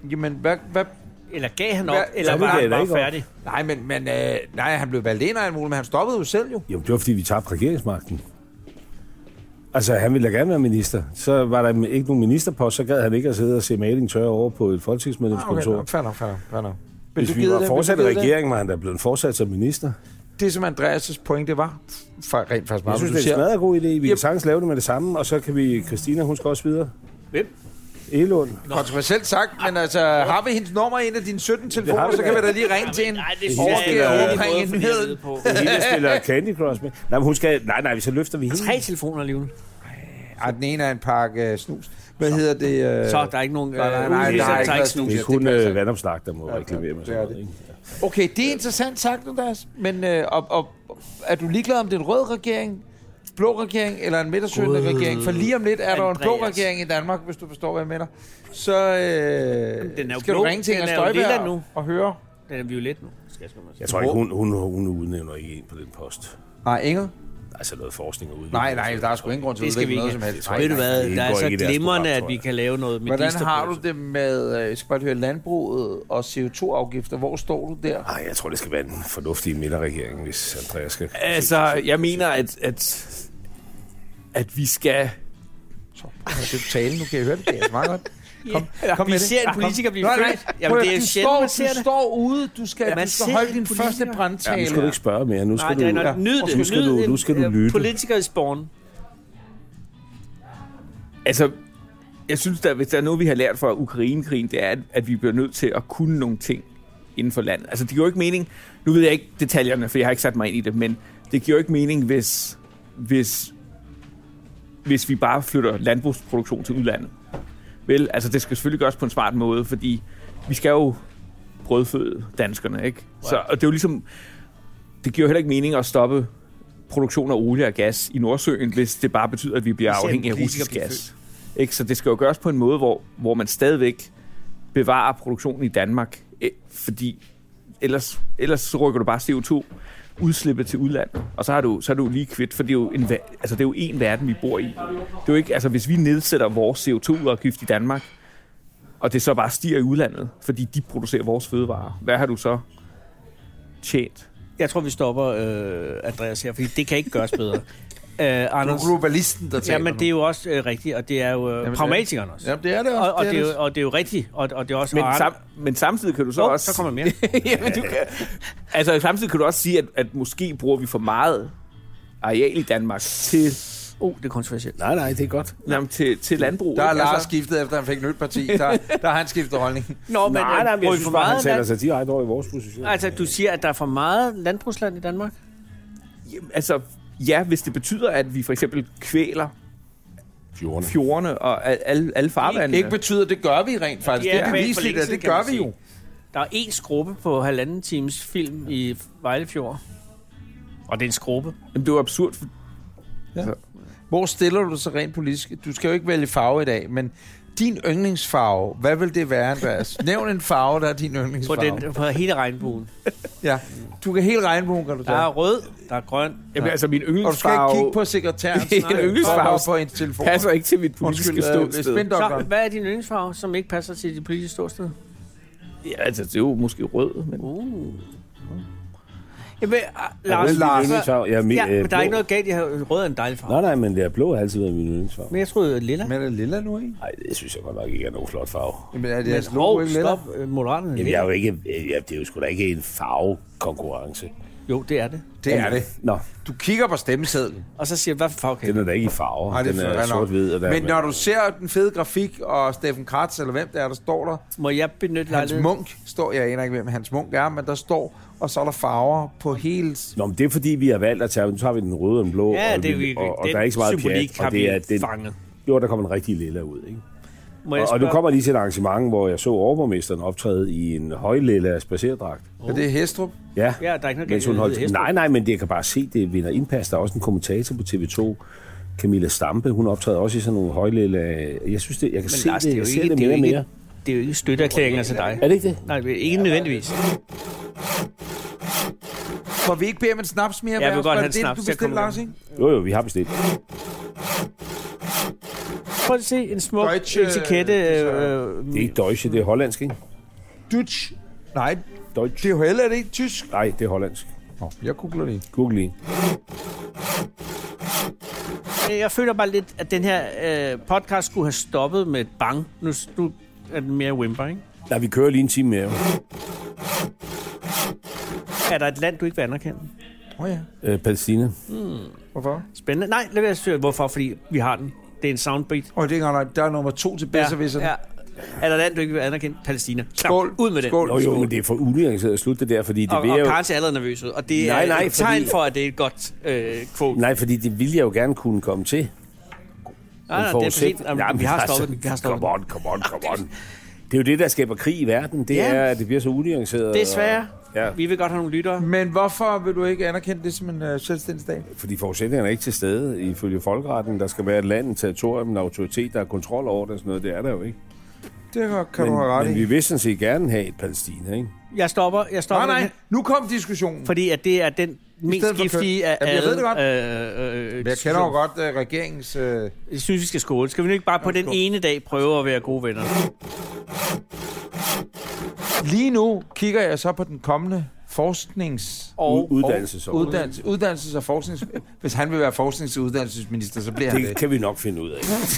S2: Jamen, hvad... hvad
S3: Eller gav han op,
S2: Hvad-
S3: eller
S4: Så
S3: var
S4: gav
S3: han
S4: der
S3: bare
S4: ikke op.
S3: færdig?
S2: Nej, men, men øh, nej, han blev valgt ind af alt muligt, men han stoppede jo selv jo.
S4: Jo, det var fordi, vi tabte regeringsmagten. Altså, han ville da gerne være minister. Så var der ikke nogen ministerpost, så gad han ikke at sidde og se maling tørre over på et folketingsmedlemskontor.
S2: Okay, fair nok, fair nok, fair nok.
S4: Hvis vi var fortsat i regeringen, var han da blevet fortsat som minister.
S2: Det, som Andreas' pointe var, for rent faktisk meget,
S4: Jeg synes,
S2: du
S4: det er
S2: siger,
S4: en smadret god idé. Vi
S2: Yep.
S4: kan sagtens lave det med det samme, og så kan vi... Christina, hun skal også videre.
S3: Hvem?
S4: Elund.
S2: kontroversielt sagt, men altså, har vi hendes nummer i en af dine sytten
S4: Det har
S2: telefoner,
S4: vi
S2: så
S4: da.
S2: kan vi da lige ringe til en
S3: Nej, det
S4: overskærer
S3: er
S2: omkring
S3: ikke
S2: en
S3: noget, fordi jeg
S2: ned.
S3: ved på.
S4: Hende spiller Candy Crush med. Nej, men hun skal... Nej, nej, så løfter vi hende.
S3: Tre telefoner alligevel.
S2: Ej, den ene er en pakke uh, snus. Hvad hedder det? Uh...
S3: Så der er ikke nogen...
S2: Nej, nej,
S3: øh,
S2: nej,
S3: udvidelser,
S2: der er
S3: der
S2: ikke
S3: er
S2: været
S3: ikke snus.
S4: Det er
S2: det
S4: kun
S2: passer
S4: øh,
S2: ikke.
S4: vandomslag, der må
S2: Ja,
S4: reklamere med
S2: det
S4: sådan
S2: er
S4: noget.
S2: det.
S4: Ikke?
S2: Okay, det er interessant sagt, Andreas. Men øh, og, og, er du ligeglad om det er en rød regering, blå regering eller en midtersøgende regering? For lige om lidt er der jo en blå
S3: Andreas.
S2: regering i Danmark, hvis du forstår, hvad jeg mener. Så øh,
S3: den er jo
S2: skal
S3: blå.
S2: du ringe til
S3: Den
S2: Inger
S3: er jo lilla
S2: Støjberg
S3: nu.
S2: og høre.
S3: Den er violet nu. Skal jeg skrive mig.
S4: Jeg tror ikke, hun, hun, hun udnævner ikke en på den post.
S2: Nej, Inger?
S4: Altså noget forskning og udvikling.
S2: Nej, nej, der er sgu ingen grund til at
S3: Det skal vi
S2: udvikle
S3: ikke.
S2: noget som helst.
S3: Ved du hvad,
S4: det
S3: der er
S4: indgår
S3: så
S4: ikke i deres
S3: glimrende,
S4: program,
S3: at
S4: tror
S3: vi
S4: jeg.
S3: kan lave noget med
S2: Hvordan har du det med, øh, jeg skal bare høre, landbruget og C O to afgifter? Hvor står du der?
S4: Nej, jeg tror, det skal være en fornuftig midterregering, hvis Andreas skal...
S5: Altså, jeg mener, at, at, at vi skal...
S2: Så, jeg har tale, nu kan jeg høre det, det er meget godt. Kom, kom
S3: Vi
S2: med
S3: ser
S2: det.
S3: en politiker blive
S2: Nej, nej,
S3: født.
S2: prøv
S3: Jamen,
S2: at-
S3: det er
S2: du
S3: sjældent,
S2: står,
S3: man ser
S2: du
S3: det.
S2: står ude, du skal,
S3: Ja, man
S2: du skal
S3: ser
S2: holde
S3: en
S2: din
S3: politiker.
S2: første
S4: Ja,
S2: brandtale.
S4: nu skal du ikke spørge mere. Nu
S3: Nej,
S4: skal
S3: det er
S4: du...
S3: nok. Nyd det.
S4: Nu skal du-
S3: Nyd
S4: nu skal du
S3: en, øh,
S4: lytte.
S3: Politiker i spawn.
S5: Altså, jeg synes, at hvis der er noget, vi har lært fra Ukrainekrigen, det er, at, at vi bliver nødt til at kunne nogle ting inden for landet. Altså, det giver jo ikke mening... Nu ved jeg ikke detaljerne, for jeg har ikke sat mig ind i det, men det giver jo ikke mening, hvis, hvis, hvis vi bare flytter landbrugsproduktion til udlandet. Vel, altså, det skal selvfølgelig gøres på en smart måde, fordi vi skal jo brødføde danskerne, ikke? Så, og det er jo ligesom... Det giver jo heller ikke mening at stoppe produktion af olie og gas i Nordsøen, hvis det bare betyder, at vi bliver
S3: Vi ser en
S5: afhængige af
S3: politiker
S5: russisk
S3: blive
S5: gas. Ikke? Så det skal jo gøres på en måde, hvor, hvor man stadigvæk bevarer produktionen i Danmark, eh, fordi ellers, ellers så rykker du bare C O to udslippet til udlandet, og så, har du, så er du lige kvidt, for det er jo en, va- altså det er jo en verden, vi bor i. Det er jo ikke, altså hvis vi nedsætter vores C O to udgift i Danmark, og det så bare stiger i udlandet, fordi de producerer vores fødevarer, hvad har du så tjent?
S3: Jeg tror, vi stopper øh, Andreas her, fordi det kan ikke gøres bedre. Øh,
S2: Du er
S3: Anders,
S2: globalisten, der taler
S3: ja, men det er jo også øh, rigtigt, og det er jo øh,
S2: Jamen,
S3: pragmatikeren også.
S2: Ja, det er det også.
S3: Og, og, det er jo, og det er jo rigtigt, og, og det er også...
S5: Men,
S3: og
S5: sam, men samtidig kan du så
S3: Nå,
S5: også...
S3: så kommer mere.
S5: Jamen, du kan, altså samtidig kan du også sige, at, at måske bruger vi for meget areal i Danmark til,
S3: Oh, det er kontroversielt.
S4: Nej, nej, det er godt.
S5: jamen, til, til landbrug.
S2: Der er
S5: ikke?
S2: Lars
S5: Altså,
S2: skiftet, efter han fik et nyt parti. Der, der har han skiftet holdning.
S3: Nå, men
S4: Nej, nej, men jeg
S3: bruger vi
S4: synes
S3: for
S4: bare, han
S3: meget
S4: taler
S3: land?
S4: sig direkte over i vores position.
S3: Altså, du siger, at der er for meget landbrugsland i Danmark?
S5: jamen, altså, ja, hvis det betyder, at vi for eksempel kvæler
S4: Fjordene.
S5: fjordene og al- alle, alle farvandene.
S2: Ikke betyder, det gør vi rent faktisk.
S3: Ja,
S2: Det er
S3: for
S2: beviseligt,
S3: længe
S2: at
S3: siden,
S2: det
S3: kan
S2: gør
S3: man
S2: vi
S3: sige.
S2: jo.
S3: Der er en skrubbe på halvanden times film i Vejlefjord. Og det er en skrubbe.
S5: Jamen, det er jo absurd. For,
S2: Hvor stiller du dig så rent politisk? Du skal jo ikke vælge farve i dag, men din yndlingsfarve, hvad vil det være, Andreas? Nævn en farve, der er din
S3: På,
S2: yndlingsfarve.
S3: den, på hele regnbuen.
S2: Ja. Du kan hele regnbuen, kan du
S3: Der er
S2: tage.
S3: rød, der er grøn.
S5: jamen, altså, min
S2: Og du skal ikke
S5: yndlingsfarve
S2: kigge på sekretæren.
S5: En yndlingsfarve
S2: på en telefon.
S5: passer ikke til mit politiske
S2: Undskyld, øh,
S5: ståsted.
S3: Så,
S2: spindoktoren.
S3: hvad er din yndlingsfarve, som ikke passer til dit politiske ståsted?
S5: Ja, altså, det er jo måske rød, men...
S3: Uh. Jamen, uh, Lars,
S2: det er Lars.
S4: Yndlingsfarve. Ja, min,
S3: ja, men
S4: øh,
S3: der er ikke
S4: blå.
S3: noget galt i at have rød er en dejlig farve.
S4: Nej, nej, men det er blå har altid været min yndlingsfarve.
S3: Men jeg troede, lilla.
S2: Men er det lilla nu, ikke?
S4: Nej, det synes jeg godt nok ikke er nogen flot farve.
S2: Jamen, er det
S3: Men
S2: jeres logo,
S3: hov,
S2: ikke lilla?
S3: stop. øh, Moderaterne er
S4: Jamen,
S3: lilla.
S4: jeg er jo ikke, ja, det er jo sgu da ikke en farvekonkurrence.
S3: Jo, det er det.
S2: Det er det.
S4: Nå,
S2: Du kigger på stemmesedlen.
S3: Og så siger jeg, hvad for farve kan
S4: den
S3: du?
S4: er da ikke i farver.
S2: Nej, det er
S4: den er
S2: fair nok.
S4: sort-hvid. og der-
S2: Men når du ser den fede grafik, og Steffen Kratz, eller hvem det er, der står der,
S3: Må jeg benytte
S2: Hans
S3: lejligheden?
S2: Munk står, jeg aner ikke, hvem Hans Munk er, men der står, og så er der farver på hele...
S4: Nå, men det er fordi, vi har valgt at tage, nu tager vi den røde og den blå,
S3: Ja,
S4: og,
S3: det er
S4: vi,
S3: vi,
S4: og, og
S3: den
S4: der er ikke så meget
S3: symbolik
S4: pjat,
S3: har
S4: og det
S3: vi
S4: er den,
S3: fanget.
S4: jo, der kommer en rigtig lilla ud, ikke?
S3: Må jeg
S4: Og, og nu
S3: spørge-
S4: kommer lige til et arrangement, hvor jeg så overborgmesteren optræde i en højlilla spacerdragt.
S2: Er det Hestrup?
S4: Ja,
S3: Ja, der er ikke noget
S4: mens
S3: galt
S4: hun
S3: i
S4: holdt...
S3: Hestrup.
S4: Nej, nej, men det jeg kan bare se, det vinder indpas. Der er også en kommentator på T V to, Camilla Stampe, hun optræder også i sådan nogle højlilla... Jeg synes, det, jeg kan
S3: Men
S4: se
S3: Lars,
S4: det,
S3: det er jo
S4: jeg ser
S3: ikke,
S4: det
S3: det er
S4: mere
S3: jo
S4: og
S3: ikke,
S4: mere.
S3: det er jo ikke støtteerklæringer til dig.
S4: Er det ikke det?
S3: Nej, ikke nødvendigvis.
S2: Får vi ikke bede om en snaps mere?
S3: Ja, jeg vil
S2: Mads?
S3: godt
S2: Var
S3: have
S2: det
S3: en
S2: det,
S3: snaps
S2: Du
S3: til at
S2: bestilte,
S3: komme
S2: Lars, ikke?
S4: Jo, jo, vi har bestilt.
S3: prøv at se en smuk
S2: Deutsche,
S3: etikette. Øh,
S4: Det er ikke Deutsche, det er hollandsk, ikke?
S2: Dutch. Nej,
S4: Deutsch.
S2: det er jo heller ikke tysk.
S4: Nej, det er hollandsk.
S2: Oh, jeg googler lige.
S4: Google lige.
S3: jeg føler bare lidt, at den her øh, podcast skulle have stoppet med et bang. Nu, nu er den mere whimper, ikke?
S4: Nej, vi kører lige en time mere.
S3: Er der et land, du ikke vil anerkende?
S2: Åh oh, ja.
S4: Øh, Palæstina.
S3: Hmm.
S2: Hvorfor?
S3: Spændende. Nej, lad være styrt. Hvorfor? Fordi vi har den. Det er en soundbeat.
S2: Åh, oh, det er ikke engang, der er nummer to til bedste, hvis
S3: ja. Er der et land, du ikke vil anerkende? Palæstina.
S2: Skål.
S3: Ud med den.
S2: Skål.
S4: Nå jo, men det er for unuanceret at slutte det der, fordi det
S3: og,
S4: vil
S3: og
S4: jeg jo...
S3: Karen ser allerede nervøs ud. Og det
S4: Nej,
S3: er
S4: nej,
S3: et tegn
S4: fordi-
S3: for, at det er et godt øh, quote.
S4: Nej, fordi det vil jeg jo gerne kunne komme til.
S3: Nej, nej, det er for sent. Jamen, vi har stoppet den. Vi har stoppet
S4: Come on, come on, come on. Det er jo det, der skaber krig i verden. Det
S3: Ja.
S4: er, at det bliver så unuanceret.
S3: Desværre.
S4: Og, ja,
S3: Vi vil godt have nogle lyttere.
S2: Men hvorfor vil du ikke anerkende det som en uh, selvstændig stat?
S4: fordi forudsætningerne er ikke til stede ifølge folkeretten. Der skal være et land, en territorium, en autoritet, der har kontrol over det og sådan noget. Det er der jo ikke.
S2: Det kan, kan
S4: men,
S2: du have ret
S4: men
S2: i.
S4: vi vil sådan set gerne have et Palæstina, ikke?
S3: Jeg stopper. Jeg stopper.
S2: Nej, nej,
S3: den
S2: nu kom diskussionen.
S3: her, Fordi at det er den mest
S2: stedet for
S3: giftige af
S2: Jamen, jeg ved
S3: alle.
S2: det godt.
S3: Øh, øh,
S2: Jeg kender jo godt uh, regeringens... Uh...
S3: Jeg synes, vi skal skåle. Skal vi nu ikke bare på den ene dag prøve at være gode venner?
S2: Lige nu kigger jeg så på den kommende forsknings...
S3: Og,
S4: Uddannelses-
S2: og uddannelses, uddannelses- og forsknings... Hvis han vil være forsknings- og uddannelsesminister, så bliver han
S4: Det
S2: det.
S4: kan vi nok finde ud af.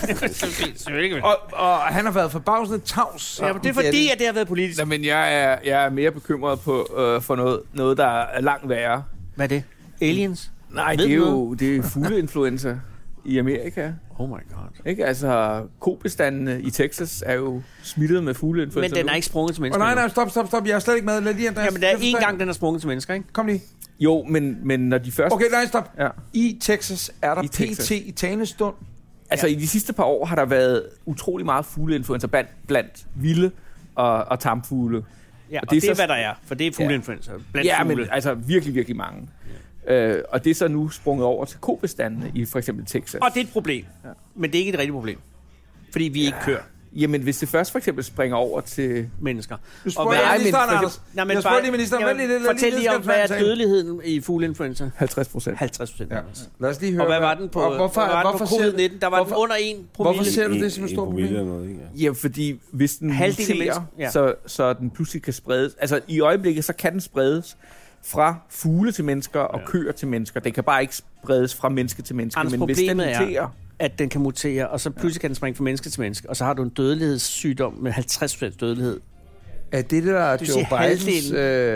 S2: Og, og han har været forbavsende tavs.
S3: Ja, men det er fordi, at det har været politisk.
S5: Nej, men jeg er, jeg er mere bekymret på, øh, for noget, noget, der er langt værre.
S3: Hvad er det? Aliens?
S5: Nej,
S3: Ved
S5: det er
S3: du
S5: jo det er fugleinfluenza i Amerika.
S3: Oh my god.
S5: Ikke? Altså, kobestandene i Texas er jo smittet med fugleinfluenza.
S3: Men den er ikke sprunget til
S2: Og
S3: mennesker.
S2: nej,
S3: endnu.
S2: nej, stop, stop, stop. Jeg er slet ikke med. Lad lige, Andreas.
S3: Jamen, der er
S2: Det forstår
S3: én
S2: jeg.
S3: gang, den er sprunget til mennesker, ikke?
S2: Kom lige.
S5: Jo, men, men når de første...
S2: Okay, nej, stop.
S5: Ja.
S2: I Texas er der
S5: I
S2: P
S5: Texas.
S2: T i talende stund.
S5: Altså, i de sidste par år har der været utrolig meget fugleinfluenza blandt, blandt vilde og, og tamfugle.
S3: Ja, og,
S5: Og
S3: det er,
S5: det er
S3: så,
S5: så-
S3: hvad der er, for det er fugleinfluenza. Blandt
S5: Ja,
S3: fugle.
S5: men altså virkelig, virkelig mange. Ja. Øh, og det er så nu sprunget over til kobestandene i for eksempel Texas.
S3: Og det er et problem.
S5: Ja.
S3: Men det er ikke et rigtigt problem. Fordi vi ikke kører
S5: Jamen, hvis det først for eksempel springer over til...
S3: mennesker.
S2: Du spørger
S3: hvad-
S2: jeg
S5: Nej, men
S2: ministeren,
S5: for-
S2: Anders.
S3: Nej, men
S2: Jeg spørger
S3: bare-
S2: lige ministeren.
S3: Jamen,
S2: Vent lige, lad
S3: Fortæl
S2: lige
S3: lige om, hvad er
S2: tale.
S3: dødeligheden i fugleinfluenza?
S5: halvtreds procent.
S3: halvtreds procent.
S2: Ja. Lad os lige høre.
S3: Og hvad var den på,
S2: og hvorfor,
S3: hvad var den
S2: hvorfor
S3: på
S2: ser-
S3: covid nitten? Der var
S2: hvorfor,
S3: den under en promille.
S2: Hvorfor ser du det som et
S4: En
S2: stort
S4: promille
S2: problem?
S4: eller noget, ikke? Ja.
S5: Ja, fordi hvis den
S3: Halvdelen af
S5: muterer,
S3: mennesker, ja.
S5: så, så den pludselig kan spredes. Altså, i øjeblikket, så kan den spredes fra fugle til mennesker og
S4: Ja.
S5: køer til mennesker. Den kan bare ikke spredes fra menneske til menneske.
S3: Anders,
S5: men hvis den
S3: problemet er-
S5: muterer...
S3: at den kan mutere, og så pludselig kan den springe fra menneske til menneske, og så har du en dødelighedssygdom med halvtreds procent dødelighed.
S2: Er det, der
S3: Du
S2: Joe
S3: siger
S2: Bidens,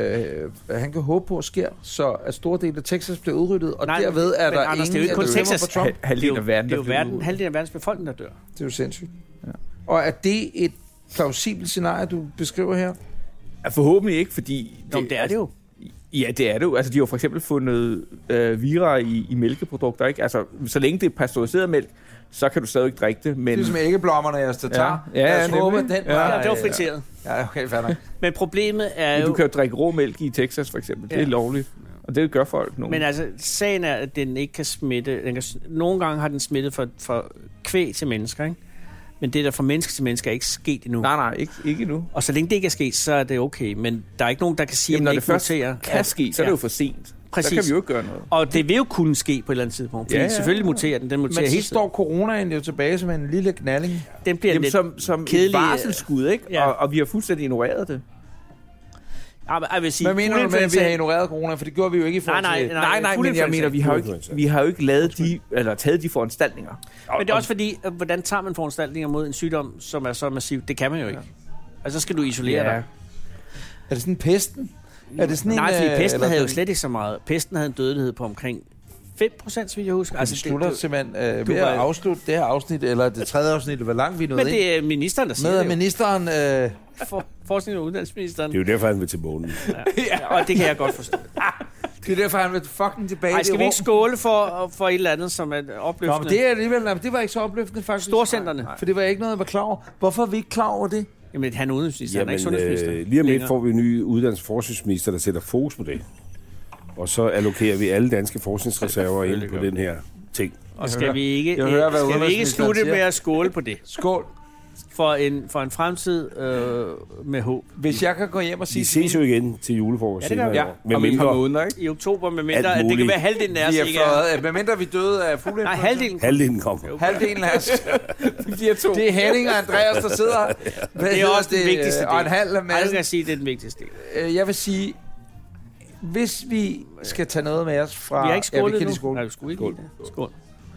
S2: øh, han kan håbe på sker, så at store dele af Texas bliver udryddet, og
S3: Nej,
S2: derved er
S3: men
S2: der
S3: Anders, det er jo
S2: ingen,
S3: ikke kun
S2: der stemmer
S3: Texas.
S2: på Trump.
S5: Hal-
S3: Det er
S5: Halvdelen
S3: jo,
S5: af verden,
S3: det er jo
S5: der bliver
S3: verden,
S5: udryddet.
S3: halvdelen af verdens befolkning, der dør.
S2: Det er jo sindssygt. Ja. Og er det et plausibelt scenarie, du beskriver her?
S5: Ja, forhåbentlig ikke, fordi...
S3: Jo, det er det jo.
S5: Ja, det er det jo. Altså, de har jo for eksempel fundet øh, vira i, i mælkeprodukter, ikke? Altså, så længe det er pasteuriseret mælk, så kan du stadig ikke drikke det, men...
S2: Det er som æggeblommerne, jeg skal tage.
S5: Ja, ja,
S2: Lad os
S5: nemlig.
S2: håbe, at den
S5: Ja,
S2: var...
S3: Ja, det var friteret.
S2: Ja, okay, fair nok.
S3: Men problemet er
S5: Men
S3: jo...
S5: du kan jo drikke rå mælk i Texas, for eksempel. Det er
S3: Ja.
S5: lovligt. Og det gør folk nu.
S3: Men altså, sagen er, at den ikke kan smitte. Den kan, nogle gange har den smittet fra, fra kvæg til mennesker, ikke? Men det der fra menneske til menneske er ikke sket endnu.
S5: Nej, nej, ikke, ikke endnu.
S3: Og så længe det ikke er sket, så er det okay. Men der er ikke nogen, der kan sige,
S5: Jamen,
S3: at
S5: når
S3: den
S5: det
S3: ikke
S5: først
S3: muterer.
S5: kan ske, så er det jo for sent.
S3: Præcis.
S5: Så kan vi jo ikke gøre noget.
S3: Og det vil jo kunne ske på et eller andet tidspunkt. Fordi
S5: Ja,
S3: ja,
S5: ja.
S3: ja. selvfølgelig muterer den. Den muterer
S2: Men
S3: hele
S2: så
S3: tiden.
S2: står coronaen jo tilbage som en lille knalling.
S3: Den bliver
S5: Jamen,
S3: lidt...
S5: som, som et
S3: kedelig,
S5: varselsskud, ikke?
S3: ja.
S5: Og, og vi har fuldstændig ignoreret det.
S3: Ja, men jeg vil sige,
S2: Hvad mener du med, at vi har
S3: fugleinfluenza-
S2: ignoreret corona? For det gjorde vi jo ikke i forhold
S3: Nej, nej,
S2: til...
S3: nej.
S5: Nej, nej, men jeg
S3: fugleinfluenza.
S5: mener, vi har jo ikke,
S4: Fugleinfluenza.
S5: vi har jo ikke lavet de, eller taget de foranstaltninger.
S3: Men det er også fordi, at hvordan tager man foranstaltninger mod en sygdom, som er så massiv? Det kan man jo ikke. Altså, så skal du isolere
S5: Ja.
S3: dig.
S2: Er det sådan pesten? Er det sådan
S3: Nej,
S2: en...
S3: fordi
S2: øh,
S3: pesten
S2: eller
S3: havde jo
S2: den-
S3: slet ikke så meget. Pesten havde en dødelighed på omkring fem procent, vil jeg huske.
S2: Altså, det slutter simpelthen øh,
S3: du
S2: ved at
S3: var-
S2: afslutte det her afsnit, eller det tredje afsnit, hvor langt vi er nået
S3: Men
S2: ind.
S3: det er ministeren, der siger
S2: Med at
S3: det jo.
S2: ministeren... Øh,
S3: For, forskning- og uddannelsesministeren.
S4: Det er jo derfor, han vil til månen.
S3: Ja, og det kan jeg godt forstå.
S2: det er derfor, han vil fucking tilbage
S3: Ej,
S2: i
S3: skal
S2: det
S3: vi
S2: rum.
S3: ikke skåle for, for et eller andet, som er
S2: Nå,
S3: opløftende?
S2: men det er alligevel... nej, det var ikke så opløftende, faktisk.
S3: Storcentrene.
S2: Nej, for det var ikke noget, jeg var klar over. Hvorfor er vi ikke klar over det?
S3: Jamen, han er udenrigsminister, han er ikke
S4: Jamen,
S3: sundhedsminister.
S4: øh, lige om lidt
S3: længere.
S4: får vi en ny uddannelses- og forskningsminister, der sætter fokus på det. Og så allokerer vi alle danske forskningsreserver ind på den her ting.
S3: Og skal vi ikke,
S2: jeg hører, hvad
S3: skal vi ikke
S2: udenrigsministeren
S3: slutte
S2: siger.
S3: med at skåle på det?
S2: Skål.
S3: for en, for en fremtid øh, med håb.
S2: Hvis jeg kan gå hjem og sige...
S4: Vi ses jo igen til julefrokost.
S3: Ja, det gør vi.
S2: Ja,
S4: Med
S5: om et par
S4: mindre,
S5: måneder, ikke?
S3: I oktober, med mindre,
S4: Alt
S3: at det kan
S4: muligt.
S3: være halvdelen af os,
S2: Vi er
S3: ikke er...
S2: fløjet, med mindre vi døde af fugle.
S3: Nej, halvdelen.
S4: halvdelen kommer.
S2: Halvdelen af os.
S5: De er to.
S2: Det er Henning og Andreas, der sidder. Hvad
S3: Det er også den vigtigste del.
S2: Og en halv af
S3: Ej, det skal
S2: maden.
S3: jeg sige, det er den vigtigste del.
S2: Øh, Jeg vil sige, hvis vi skal tage noget med os fra...
S3: Vi har ikke
S2: ja, vi
S3: skålet
S2: kan
S3: nu.
S2: lige skåle.
S3: Nej, vi skulle ikke
S4: Skål.
S3: lide det. Skål.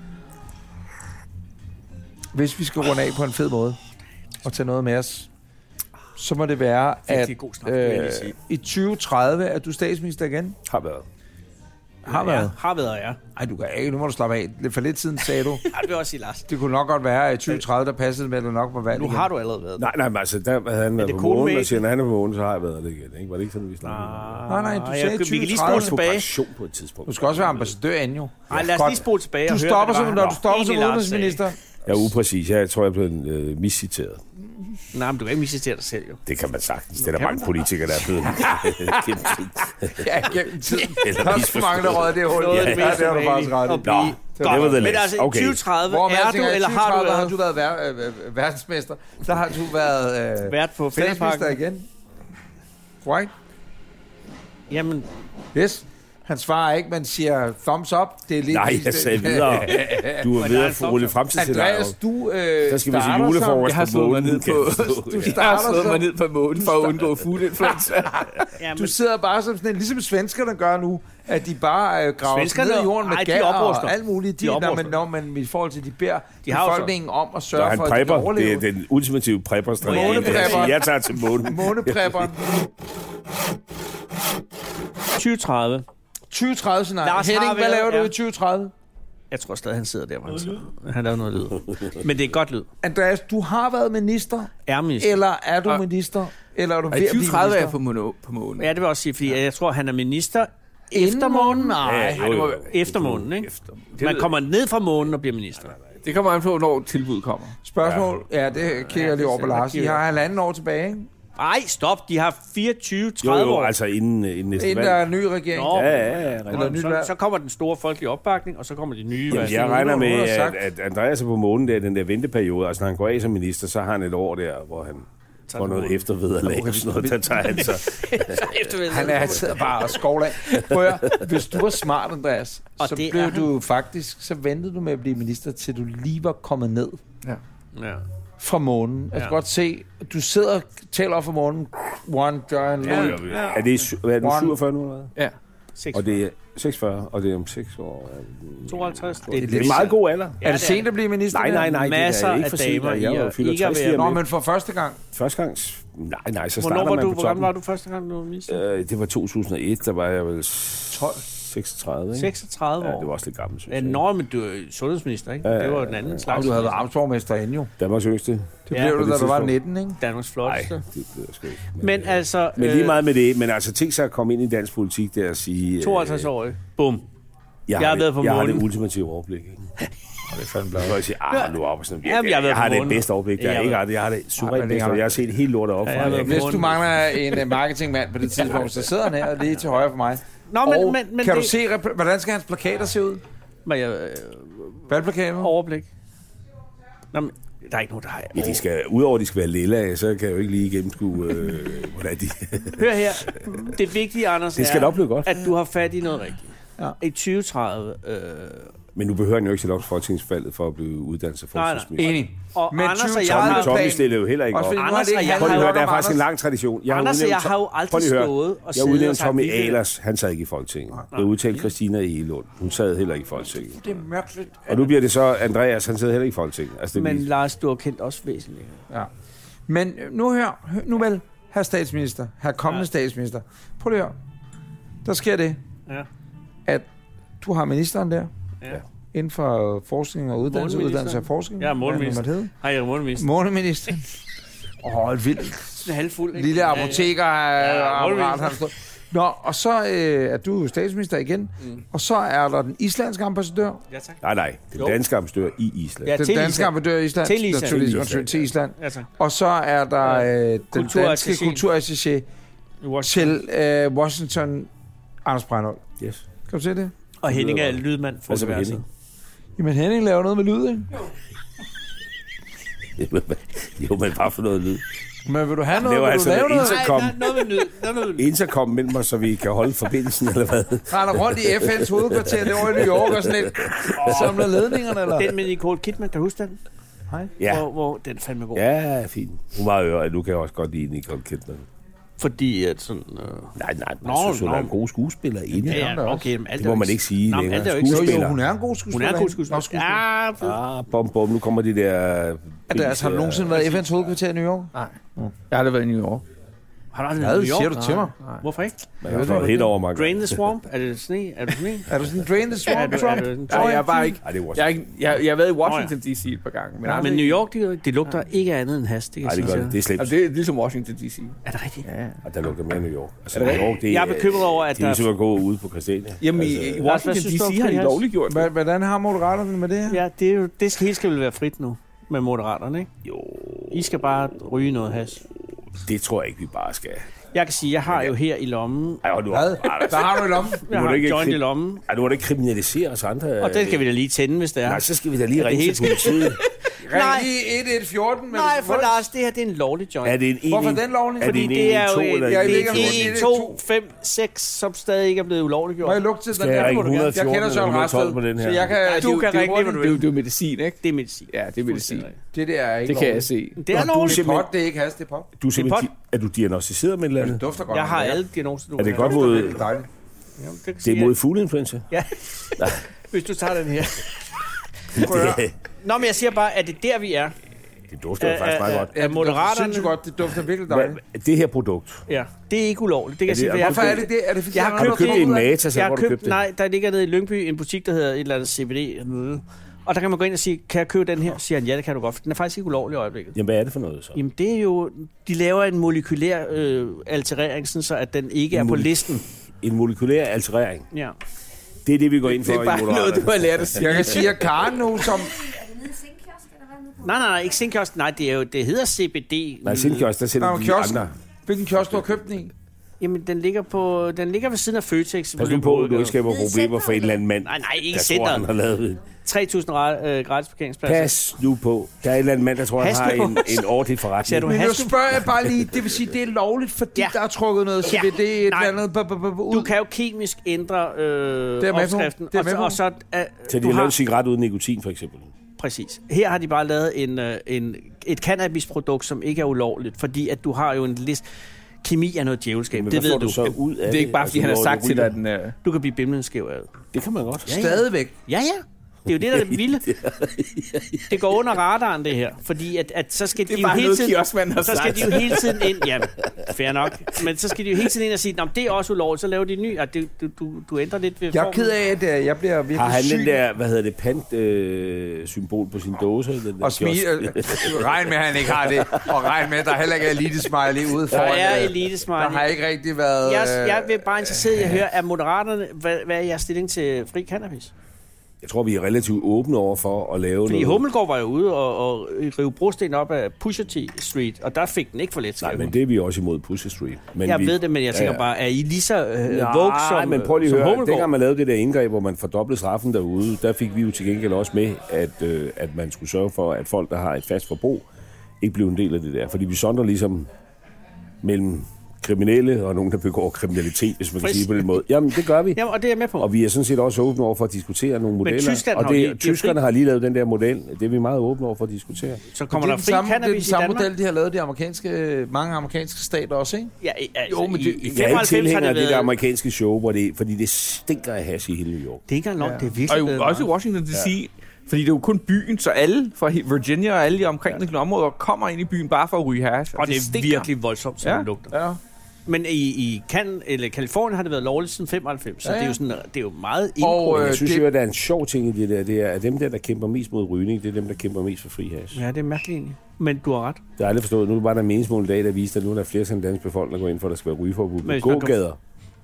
S2: Hvis vi skal runde af på en fed måde og tage noget med os, så må det være, at
S3: Virkelig god snak, vil jeg lige
S2: øh,
S3: sige.
S2: i tyve tredive er du statsminister igen.
S4: Har været.
S2: Har været.
S3: Ja, har været, ja.
S2: Ej, du kan ikke. Nu må du slappe af. For lidt siden sagde du,
S3: Ej, det vil også sige, Lars.
S2: det kunne nok godt være, at i tyve tredive, der passede med, at der nok var valg
S3: Nu
S2: igen.
S3: har du allerede været.
S4: Nej, nej, men altså, der havde han været
S3: det
S4: på
S3: cool
S4: månen,
S3: med-
S4: og siger, når han er på månen, så har jeg været det igen. Ikke? Var det ikke sådan, vi snakkede?
S2: Nej, nej, du
S3: jeg-
S2: sagde
S3: Vi kan lige
S2: tyve
S3: spole
S2: tredive.
S3: tilbage.
S4: Operation på et tidspunkt.
S2: Du skal også være ambassadør endnu.
S3: Ej, lad os
S2: Godt.
S3: lige spole tilbage
S2: Du
S3: og høre,
S2: stopper
S3: hvad
S2: som,
S3: det
S2: når
S3: var.
S2: du stopper som
S3: Egentlig, Lars
S2: udenrigsminister.
S4: Jeg er upræcis. Jeg tror, jeg er blevet øh, misciteret.
S3: sagde. Nej, men du kan ikke miscitere dig selv, jo.
S4: Det kan man sagtens. Det er der mange politikere, der er blevet gennem tiden.
S2: Ja, gennem tiden.
S4: Eller
S2: Der er så mange, der røget det hul.
S3: Noget af
S2: Ja,
S3: det
S2: det
S3: mest
S2: har du faktisk ret i.
S3: at blive-
S4: Nå,
S3: Godt.
S4: nevertheless.
S3: Men altså, i
S4: Okay.
S3: tyve tredive
S2: Hvor
S3: er du, eller har du
S2: har
S3: været
S2: du været ver- øh, øh, verdensmester? Der har du været øh,
S3: vært på
S2: statsminister
S3: Fælledparken?
S2: igen. Right?
S3: Jamen,
S2: Yes. Han svarer ikke, men siger thumbs up. Det er lige
S4: Nej, jeg sagde videre. Du er ved at få rullet frem til
S2: Andreas, du øh,
S4: Der skal vi til
S2: starter
S4: julefrokost
S5: Jeg har
S4: på
S5: slået mig
S4: månen.
S5: ned på...
S2: Du
S5: Jeg har
S2: starter
S5: slået mig
S2: som,
S5: ned på månen for at undgå fugleinfluenza.
S3: jamen,
S2: du sidder bare som sådan en, ligesom svenskerne gør nu, at de bare øh, graver sig
S3: Svenskerne-
S2: ned i jorden med
S3: ej, de
S2: gær
S3: opruster.
S2: og alt muligt.
S3: De
S2: De, når,
S3: opruster.
S2: men, når, men i forhold til, de beder
S3: De har jo så-
S2: befolkningen om at
S4: Når
S2: sørge
S4: han
S2: for, at de kan
S4: prepper, det
S2: overleve.
S4: er den ultimative prepper-strategi.
S2: Måneprepper.
S4: Jeg tager til månen.
S2: Måneprepperen.
S3: tyve tredive.
S2: tyve tredive scenarie.
S3: Lars har
S2: Henning, hvad
S3: været-
S2: laver du
S3: ja.
S2: i tyve tredive?
S3: Jeg tror stadig, han sidder der, hvor han sidder. Han laver noget lyd. Men det er godt lyd.
S2: Andreas, du har været minister,
S3: Er minister.
S2: eller er du
S5: Og-
S2: minister, eller er du ved
S5: I
S2: at blive
S5: tyve tredive er jeg
S2: minister?
S5: på, mono, på månen.
S3: Ja, det vil jeg også sige, fordi jeg tror, han er minister
S2: Inden
S3: efter månen.
S2: Nej.
S4: Ja, jo, jo.
S3: Efter månen, ikke?
S5: Efter.
S3: Man kommer ned fra månen og bliver minister.
S5: Det kommer an på, når tilbuddet kommer.
S2: Spørgsmål? Ja, det kigger jeg lige over på Lars. I har halvanden år tilbage, ikke?
S3: Ej, stop. De har fireogtyve
S4: Jo,
S3: tredive
S4: jo,
S3: år.
S4: altså inden, inden næste
S2: Inden der er
S4: valg.
S2: en ny regering.
S3: Nå,
S4: Ja, ja, ja.
S2: Eller
S3: Eller
S2: nyt
S3: så,
S2: valg.
S3: så kommer den store folkelige opbakning, og så kommer de nye
S4: Jamen,
S3: valg.
S4: jeg regner med,
S2: nu har jeg
S4: at,
S2: sagt.
S4: at Andreas er på månen der, den der venteperiode. Altså, når han går af som minister, så har han et år der, hvor han får noget eftervederlag og sådan noget. Der tager han så.
S2: Han er, sidder bare og skovler af. Prøv at høre, hvis du var smart, Andreas,
S3: Og
S2: så
S3: det
S2: blev
S3: er
S2: du faktisk, så ventede du med at blive minister, til du lige var kommet ned
S5: Ja.
S3: Ja.
S2: fra månen. Jeg kan
S3: Ja.
S2: godt se, du sidder og taler op fra månen. One giant
S3: Ja.
S2: loop.
S4: Er det, sy- hvad er det
S2: One.
S4: syvogfyrre nu, eller hvad?
S5: Ja.
S3: seks,
S4: Og det er seksogfyrre, og det er om seks år.
S3: tooghalvtreds. Det
S4: Det er en meget god alder.
S3: Ja,
S2: Er det
S3: det er
S2: sent at blive minister?
S4: Nej, nej, nej, det
S3: Masser
S4: er ikke
S3: af
S4: for sent.
S3: damer
S4: Jeg
S3: i
S4: er jo
S3: at-
S4: fylder
S3: ikke at
S4: tres
S3: være-
S4: lige
S2: Nå,
S4: om
S2: men
S4: lidt.
S2: for første gang.
S4: Første gang... Nej, nej, så
S3: Hvornår
S4: starter
S3: var
S4: man
S3: du,
S4: på
S3: hvor gammel
S4: toppen.
S3: var du første gang, du var minister?
S4: Øh, det var to tusind og et, der var jeg vel seksogtredive, ikke?
S3: seksogtredive
S4: Ja,
S3: år.
S4: det var også lidt gammelt, synes
S3: Ja,
S4: jeg.
S3: nå, men du er sundhedsminister, ikke?
S4: Ja, ja,
S3: Det var
S4: ja,
S3: den anden
S4: ja.
S3: slags.
S2: Og du havde været amtsborgmester inden jo.
S4: Danmarks yngste.
S2: Det
S3: Ja,
S2: blev
S4: på
S2: du,
S4: det
S2: da du var
S4: tidspunkt.
S2: nitten, ikke?
S3: Danmarks
S4: Nej,
S3: flotteste.
S4: det blev jeg sgu ikke.
S3: Men altså...
S4: Men lige meget med det, men altså tænk sig at komme ind i dansk politik der og sige... øh,
S3: tooghalvtreds-årig. Bum.
S4: Jeg,
S3: Jeg har
S4: det-
S3: været på
S4: Jeg har det
S3: månen.
S4: ultimative overblik, ikke? Og det er fandme blot. Så jeg siger, ah, hold nu op og sådan noget.
S3: Jamen, jeg har
S4: Jeg,
S3: været
S4: jeg har
S3: på
S4: det
S3: månen.
S4: bedste overblik. Der
S3: Jeg
S4: er
S3: har
S4: ikke
S3: været-
S4: ret. Jeg har det
S2: Ej,
S4: suverænt
S2: men det
S4: bedste.
S2: har-
S4: Jeg har set helt lortet op
S3: Ja,
S4: fra.
S3: jeg har
S4: Jeg
S3: været
S4: kan-
S2: Hvis du mangler en uh, marketingmand på det tidspunkt, så sidder han her lige til højre for mig.
S3: Nå, men,
S2: Og
S3: men, men
S2: kan
S3: det,
S2: du se, rep- hvordan skal hans plakater se ud?
S3: Men jeg, øh,
S2: Valgplakater?
S3: overblik. Nå, men, der er ikke nogen, der har...
S4: Ja, de skal, udover at de skal være lilla, så kan jeg jo ikke lige gennemskue, øh, hvordan de...
S3: Hør her. Det vigtige, Anders,
S4: Det skal
S3: er,
S4: nok blive godt.
S3: at du har fat i noget rigtigt.
S2: Ja.
S3: I tyve tredive... Øh,
S4: Men nu behøver han jo ikke til op til folketingsvalget for at blive uddannet som
S3: Nej, nej.
S4: forsvarsminister.
S2: Enig.
S3: og
S2: Men
S3: Anders og
S2: tyve
S3: jeg har...
S2: tredive
S4: Tommy
S2: plan-
S4: stiller jo heller ikke
S2: Også
S4: op.
S2: fordi nu har
S3: Anders
S2: det
S3: og
S2: ikke
S3: jeg
S2: handlet
S4: Prøv lige at høre,
S2: nok
S4: der er
S2: om
S4: faktisk en
S2: Anders.
S4: lang tradition. Jeg har
S3: Anders og
S4: udnævnt-
S3: jeg har jo
S4: Prøv
S3: aldrig
S4: lige at høre.
S3: stået og
S4: Jeg
S3: siddet og
S4: udnævnte
S3: sagt,
S4: Tommy
S3: vi vil-
S4: Ahlers, han sad ikke i Folketinget. Jeg udtalte Christina Egelund, hun sad heller ikke i Folketinget.
S2: Det er mærkeligt.
S4: Og nu bliver det så Andreas, han sidder heller ikke i Folketinget. Altså, det
S3: Men
S4: men,
S3: Lars, du har kendt også væsentligt.
S2: Ja. Men øh, nu hør, hør nu vel, herr statsminister, herr kommende
S3: Ja.
S2: statsminister. Prøv lige at høre. Der sker det,
S3: Ja.
S2: at du har ministeren der,
S3: Ja.
S2: inden for forskning og uddannelse,
S3: Måneministeren.
S2: uddannelse og forskning.
S3: Ja, måneministeren.
S2: Hvad det
S3: Hej, jeg er måneminister.
S2: Måneminister. Åh, oh, et vildt
S3: Sådan halvfuld, ikke?
S2: lille
S3: Ja, ja.
S2: apoteker
S3: Ja,
S2: apparat
S3: måneminister.
S2: har du stået. Nå, og så øh, er du statsminister igen, mm. og så er der den islandske ambassadør,
S3: Ja, tak.
S4: nej, nej. Det er
S3: Jo.
S4: danske ambassadør i Island.
S3: Ja,
S2: den
S3: til
S2: danske
S3: Island.
S2: ambassadør i Island,
S3: Til Island.
S2: naturligvis,
S4: Til
S2: undskyld,
S4: Island,
S2: til Island,
S3: Ja, tak.
S2: og så er der øh, den danske
S3: Kulturattaché.
S2: kulturattaché
S3: I Washington.
S2: til øh, Washington, Anders Breinholt.
S4: Yes.
S2: Kan du se det?
S3: Og Henning er lydmand for
S4: Hvad så med
S3: universet.
S4: Henning?
S2: Jamen Henning laver noget med lyd, ikke?
S4: Jo, men bare for noget lyd.
S2: Men vil du have noget?
S4: Det var
S2: Vil
S4: altså
S2: du lave noget?
S4: intercom.
S3: Nej, noget med lyd. Noget med lyd.
S4: Intercom mellem mig, så vi kan holde forbindelsen, eller hvad?
S2: Render rundt i F N's hovedkvarter derovre i New York og sådan lidt. Samler ledningerne, eller?
S3: Den med Nicole Kidman, kan du huske den?
S2: Hej.
S4: Ja.
S3: Hvor, hvor den fandme god.
S4: Ja, fint. Hun var jo, og nu kan jeg også godt lide Nicole Kidman.
S3: Fordi at sådan... Øh...
S4: Nej, nej, jeg
S3: Nå,
S4: synes, hun
S3: nå.
S4: er en god skuespiller inde.
S3: Ja, ja, okay. Men alt
S4: Det
S3: er
S4: må
S3: jo
S4: man ikke sige
S3: Nå, men
S4: længere.
S3: alt er jo ikke
S2: Jo,
S4: Skuespiller.
S2: jo, hun er en god skuespiller.
S3: Hun er en god skuespiller.
S2: Nå, skuespiller.
S3: Ja,
S4: Ah, bom, bom. Nu kommer de der...
S2: Er det, altså, har du nogensinde været i F N's hovedkvarter i New York?
S5: Nej. Jeg har aldrig været i New York.
S3: har du aldrig
S2: Ja,
S3: været i
S2: det
S3: New
S2: siger
S3: York?
S2: du til mig.
S3: Hvorfor ikke?
S4: Man har fået helt over mig.
S3: Drain the Swamp? Er det sådan en? Er du sådan en?
S2: Er du sådan en drain the
S3: Er
S2: swamp,
S3: du,
S2: Trump?
S3: er du en
S5: Nej, jeg er bare ikke...
S4: Ej, det er
S5: Jeg, er ikke, jeg, jeg har været i Washington
S3: Nå,
S5: D C et par gange. Men,
S3: Nej,
S5: aldrig-
S3: men New York, det, det lugter ikke andet end has. Det kan
S4: Nej,
S3: jeg
S4: det gør
S3: sige
S4: det.
S3: til
S4: Det er slemt.
S5: Altså, det er ligesom Washington D C.
S3: dig. Er det rigtigt?
S5: Ja.
S4: Og der lugter mere New York. Altså,
S5: Er det
S4: New York, det er...
S3: Jeg er bekymret over, at
S4: Det er
S3: der...
S4: ligesom at gå ude på Christiania.
S5: Jamen,
S4: Altså,
S5: i
S3: hvad
S5: Washington
S3: synes du om
S5: D C har de
S3: fri has?
S5: lovligt gjort.
S2: Hva- Hvordan har Moderaterne med det her?
S3: Ja, det, er jo, det hele skal vel være frit nu med moderaterne, ikke?
S4: Jo,
S3: I skal bare ryge noget has.
S4: det tror jeg ikke, vi bare skal.
S3: Jeg kan sige, jeg har jo her i lommen...
S4: Ej, og du
S2: Hvad? Der har du i lommen.
S3: Jeg
S4: må
S3: har
S4: da ikke
S3: joint
S4: kri-
S3: i lommen,
S4: Ej, du må da ikke kriminalisere os andre.
S3: og den skal vi da lige tænde, hvis det er.
S4: Nej, så skal vi da lige
S3: det
S4: ringe
S3: hele
S4: til politiet.
S2: Ring
S3: Nej.
S2: lige et et fjorten med
S3: Nej,
S2: det
S3: for Lars, det her det er en lovlig joint.
S4: Er det en en?
S2: Hvorfor er den lovlig?
S4: Er
S3: Fordi
S4: det en
S3: det er jo
S4: to
S3: en,
S4: eller
S3: det
S2: Jeg
S3: er
S2: ved ikke, om det er
S3: en,
S2: en,
S3: to, fem, seks, som stadig ikke er blevet ulovligt
S2: Må
S3: gjort.
S2: jeg lugte til den
S4: Skal jeg
S2: der?
S4: ringe
S2: Må du gerne?
S4: et hundrede og fjorten
S2: Jeg kender Søren
S4: eller et hundrede og tolv
S2: Rasted,
S4: på den her?
S2: så jeg kan...
S3: Ja,
S2: det
S3: du
S2: er jo-
S3: kan
S2: det er
S3: ringe lige, hvor du
S5: Det er jo,
S3: vil.
S5: det er jo medicin, ikke?
S3: Det er medicin.
S5: Ja, det er medicin.
S2: Det der er ikke
S5: Det kan jeg
S2: lovligt.
S5: se.
S3: Det er
S4: Nå, du
S3: lovligt.
S2: Det er pot, det er ikke has, det er pop.
S4: Du er, simpelthen,
S3: pot.
S4: er du diagnosticeret med et eller
S2: Det
S4: andet?
S2: dufter godt.
S3: Jeg har
S2: nok.
S3: alle diagnoser, du
S4: Er det
S3: vil
S4: godt
S3: have.
S4: mod...
S2: Det er dejligt.
S3: Ja, det, kan
S4: Det
S3: sige,
S4: er mod fugleinfluenza?
S3: Ja. Hvis du tager den her.
S4: Det,
S3: Nå, men jeg siger bare, at det er der, vi er.
S4: det dufter jo faktisk meget godt.
S3: Er Moderaterne...
S2: Sindssygt godt, det dufter virkelig dejligt.
S4: Hvad, det her produkt,
S3: Ja, det er ikke ulovligt. Det kan jeg
S4: det-
S3: sige, for jeg
S2: Hvorfor er det det? Er det fordi,
S3: Jeg har
S2: der
S4: har du
S2: noget
S4: købt det i
S2: ud af-
S4: Matas,
S3: Jeg
S4: eller hvor
S3: har
S4: har du købt
S3: købt,
S4: det?
S3: nej, der ligger nede i Lyngby en butik, der hedder et eller andet C B D. Og der kan man gå ind og sige, kan jeg købe den her? Så siger han, ja, det kan du godt, for den er faktisk ikke ulovlig i øjeblikket.
S4: Jamen, hvad er det for noget så?
S3: Jamen, det er jo... De laver en molekylær øh, alterering, sådan så at den ikke er
S4: En
S3: på
S4: molek-
S3: listen.
S4: En molekylær alterering.
S3: Ja.
S4: Det er det, vi går ind for
S5: Det er
S4: i
S5: bare noget, du
S4: Moderaterne.
S5: har lært at sige.
S2: Jeg kan sige, at Karen nu, som...
S3: Nej, nej, nej, ikke Sinkiosk. Nej, det, er jo, det hedder C B D.
S4: Nej, Sindkiosk, der
S2: Der
S4: sælger
S2: er jo
S4: de
S2: kiosken.
S4: andre.
S2: Hvilken kiosk du har købt den i?
S3: Jamen, den ligger, på, den ligger ved siden af Føtex.
S4: Pas nu på, at du ikke skaber problemer for en eller anden mand,
S3: Nej, nej, ikke
S4: der tror, han har
S3: centret.
S4: lavet.
S3: tre tusind øh, gratis parkeringspladser.
S4: Pas nu på. Der er en eller anden mand, der tror, han har
S3: Pas nu
S4: en,
S3: på.
S4: en ordentlig
S3: Ser
S4: forretning.
S3: du
S2: Men nu
S3: Has-
S2: spørger jeg bare lige, det vil sige, det er lovligt, fordi
S3: Ja.
S2: der er trukket noget C B D,
S3: Ja.
S2: et
S3: Nej.
S2: eller andet b- b- b- ud.
S3: Du kan jo kemisk ændre øh,
S2: med på.
S3: opskriften.
S2: Det er
S3: og,
S2: med
S3: så,
S2: på.
S3: og så, øh,
S4: Så de
S3: du
S4: har
S3: har,
S4: lavet en cigaret uden nikotin, for eksempel.
S3: præcis. Her har de bare lavet en, øh, en, et cannabisprodukt, som ikke er ulovligt, fordi at du har jo en list. Kemi er noget djævelskab,
S4: Men
S3: det
S4: hvad
S3: ved
S4: får
S3: du.
S4: du så ud af
S5: Det er ikke bare, fordi han har
S4: når
S5: sagt
S4: du
S5: til dig,
S4: ryger?
S5: at den er...
S3: Du kan blive bimlende skæv af det.
S4: Det kan man godt.
S3: Ja, ja.
S2: Stadigvæk.
S3: Ja, ja. Det er jo det, der er det vilde. Det går under radaren, det her. Fordi at, at så skal
S5: Det
S3: de
S5: er
S3: jo
S5: bare
S3: hele
S5: noget,
S3: tiden...
S5: kioskmanden har
S3: Så skal
S5: sagt.
S3: de jo hele tiden ind... Ja, fair nok. Men så skal de jo hele tiden ind og sige, at det er også ulovligt, så laver de en ny. Og det, du, du, du ændrer lidt ved
S2: Jeg er
S3: formen.
S2: ked af, at øh, jeg bliver virkelig
S4: Har han
S2: syg.
S4: den der, hvad hedder det, pant-symbol på sin dåse? Den der
S2: Og smil,
S4: kiosk?
S2: øh, regn med, at han ikke har det. Og regn med, at der heller ikke er elite-smiley ude
S3: Der
S2: foran.
S3: er
S2: øh,
S3: elite
S2: Der
S3: smiley.
S2: har ikke rigtig været...
S3: Jeg,
S2: øh,
S3: jeg vil bare interesseret i at høre, er Moderaterne, hvad, hvad er jeres stilling til fri cannabis?
S4: Jeg tror, vi er relativt åbne over for at lave
S3: Fordi
S4: noget.
S3: Hummelgaard var jo ude og, og rive brosten op af Pusher T Street, og der fik den ikke for let.
S4: Nej, men det er vi også imod Pusher Street. Men
S3: Jeg
S4: vi,
S3: ved det, men jeg tænker
S4: ja,
S3: bare, er I lige så øh,
S4: Nej,
S3: vogue som,
S4: men prøv lige at
S3: som
S4: høre.
S3: Hummelgaard?
S4: Dengang man lavede det der indgreb, hvor man fordoblede straffen derude, der fik vi jo til gengæld også med, at, øh, at man skulle sørge for, at folk, der har et fast forbrug, ikke blev en del af det der. Fordi vi sondrer ligesom mellem kriminelle og nogen, der begår kriminalitet, hvis man kan
S3: Præcis.
S4: sige på den måde. Jamen, det gør vi.
S3: Jamen, og det er jeg med på.
S4: Og vi er sådan set også åbne over for at diskutere nogle modeller.
S3: Tyskland
S4: og
S3: har jo lige- de
S4: det,
S3: har
S4: tyskerne
S3: fri-
S4: har lige lavet den der model. Det er vi meget åbne over for at diskutere.
S3: Så kommer
S2: det
S3: der
S2: er den
S3: fri
S2: samme, det er den
S3: cannabis i
S2: samme
S3: Danmark?
S2: model, de har lavet de amerikanske, mange amerikanske stater også, ikke?
S3: Ja, altså,
S2: Jo, men det-
S3: i, i
S4: Jeg er ikke
S3: femoghalvfems har
S4: tilhænger
S3: det
S4: af det der
S3: været...
S4: amerikanske show, hvor det, fordi det stinker af hash i hele New York.
S3: Det er ikke engang nok, det er
S5: Og
S3: virkelig
S5: jo,
S3: blevet
S5: også i
S3: meget.
S5: Washington D C, fordi det er jo kun byen, så alle fra he- Virginia og alle de omkringliggende områder kommer ind i byen bare for at ryge hash.
S3: Og det er
S5: stinker.
S3: virkelig voldsomt, som
S5: Ja.
S3: det lugter.
S2: Ja.
S3: Men i, i Canada, eller Californien har det været lovligt siden femoghalvfems, så
S2: Ja,
S3: det er
S2: ja.
S3: jo sådan, det er jo meget
S2: Og,
S3: indgroet.
S2: øh,
S4: Jeg synes
S2: det-
S4: jo, at der er en sjov ting i det der. Det er, at dem der, der kæmper mest mod rygning, det er dem, der kæmper mest for fri hash.
S3: Ja, det er mærkeligt egentlig. Men du har ret.
S4: Det har aldrig forstået. Nu var der en meningsmål i dag, der viste, at nu er der flere af dansk befolkning, der går ind for, at der skal være rygeforbud
S3: Men
S4: på
S3: hvis man
S4: gågader.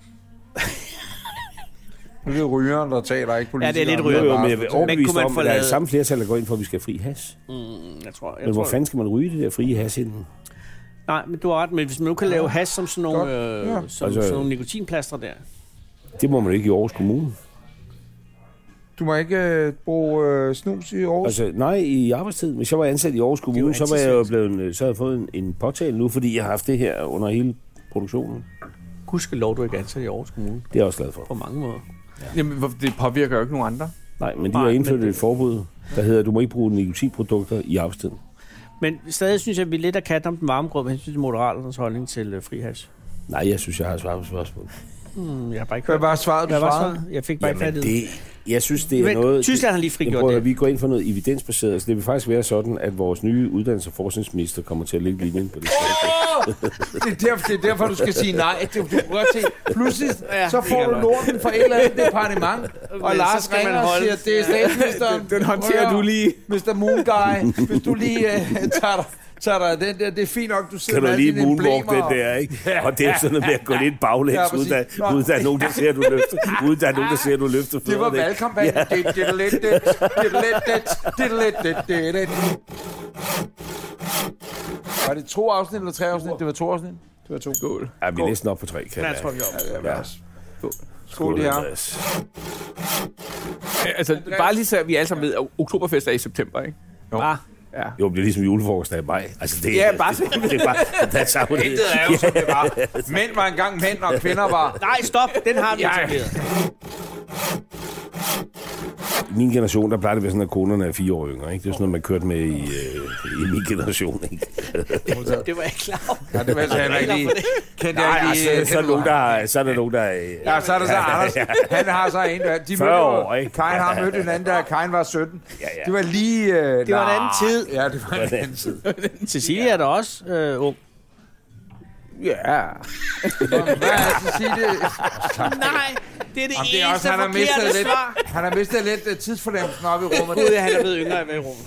S2: Nu er det rygeren, der taler, ikke
S3: Ja, det er
S2: politikere.
S3: lidt rygeren.
S4: Jo, jo, men jeg vil
S3: Men
S4: overbevise
S3: kunne man
S4: om,
S3: få
S4: at der er
S3: lavet-
S4: samme flertal, der går ind for, at vi skal have fri hash.
S3: Mm, jeg tror, jeg
S4: Men hvor
S3: tror,
S4: fanden skal man ryge det der frie hash inden?
S3: Nej, men du har ret. Men hvis man nu kan lave hash som sådan nogle, øh,
S2: Ja.
S3: som,
S4: Altså-
S3: sådan nogle nikotinplaster der.
S4: Det må man ikke i Aarhus Kommune.
S2: Du må ikke øh, bruge øh, snus i Aarhus?
S4: Altså, nej, i arbejdstid. Hvis jeg var ansat i Aarhus Kommune, så var jeg jo blevet, så havde jeg fået en, en påtale nu, fordi jeg har haft det her under hele produktionen.
S3: Husk lov, du ikke er ansat i Aarhus Kommune.
S4: Det er jeg også glad for.
S3: På mange måder.
S5: Ja. Jamen, det påvirker jo ikke nogen andre.
S4: Nej, men de har indført et forbud, der hedder, at du må ikke bruge nikotinprodukter i arbejdstiden.
S3: Men stadig synes jeg, at vi er lidt af katten om den varme grød med hensyn til Moderaternes holdning til uh, fri hash.
S4: Nej, jeg synes, jeg har svaret på spørgsmålet.
S3: Hmm, jeg har bare ikke
S2: Hvad var svaret, du
S3: Hvad var
S2: svarede?
S3: svaret? Jeg fik bare ikke fat i
S4: det. Jeg synes, det er
S3: men,
S4: noget...
S3: Tyskland har lige frigjort
S4: det.
S3: det.
S4: Vi går ind for noget evidensbaseret, så det vil faktisk være sådan, at vores nye uddannelses- og forskningsminister kommer til at lægge linjen på det.
S2: Oh! Det, er derfor, det er derfor, du skal sige nej. Du, du kan godt se, pludselig ja, så får du lorten fra et eller andet departement, og Lars ringer og siger, det er statsministeren.
S5: Den, den håndterer du lige.
S2: mister Moon Guy, hvis du lige uh, tager dig. Så er der den der, det er fint nok, du sidder
S4: med
S2: med
S4: dine emblemer. Kan du lige moonwalk den
S2: og...
S4: der, ikke? Ja, og det er sådan noget med at gå lidt baglæns, ja, uden, der, uden der er nogen, der ser, du løfter. Uden der er nogen, der ser, du løfter.
S2: Det var valgkampagnen. Ja. Det, det, det, det, det, det, det, det. Var det to afsnit eller tre afsnit? Det var to afsnit. Det var to. Skål.
S4: Ja, vi er næsten op på tre, kan
S3: jeg tror, vi er op.
S2: Ja, Skål. Skål, ja.
S5: Altså, bare lige så vi alle sammen ved, at Oktoberfest er i september, ikke?
S2: Jo.
S5: Ah. Ja.
S4: Jo, det bliver ligesom julefrokost af i maj. Altså, det,
S5: ja, bare
S4: det, det, det er bare, det er sammen.
S2: Intet er jo, som det var. Mænd var engang mænd, og kvinder var...
S3: Nej, stop! Den har vi etableret.
S4: I min generation, der plejer det at være sådan, at konerne er fire år yngre. Ikke? Det er sådan noget, man kørte med i, øh, i min generation. Ikke?
S3: Det var jeg klar over.
S2: Ja, det var jeg heller ikke lige. Kendte
S4: Nej,
S2: jeg ikke lige.
S4: altså, så, er der nogen, der, så er der nogen, der...
S2: Ja, så er der så Anders. Han har så en, der... De
S4: fyrre år, ikke?
S2: Karin har mødt en anden, der Karin var sytten.
S4: Ja, ja.
S2: Det var lige... Øh,
S3: det var en anden tid.
S2: Ja, det var en anden tid.
S3: Cecilia er da også øh, ung.
S2: Ja. Hvad er Cecilie?
S3: Nej, det er det
S2: Jamen, det er
S3: eneste
S2: også, han har
S3: forkerte
S2: mistet lidt,
S3: svar.
S2: han har mistet lidt uh, tidsfornemmelsen oppe i rummet.
S3: Gud, han er blevet yngre end i rummet.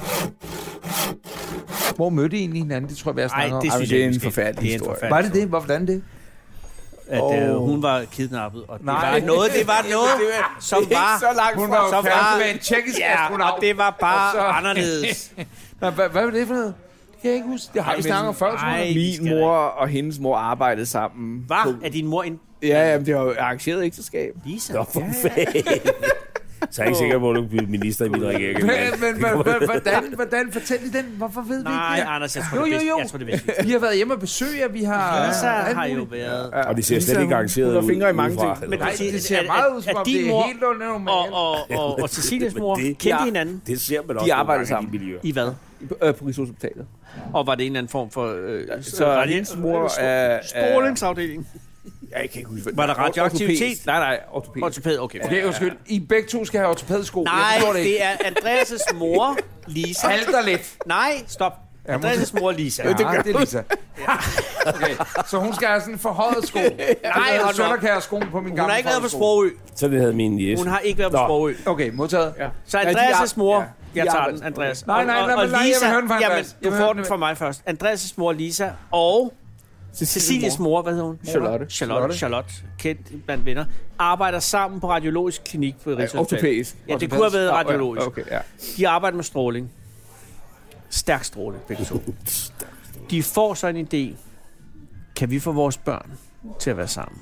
S2: Hvor mødte I egentlig hinanden? Det tror jeg, jeg snakker om.
S3: Nej, det synes
S5: det er
S3: jeg
S5: en
S3: måske.
S5: forfærdelig
S3: Det er en
S5: historie.
S3: forfærdelig
S2: Var det det? Hvordan det?
S3: At
S2: Oh.
S3: øh, hun var kidnappet, og det
S2: Nej.
S3: var noget, det var noget, som var...
S5: så langt
S2: Hun var jo
S3: som
S2: kæreste
S3: var-
S2: med en tjekkisk
S3: Ja,
S2: astronaut.
S3: og det var bare
S2: Og så-
S3: anderledes.
S2: Hvad, hvad, hvad var det for noget? Det kan jeg ikke huske. Det har vi snakket om før, tror jeg.
S3: Ej, vi
S5: Min
S3: skal
S5: mor og hendes mor arbejdede sammen.
S3: Hvad? Er din mor en...
S5: Ja, jamen, det har jo arrangeret ægteskab.
S3: Lisa?
S4: Nå, for fanden. Så er jeg ikke sikker på, at du bliver minister i min regering.
S2: Men, men hva- hva- hvordan, hvordan fortæl I den? Hvorfor ved vi
S3: Nej,
S2: ikke det?
S3: Anders, jeg tror,
S2: Jo,
S3: det
S2: jo,
S3: er
S2: jo.
S3: bedst. Jeg tror, det er vigtigt.
S2: Vi har været hjemme og besøge, og vi har...
S3: Lisa
S2: alt
S3: har jo
S2: muligt.
S3: været...
S4: Og de ser
S5: Lisa,
S4: slet ikke
S5: hun-
S4: arrangeret
S5: hun har
S4: ud.
S5: fingre i mange
S4: udefra.
S5: ting.
S3: Men
S2: Nej,
S3: det-
S2: det ser
S3: er-
S2: meget
S3: er-
S2: ud, som
S3: er
S2: om
S3: din
S2: det er
S3: mor
S2: helt normalt.
S3: Og, og, og, og Cecilias
S4: Men
S3: mor
S4: det-
S3: kendte
S5: Ja.
S3: hinanden
S4: Det ser man også
S5: De
S4: nogle
S5: arbejder
S4: gange
S5: sammen.
S4: i de miljøer.
S3: i hvad?
S5: Øh, på Rigshospitalet.
S3: Og var det en eller anden form for... Øh,
S5: Så hendes mor er...
S3: Strålingsafdeling.
S5: Jeg kan ikke huske, hvad-
S3: Var der radioaktivitet?
S5: Ortopæd. Nej, nej, ortopæd.
S3: Ortopæd, okay.
S2: Okay, undskyld. I begge to skal have ortopædsko.
S3: Nej,
S2: Jeg forstår det ikke.
S3: det er Andreas' mor, Lisa.
S2: Halter lidt.
S3: Nej, stop.
S2: Ja,
S3: Andreas' mor, Lisa.
S2: Ja, det er Lisa. Okay, så hun skal have sådan en forhøjet sko. Nej,
S3: hold nu
S2: sønder
S3: op.
S2: kan jeg have skoen på min
S3: Hun
S2: gamle
S3: har ikke været på
S2: folkeskole.
S3: Sprogø.
S4: Så det havde min jæs.
S3: Hun har ikke været på
S4: Nå.
S3: Sprogø.
S2: Okay, modtaget. Ja.
S3: Så
S5: Ja, de
S3: Andreas'
S5: ar-
S3: mor,
S5: ja,
S3: jeg
S5: de
S3: tager
S5: arbejder-
S3: den, Andreas.
S2: Nej, nej,
S3: Og-
S2: nej,
S3: og
S2: men nej, jeg vil
S3: Lisa,
S2: høre den fra
S3: jamen,
S2: Andreas. Jeg
S3: du
S2: vil
S3: får
S2: høre
S3: den
S2: den.
S3: fra mig først. Andreas' mor, Lisa, og Cecilies mor, hvad hedder hun?
S5: Charlotte.
S3: Charlotte, Charlotte, kendt blandt venner, arbejder sammen på radiologisk klinik på Rigshospitalet.
S5: Ortopædisk.
S3: Ja, det kunne have været radiologisk.
S5: Okay, ja.
S3: De arbejder med stråling. Stærk stråling, begge to. De får så en idé. Kan vi få vores børn til at være sammen?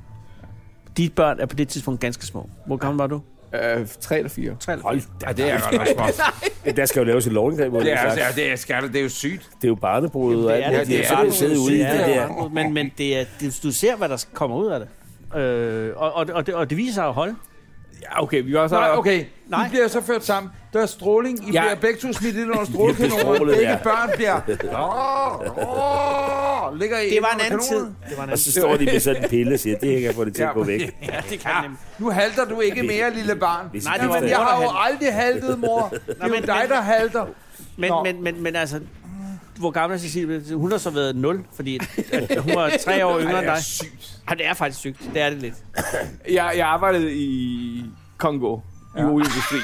S3: Dit børn er på det tidspunkt ganske små. Hvor gammel var du?
S5: Øh, tre eller fire.
S3: Tre eller
S4: Hold
S2: Ja, det er godt nok småt.
S4: Der skal jo laves et lovindgreb mod
S2: Det
S4: det.
S2: er,
S4: Det,
S2: ja, det er skærtet. Det er jo sygt.
S4: det er jo barnebrud og alt
S3: det er
S4: muligt.
S3: det.
S4: Det
S3: Det
S4: er
S3: er
S4: så det sidder ude i det der.
S3: Men, men det er, det, du ser, hvad der kommer ud af det. Øh, og, og, og, det, og det viser sig at holde.
S5: Ja, okay, vi var så...
S2: Nej, okay.
S3: Nej.
S2: I bliver så ført sammen. Der er stråling. I
S5: Ja.
S2: bliver begge to smidt ind under strålekanoner.
S4: bestrålet,
S2: Begge
S4: ja.
S2: børn bliver... Åh, åh, ligger I
S3: Det var en
S2: under
S3: anden tid.
S2: kanonen?
S3: Det var en
S4: Og
S3: anden
S4: så
S3: tid.
S4: står de med sådan en pille og siger, det her kan få det til at gå væk.
S3: Ja, det kan
S2: Ja,
S3: nemlig.
S2: nu halter du ikke mere, lille barn.
S4: Hvis
S3: Nej,
S4: I
S3: det var
S2: Men
S4: kan
S2: jeg har jo
S3: han-
S2: aldrig haltet, mor. Det er jo
S3: men-
S2: dig,
S3: men-
S2: der halter.
S3: Men,
S2: Nå.
S3: men, men, men altså, hvor gammel er Cecilie? Hun har så været nul, fordi at, at hun var tre år yngre end dig. Ja, det er faktisk sygt. Det er det lidt.
S5: Jeg, jeg arbejdede i Kongo. I olieindustrien.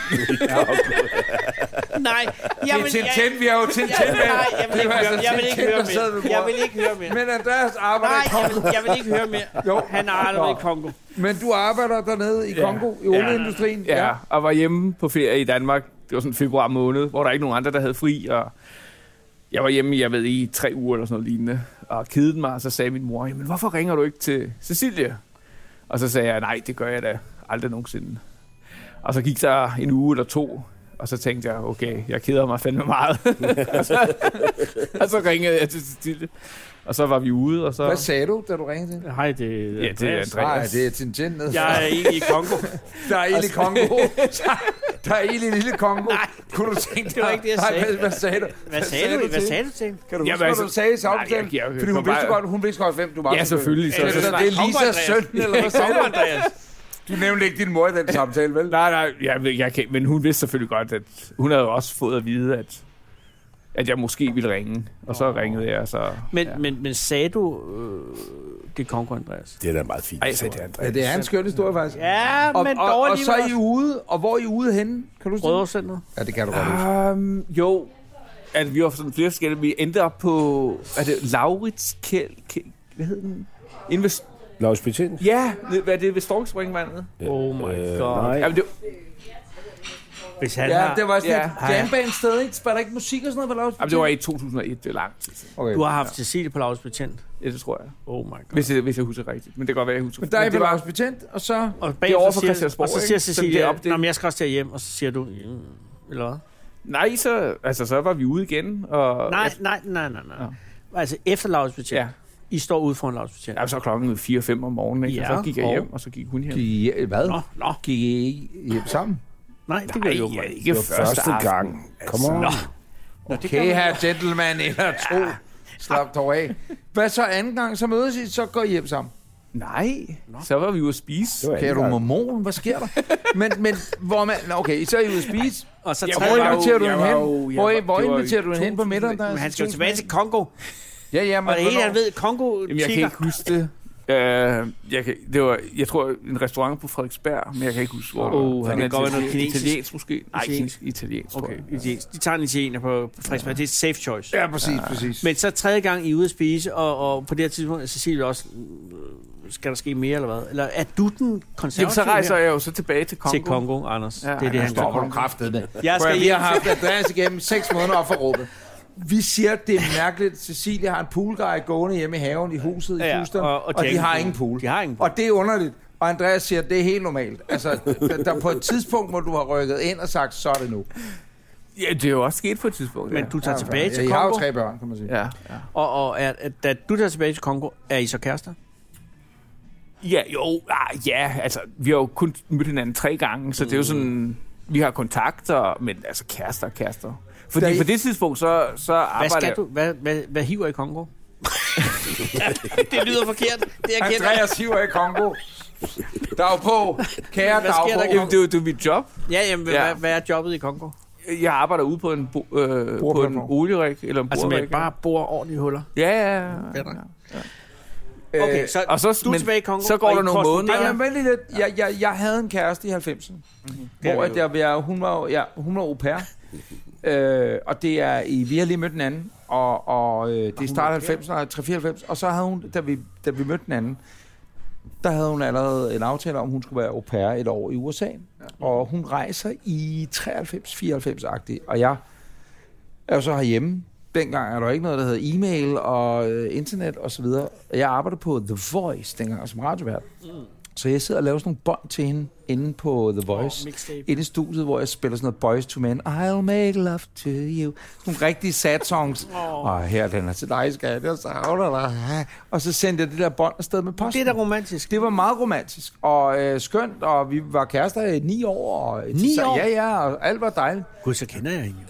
S3: Nej, jeg
S2: Det er
S3: vil,
S2: Tintin, vi har jo Tintin
S3: jeg,
S2: med.
S3: nej, jeg vil
S2: Det
S3: ikke
S2: er jo
S3: høre,
S2: altså
S3: jeg vil ikke
S2: Tintin,
S3: høre
S2: der sad ved
S3: mere. Jeg
S2: bordet.
S3: vil ikke høre mere.
S2: Men Andreas arbejder
S3: Nej,
S2: i
S3: jeg
S2: Kongo.
S3: vil, jeg vil ikke høre mere.
S2: Jo.
S3: Han har aldrig
S2: Nå.
S3: i Kongo.
S2: Men du arbejder dernede i Kongo, i olieindustrien.
S5: Ja, og var hjemme på ferie i Danmark. Det var sådan februar måned, hvor der ikke nogen andre, der havde fri. Og jeg var hjemme, jeg ved, i tre uger eller sådan noget lignende. Og kedede mig, og så sagde min mor, jamen hvorfor ringer du ikke til Cecilie? Og så sagde jeg, nej, det gør jeg da aldrig nogensinde. Og så gik der en uge eller to, og så tænkte jeg, okay, jeg keder mig fandme meget. og, så, og så ringede jeg til Cecilie, og så var vi ude, og så...
S2: Hvad sagde du, da du ringede til?
S3: Hej, det er
S5: Ja, det er
S3: Andreas.
S2: Nej,
S5: Andreas.
S2: det er Tintin.
S3: Jeg er egentlig i Kongo.
S2: Der er ild i Kongo. Der er ild i lille Kongo.
S3: Nej,
S2: Kunne du tænke
S3: det var ikke det, jeg
S2: Nej,
S3: sagde.
S2: hvad, hvad sagde du?
S3: Hvad sagde du? Hvad sagde du til hende?
S2: Kan du
S5: Jamen,
S2: huske, hvad
S5: altså-
S2: du sagde i
S5: Nej,
S2: samtalen?
S5: jeg- jeg-
S2: Fordi hun
S5: jeg-
S2: vidste godt, hun vidste godt, hvem du var.
S5: Ja, selvfølgelig. Så,
S3: Ja,
S5: så,
S2: Så
S3: det
S2: det er
S3: var Kongo,
S2: Lisas
S3: Andreas.
S2: søn, eller hvad sagde
S3: Kongo,
S2: du?
S3: Andreas.
S2: Du nævnte ikke din mor i den samtale, vel?
S5: nej, nej, jeg, jeg kan, men hun vidste selvfølgelig godt, at hun havde jo også fået at vide, at, at jeg måske ville ringe. Og så ringede jeg, så...
S3: Men,
S5: ja.
S3: men, men sagde du, øh, det er Kongo, Andreas?
S4: Det er da meget fint.
S5: Ej, jeg sagde det, Andreas.
S2: Ja, det er en skøn historie, faktisk.
S3: Ja,
S2: Og,
S3: men
S2: og,
S3: dog
S2: og så er I
S3: alligevel
S2: ude, og hvor er I ude henne? Kan du
S3: også.
S2: sige?
S3: Rødovrecenteret.
S2: Ja, det kan du godt huske.
S5: Um, jo, at vi var sådan flere forskellige. Vi endte op på, er det Laurits Kjeld? Kjeld- Hvad hed den? Inde ved,
S4: Lars Betjent?
S5: ja, hvad er det ved Storkspringvandet?
S3: Oh my
S4: Øh,
S3: god.
S4: nej.
S5: Jamen, det,
S3: Hvis han
S2: Ja,
S3: har,
S2: det var sådan
S5: Ja.
S2: et jamband-sted, ikke? Spiller ikke musik og sådan noget på Lars?
S5: jamen, det var i to tusind og et, det er lang tid siden.
S2: Okay.
S3: du har haft Cecilie på Laurits Betjent.
S5: Ja, det tror jeg.
S3: Oh my god.
S5: Hvis jeg, hvis jeg husker rigtigt. Men det kan godt være, jeg husker.
S2: Men der er I
S5: Men
S2: på
S5: det var-
S2: Lars Betjent, og så...
S3: Og
S5: Det er over
S3: bagefter
S5: for
S3: siger,
S5: Christiansborg,
S3: og så siger
S5: ikke? Så det
S3: Cecilie,
S5: er op, det-
S3: Nå, men jeg skal også tage hjem, og så siger du, mm, eller hvad?
S5: Nej, så, altså, så var vi ude igen. Og,
S3: Nej, nej, nej, nej, nej. Altså efter Laurits Betjent.
S5: Ja.
S3: I står ude foran Laurits Betjent.
S5: Ja, så klokken fire fem om morgenen, ikke?
S3: Ja,
S5: Og så gik jeg
S3: og-
S5: hjem, og så gik hun hjem.
S2: Gik I, hvad?
S3: Nå, nå.
S2: Gik I hjem sammen?
S3: Nej, det gør jeg jo
S5: Nej,
S3: ikke.
S5: ikke
S4: Det var første
S5: aften.
S4: gang. Kom on.
S3: Nå.
S2: Okay, her gentleman eller to. Slap dog af. Hvad så anden gang? Så mødes I, så går I hjem sammen.
S5: Nej, så var vi ude at spise.
S4: Det var
S2: Okay, er
S4: anden
S2: du
S4: gang.
S2: mormon? Hvad sker der? men, men hvor man... Nå, okay, så er I ude at spise.
S3: Og så
S5: Ja,
S2: Og
S3: tredje
S2: hvor
S5: var
S3: gang.
S2: inviterer du
S5: jeg
S2: hende
S5: var
S2: hen?
S5: jo- jeg
S2: Hvor,
S5: var-
S2: hvor
S5: det var i
S2: inviterer du hende hen på middag? Der?
S3: Men han skal jo tilbage til Kongo.
S2: Ja, ja, men
S3: Og det hele,
S2: hvornår?
S3: han ved, Kongo
S5: Jamen, jeg kan
S3: tigger.
S5: ikke huske det. Uh, jeg, kan, det var, jeg tror, en restaurant på Frederiksberg, men jeg kan ikke huske, hvor
S3: Åh,
S5: det var.
S3: han kan godt være noget kinesisk.
S5: Italiensk måske? Nej,
S3: Italiensk.
S5: italiensk, italiensk tror
S3: Okay,
S5: jeg.
S3: italiensk. De tager en italiener på på Frederiksberg. Det er safe choice.
S2: Ja, præcis, præcis.
S3: Men så tredje gang I er ude at spise, og, og på det her tidspunkt er Cecilie også, øh, skal der ske mere eller hvad? Eller er du den konservative
S5: Jamen, så rejser
S3: her?
S5: jeg jo så tilbage til Kongo.
S3: Til Kongo, Anders.
S5: Ja,
S3: det er det,
S5: ja,
S3: han
S2: Stopper
S3: gør.
S2: du kraftet med.
S3: Jeg
S2: Prøv at,
S3: skal
S2: vi har
S3: hjem.
S2: haft Andreas igennem seks måneder op for råbet. Vi siger, at det er mærkeligt. Cecilie har en poolguy gående hjemme i haven i huset i
S3: Ja,
S2: Houston,
S3: og-
S2: og,
S3: og
S2: og,
S3: de har
S2: de
S3: ingen
S2: har
S3: pool.
S2: ingen pool.
S3: De har ingen pool.
S2: Og det er underligt. Og Andreas siger, at det er helt normalt. Altså, der, der på et tidspunkt, hvor du har rykket ind og sagt, så er det nu.
S5: Ja, det er jo også sket på et tidspunkt.
S3: Men
S5: ja.
S3: du tager tilbage til
S2: I har jo
S3: Kongo,
S2: tre børn, kan man sige.
S5: Ja, ja.
S3: og, og er, er, da du tager tilbage til Kongo, er I så kærester?
S5: Ja, jo, ah, ja, altså, vi har jo kun mødt hinanden tre gange, så det er jo sådan, vi har kontakter, men altså kærester, kærester. Fordi
S2: Da I-
S5: på det tidspunkt, så, så
S3: Hvad
S5: arbejder
S3: skal
S5: jeg...
S3: du? Hvad, hvad, hvad hiver i Kongo? Det lyder forkert. Det er kendt.
S2: Andreas hiver i Kongo. Dagbog. Kære
S3: Hvad sker der i
S2: dagbog.
S5: Jamen, det er jo det er jo mit job.
S3: Ja, jamen,
S5: Ja.
S3: Hvad, hvad er jobbet i Kongo?
S5: Jeg arbejder ude på en, bo, øh, på en
S2: Boreplatform.
S5: olierig, eller en
S3: Altså
S5: borerig.
S3: med bare bor ordentlige huller.
S5: Ja, ja, ja.
S3: Fedt,
S5: ja.
S3: Okay, så,
S5: Og så,
S3: du er
S5: men,
S3: tilbage i Kongo.
S5: så går
S3: og
S5: der
S3: I
S5: nogle
S3: korresponderer.
S5: måneder.
S2: Ej, men vent lige lidt. Jeg, jeg, jeg havde en kæreste i halvfemserne, mm-hmm. hvor at jeg, jeg, hun var, ja, hun var au pair. øh, og det er i, vi har lige mødt den anden, og, og øh, det startede halvfemserne, tre fireoghalvfems, og så havde hun, da vi, da vi mødte den anden, der havde hun allerede en aftale om, hun skulle være au pair et år i U S A. Ja. Og hun rejser i treoghalvfems fireoghalvfems-agtigt, og jeg er jo så herhjemme. Dengang er der ikke noget, der hedder e-mail og øh, internet og så videre. Jeg arbejdede på The Voice dengang som radiovært. Mm. Så jeg sidder og laver sådan nogle bånd til hende inde på The Voice.
S3: Oh, mixtape.
S2: Inde i studiet, hvor jeg spiller sådan noget Boys to Men. I'll make love to you. Sådan nogle rigtige sad songs.
S3: Oh.
S2: Og her den er til dig, skat. Jeg savner dig. Og så sendte jeg det der bånd afsted med posten.
S3: Det er da romantisk.
S2: Det var meget romantisk og øh, skønt, og vi var kærester i ni år. Og,
S3: Ni
S2: så,
S3: år?
S2: Ja, ja, og alt var dejligt.
S3: Gud, så kender jeg hende.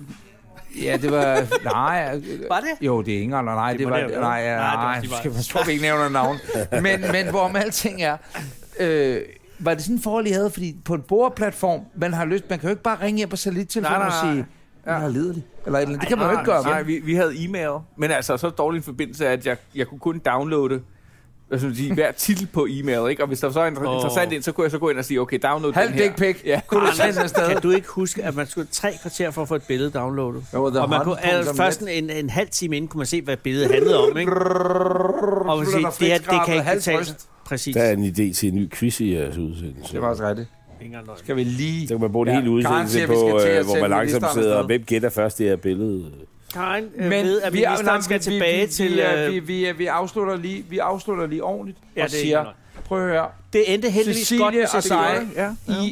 S2: Uh, ja, det var... Nej.
S3: Var det?
S2: Jo, det er Inger, eller nej,
S3: Det
S2: det,
S3: må
S2: var...
S3: det have været.
S2: nej, ja,
S3: Nej, det var-
S2: nej,
S3: de
S2: det
S3: var-
S2: skal man sgu ikke nævne navn. Men, men hvor med alting er... Øh, var det sådan en forhold, I havde? Fordi på en boreplatform, man har lyst... Man kan jo ikke bare ringe hjem på satellittelefonen
S5: Nej,
S2: og
S5: nej,
S2: sige...
S5: nej.
S2: Jeg har liderlig. Eller et eller andet. Det kan man jo ikke gøre.
S5: Nej,
S2: vel?
S5: vi, vi havde e-mail, men altså så dårlig en forbindelse, at jeg, jeg kunne kun downloade hvad skal man sige, hver titel på e-mail, ikke? Og hvis der så er en
S3: Åh.
S5: interessant ind, så kunne jeg så gå ind og sige, okay, download
S2: Halv
S5: den her.
S2: dick pic.
S5: Ja.
S2: Kunne du sende afsted?
S3: Kan du ikke huske, at man skulle tre kvarter for at få et billede downloadet?
S2: Jo, the
S3: Og man
S2: hunt
S3: kunne,
S2: punktum
S3: altså, først
S2: net.
S3: en, en halv time inden kunne man se, hvad billedet handlede om, ikke? Og man sige, det, her, det kan ikke betale sig. Præcis.
S4: Der er en idé til en ny quiz i jeres udsendelse.
S2: Det var også rigtigt.
S3: Ingen løgn.
S2: Skal vi lige...
S4: Så kan man bruge en
S2: Ja,
S4: hel
S2: Karen
S4: udsendelse
S2: siger,
S4: på,
S2: vi skal til at
S4: øh, hvor
S2: sende
S4: man langsomt
S2: ministeren
S4: sidder,
S2: afsted.
S4: og hvem gætter først det her billede?
S3: Karen øh,
S2: Men
S3: ved, at
S2: vi,
S3: ministeren skal
S2: vi,
S3: tilbage
S2: vi,
S3: til...
S2: Vi,
S3: øh,
S2: vi, vi, vi, afslutter lige, vi afslutter lige ordentligt
S3: Ja,
S2: og
S3: det er
S2: siger,
S3: ikke
S2: prøv at høre,
S3: Det endte heldigvis
S2: Cecilie
S3: godt med
S2: og
S3: Cecilie.
S2: dig,
S5: Ja, ja.
S2: I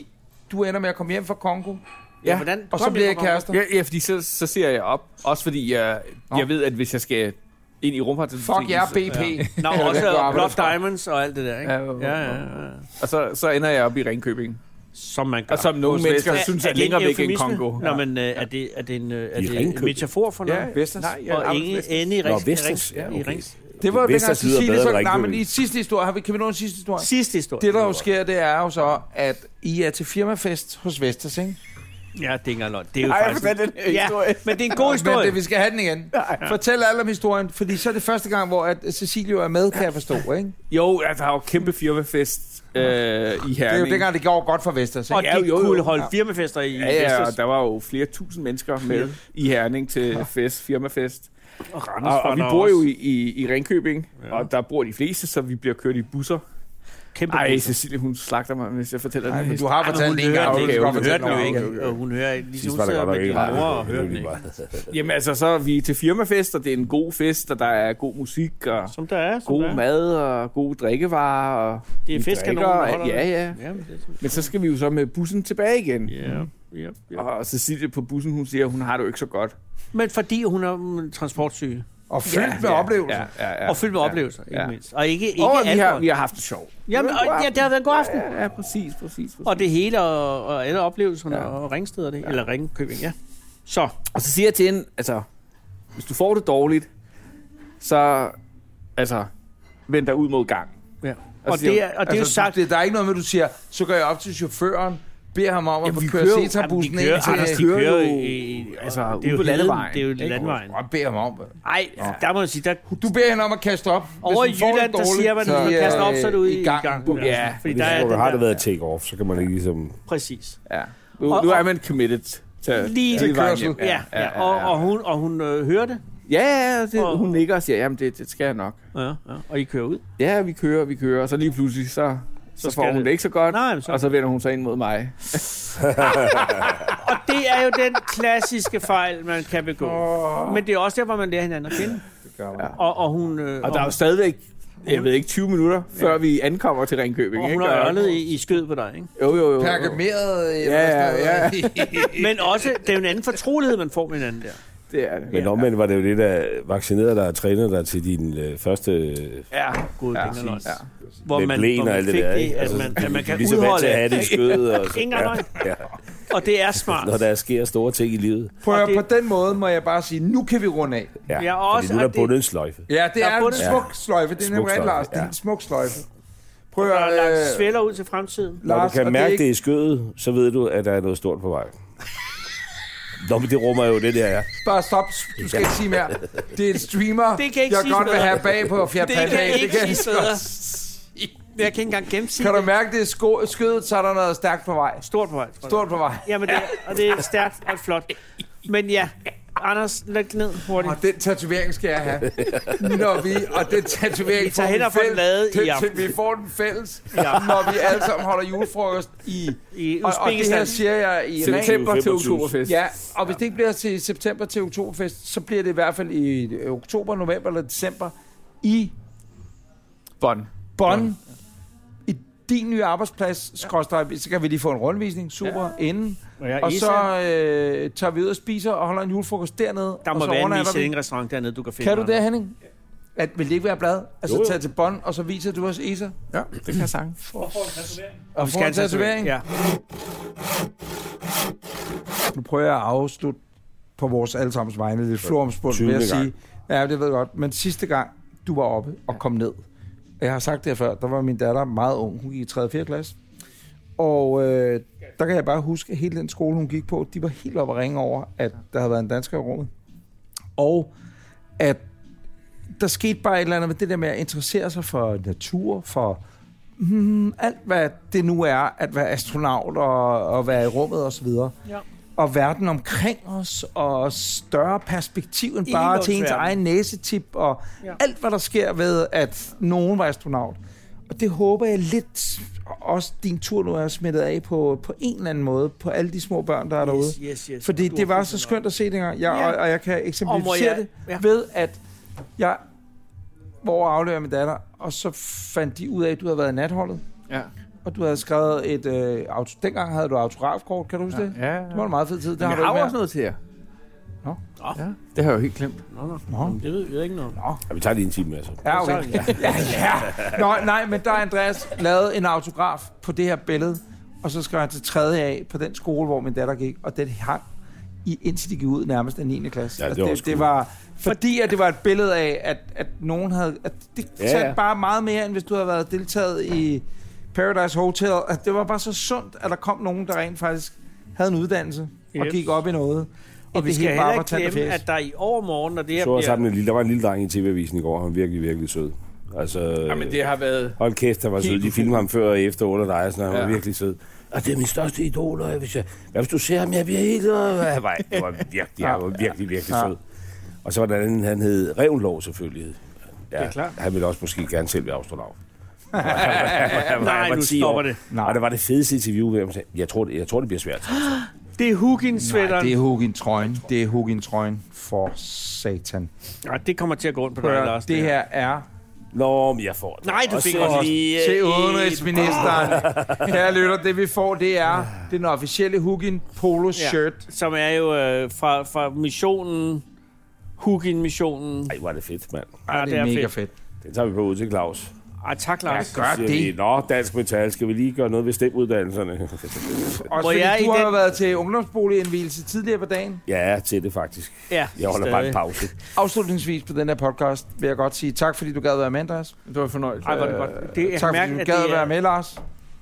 S2: du ender med at komme hjem fra Kongo,
S5: Ja,
S3: hvordan,
S2: og så bliver jeg kærester.
S5: Ja, ja, fordi så, så ser jeg op. Også fordi jeg, jeg ved, at hvis jeg skal ind i rumfartsindustien...
S2: Fuck jer, B P.
S5: Ja.
S3: Nå, også Blood Diamonds og alt det der, ikke?
S5: Ja, ja, ja. ja. Og så, så ender jeg op i Ringkøbing.
S3: Som man gør.
S5: Og som nogle mennesker
S3: er,
S5: synes
S3: er,
S5: er, er længere væk end
S3: eufemisme?
S5: Kongo.
S3: Nå, men øh, er det, er det en, øh, er
S4: I
S3: det en
S4: Ringkøbing?
S3: metafor for noget?
S5: Ja,
S2: Vestas.
S5: Nej, ja,
S3: Og ingen ende i
S4: Nå,
S3: Rings.
S4: Vestas. Ja,
S3: i
S4: okay.
S3: Rings.
S2: Det var jo dengang
S4: Vestas lyder
S2: Cecilie
S4: bedre
S2: så...
S4: end
S2: Nej, men
S4: Ringkøbing.
S2: i sidste historie, har vi, kan vi nå en sidste historie?
S3: Sidste historie.
S2: Det, der jo sker, det er jo så, at I er til firmafest hos Vestas, ikke?
S3: Ja, det er ikke engang løgn. Det er jo
S5: Ej, jeg
S3: faktisk...
S5: fortalte den
S3: ja,
S5: historie.
S3: men det er en god
S2: Men
S3: historie.
S2: det, vi skal have den igen. Fortæl alle om historien, fordi så er det første gang, hvor at Cecilie er med, kan jeg forstå, ikke?
S5: Jo, altså, der er jo kæmpe firmafest øh, i Herning.
S2: Det er jo dengang, det går godt for Vestas,
S3: Og
S2: ikke?
S5: Ja,
S3: de
S5: jo, jo.
S3: kunne holde firmafester i
S5: Ja, ja,
S3: Vestas.
S5: og der var jo flere tusind mennesker med i Herning til fest, firmafest.
S3: Og, Randers
S5: Og, og vi
S3: Fond
S5: bor
S3: også.
S5: jo i, i, i Ringkøbing, ja. Og der bor de fleste, så vi bliver kørt i busser.
S3: Kæmpe
S5: Ej,
S3: busser.
S5: Cecilie, hun slagter mig, hvis jeg fortæller
S2: Nej,
S5: den
S2: men
S5: her
S2: du har
S3: Ej,
S2: fortalt
S3: hun
S2: det en gang,
S3: hører
S2: og
S3: den
S2: du
S3: jo
S2: skal
S3: ikke.
S2: fortælle
S3: Hun hører den jo
S2: den
S3: ikke. Og hun hører lige
S4: Sidst
S3: så
S4: var der
S3: sidder
S4: godt nok
S3: med
S4: ikke
S3: din mor og
S4: ret.
S3: hører den ikke.
S5: Jamen altså, så er vi til firmafest, og det er en god fest, og der er god musik, og
S3: Som der er. Som
S5: god
S3: der er.
S5: mad, og gode drikkevarer, og
S3: Det er
S5: vi
S3: fiskekanoner,
S5: drikker,
S3: der holder
S5: ja,
S3: det.
S5: ja.
S3: Ja, men det er
S5: Men så skal vi jo så med bussen tilbage igen.
S3: Ja, ja, ja.
S5: Og Cecilie på bussen, hun siger, at hun har det jo ikke så godt.
S3: Men fordi hun er mm, transportsyge.
S2: Og fyldt med oplevelser.
S5: Ja, ja, ja.
S3: Og fyldt med oplevelser, ikke
S5: ja.
S3: mindst. Og ikke, ikke
S5: Og vi har,
S3: alkohol.
S5: vi har haft det sjovt.
S3: Jamen, og, ja, det har været en god aften.
S5: Ja, ja, præcis, præcis. præcis.
S3: Og det hele, og, og alle oplevelserne,
S5: Ja.
S3: ja. og Ringsted og det. Ja. Eller Ringkøbing, ja. Så.
S5: Og så siger jeg til hende, altså, hvis du får det dårligt, så, altså, vend dig ud mod gang.
S3: Ja.
S5: Og
S3: Og
S5: siger
S3: det
S5: hun,
S3: er, og det er jo
S2: Altså,
S3: sagt...
S2: det, der er ikke noget med, at du siger, så går jeg op til chaufføren, beder ham om at
S5: Jamen, vi
S2: køre
S5: kører jo-
S2: Ceta-bussen
S3: Jamen, de kører,
S2: ind til...
S3: Anders, de
S5: kører
S3: kører
S5: jo,
S3: i, i,
S5: altså,
S3: det er
S5: ude
S3: jo
S5: på
S3: heden,
S5: landevejen,
S3: det er jo
S5: ikke?
S3: landevejen.
S2: Og beder ham om...
S3: Ej, der må jeg sige, der,
S2: Du beder hende om at kaste op.
S3: over i
S2: Hvis hun får
S3: Jylland,
S2: det
S3: der
S2: dårligt,
S3: siger man, at
S2: så
S3: man kaster op, så er du ude i,
S2: i
S3: i
S2: gang.
S3: gang.
S5: Ja,
S3: fordi
S4: Hvis
S3: der er
S4: det
S3: den
S4: har
S3: der,
S4: det været take-off, så kan man ikke ligesom...
S3: præcis.
S5: Ja. Nu,
S3: Og-
S5: nu er
S3: og-
S5: man committed til,
S3: Lige
S5: til
S3: til
S5: vejen
S2: kørsel.
S5: hjem.
S3: Ja, ja, og, og hun, og hun øh, hører det.
S5: Ja, ja, det,
S3: Og-
S5: hun nikker og siger, jamen det, det skal jeg nok.
S3: Ja, ja. Og I kører ud.
S5: Ja, vi kører, vi kører, og så lige pludselig, så, så,
S3: Så
S5: får
S3: skal
S5: hun
S3: det-
S5: det ikke så godt,
S3: Nej, men så-
S5: og så vender hun sig ind mod mig.
S3: Og det er jo den klassiske fejl, man kan begå. Men det er også der, hvor man lærer hinanden at kende. Og, og hun... Øh,
S5: Og der er jo stadigvæk, jeg ved ikke, tyve minutter, før vi ankommer til Ringkøbing.
S3: og hun
S5: ikke?
S3: har
S5: Og-
S3: ørlet i, i skød på dig, ikke?
S5: Jo, jo, jo.
S2: Pergameret...
S5: Ja, ja, ja.
S3: Men også, det er jo en anden fortrolighed, man får med hinanden der.
S5: Det er det.
S4: Men omvendt var det jo det, der vaccinerede dig og trænede dig til din øh, første...
S5: Ja,
S3: Gode
S5: ja,
S3: penge og løgn.
S5: ja.
S3: Hvor
S4: med
S3: man,
S4: blæn
S3: hvor
S4: og
S3: man
S4: alt det
S3: fik
S4: der,
S3: det,
S4: ikke?
S3: at
S4: Altså,
S3: man, at man kan
S4: lige så vant til at
S3: udholde
S4: have det i skødet. Og,
S3: Ikke engang løgn.
S4: ja.
S3: Og det er smart.
S4: Når der sker store ting i livet.
S2: Prøv
S3: Og
S2: at,
S3: det-
S2: på den måde må jeg bare sige, nu kan vi runde af.
S4: Ja,
S3: Ja, og også,
S4: fordi nu er der
S3: at det-
S4: bundet en sløjfe.
S2: Ja, det
S3: Der er
S2: er en
S3: bundet-
S2: smuk sløjfe. Det er
S4: Smuk
S2: nemlig rigtigt,
S4: sløjfe,
S2: Lars. Det er
S4: ja.
S2: en smuk sløjfe. Prøv
S3: Der er
S2: at...
S3: lagt
S2: øh,
S3: svælder ud til fremtiden.
S4: Når
S2: Lars,
S4: du kan
S2: og
S4: mærke
S2: det
S4: det
S2: er
S4: i skødet, så ved du, at der er noget stort på vej. Nå, men det rummer jo det der, ja.
S2: Bare stop. Du skal ikke sige mere. Det er en streamer,
S3: Det kan ikke
S2: jeg
S3: siges
S2: godt vil
S3: bedre.
S2: have bag på Fiat
S3: Det
S2: Panda.
S3: kan ikke
S2: jeg
S3: siges
S2: lige så
S3: bedre.
S2: godt sige.
S3: Men jeg kan ikke engang gennemsige
S2: Kan du
S3: det.
S2: mærke, det er sko- skødet, så er der noget stærkt på vej.
S3: Stort på vej. tror jeg.
S2: Stort på vej.
S3: Jamen, det, og det er stærkt og flot. Men ja, Anders, læg ned hurtigt.
S2: Og den tatovering skal jeg have. Når vi, og den tatovering
S3: Vi tager
S2: får
S3: hen og får den lavet i
S2: den,
S3: aften.
S2: Vi får den fælles,
S3: Ja.
S2: når vi alle sammen holder julefrokost i...
S3: I
S2: Og, og det her
S3: Uzbekistan.
S2: siger jeg i ren...
S5: September til
S4: femogtyve.
S5: oktoberfest.
S2: Ja, og hvis det ikke bliver til september til oktoberfest, så bliver det i hvert fald i øh, oktober, november eller december i
S5: Bonn.
S2: Bonn. I din nye arbejdsplads, skråstreg, så kan vi lige få en rundvisning, super, ja. inden.
S3: Og, jeg,
S2: Og
S3: Isa,
S2: så øh, tager vi ud og spiser og holder en julefrokost dernede.
S3: der
S2: og
S3: må
S2: så
S3: være en
S2: overnatter vi.
S3: Michelin-restaurant dernede, du kan finde.
S2: Kan du
S3: Anders.
S2: det, Henning? At, vil det ikke være blad? Altså
S4: Jo, jo.
S2: tage til Bonn, og så viser du os Isa?
S5: Ja, det kan jeg sagtens.
S9: Og får en tatovering.
S2: Og
S3: Vi
S2: få
S3: skal
S2: en tatovering?
S3: Ja.
S2: Nu prøver jeg at afslutte på vores allesammens vegne lidt floromspund ved
S4: tyvende
S2: at
S4: gang.
S2: sige, ja, det ved jeg godt, men sidste gang, du var oppe og kom ned, jeg har sagt det her før, der var min datter meget ung, hun gik i tredje og fjerde klasse, og øh, der kan jeg bare huske, at hele den skole, hun gik på, de var helt oppe at ringe over, at der havde været en dansker i rummet, og at der skete bare et eller andet med det der med at interessere sig for natur, for hmm, alt hvad det nu er, at være astronaut og, og være i rummet og så videre.
S3: Ja.
S2: Og verden omkring os, og større perspektiv end bare til ens
S3: Idrætsverden.
S2: egen næsetip, og
S3: Ja.
S2: ja. alt hvad der sker ved, at nogen var astronaut. Og det håber jeg lidt, også din tur nu er smittet af på, på en eller anden måde, på alle de små børn, der er derude.
S3: Yes, yes, yes.
S2: Fordi
S3: Du
S2: det
S3: har
S2: var så
S3: fuldstændig
S2: skønt at se det her. Jeg,
S3: Ja.
S2: og, og jeg kan
S3: Og må
S2: eksemplificere
S3: jeg-
S2: det
S3: ja.
S2: ved, at jeg hvor afleverer min datter, og så fandt de ud af, at du havde været i natholdet.
S5: Ja.
S2: og du havde skrevet et... Øh, auto, dengang havde du autografkort, kan du huske
S5: ja,
S2: det?
S5: Ja, ja.
S2: Det var en meget fed tid. Det
S5: Men
S2: har
S5: jeg
S2: du
S5: har
S2: ikke
S5: også noget til jer.
S2: Nå.
S5: Ja, det har jeg jo helt glemt.
S3: Nå, nå.
S2: Nå.
S3: Det ved jeg ikke noget.
S2: Nå.
S4: Ja, vi tager lige en time, altså.
S2: Ja, okay. Ja, ja. Nå, nej, men der er Andreas lavet en autograf på det her billede, og så skrev han til tredje A på den skole, hvor min datter gik, og den hang i, indtil de gik ud nærmest af niende klasse.
S4: Ja, det, var
S2: det, det var fordi, at det var et billede af, at, at nogen havde... At det
S4: ja,
S2: satte
S4: ja.
S2: bare meget mere, end hvis du havde været deltaget i Paradise Hotel. At det var bare så sundt, at der kom nogen, der rent faktisk havde en uddannelse
S3: Yep.
S2: og gik op i noget.
S3: Og vi
S2: det
S3: skal
S2: hele bare
S3: heller
S2: var
S3: ikke
S2: tand og
S3: glemme,
S2: fjes.
S3: at der i overmorgen, når det her
S4: Så var
S3: bliver...
S4: sammen en lille, der var en lille dreng i T V-avisen i går. Han var virkelig, virkelig sød. Altså,
S5: Jamen, det har været...
S4: hold kæft, han var sød. De filmede ham før og efter Ola dig, så han
S5: Ja.
S4: var virkelig sød. Og det er min største idol, og hvis, jeg, hvad hvis du ser ham, jeg bliver helt... Og jeg var, jeg var virkelig, jeg var virkelig, virkelig
S2: Ja.
S4: sød. Og så var der anden, han hed Revnlov selvfølgelig. Ja,
S3: Det er klart.
S4: Han ville også måske gerne selv være Australav.
S3: Nej, nu stopper det.
S4: Og det var det fedeste interview, hvor jeg sagde, jeg tror, det, jeg tror, det bliver svært.
S3: Det er Hugin-sweateren.
S2: Nej, det er Hugin-trøjen. Det er Hugin-trøjen for satan.
S3: Nej, det kommer til at gå rundt på dig,
S2: Prøv at,
S3: Lars.
S2: det her er
S4: Nå, men jeg får det.
S3: Nej, du
S4: Og
S3: fik
S4: så
S3: også
S4: lige,
S2: til
S4: øh,
S2: udenrigsministeren. Kære lytter, det vi får, det er den officielle Hugin polo shirt.
S3: Som er jo øh, fra, fra missionen, Hugin-missionen.
S4: Ej, hvor er det fedt, mand.
S2: Ja, det er mega fedt. fedt.
S4: Den tager vi på ud til Claus.
S3: Ej, tak, Lars.
S2: Ja, gør
S4: Siger
S2: det.
S4: vi, Nå, Dansk Metal, skal vi lige gøre noget ved stemuddannelserne?
S2: Også
S3: Hvor
S2: fordi
S3: jeg
S2: du
S3: i
S2: har
S3: den-
S2: været til ungdomsboligindvielse tidligere på dagen.
S4: Jeg er til det, faktisk.
S3: Ja,
S4: Jeg holder
S3: stadig.
S4: bare en pause.
S2: Afslutningsvis på den her podcast vil jeg godt sige tak, fordi du gad at være med, Andreas.
S5: Det var en fornøjelse.
S3: Ej, hvor er det godt. Det, jeg
S2: tak,
S3: kan
S2: fordi
S3: mærke,
S2: du
S3: at
S2: gad
S3: det
S2: at
S3: er...
S2: være med, Lars.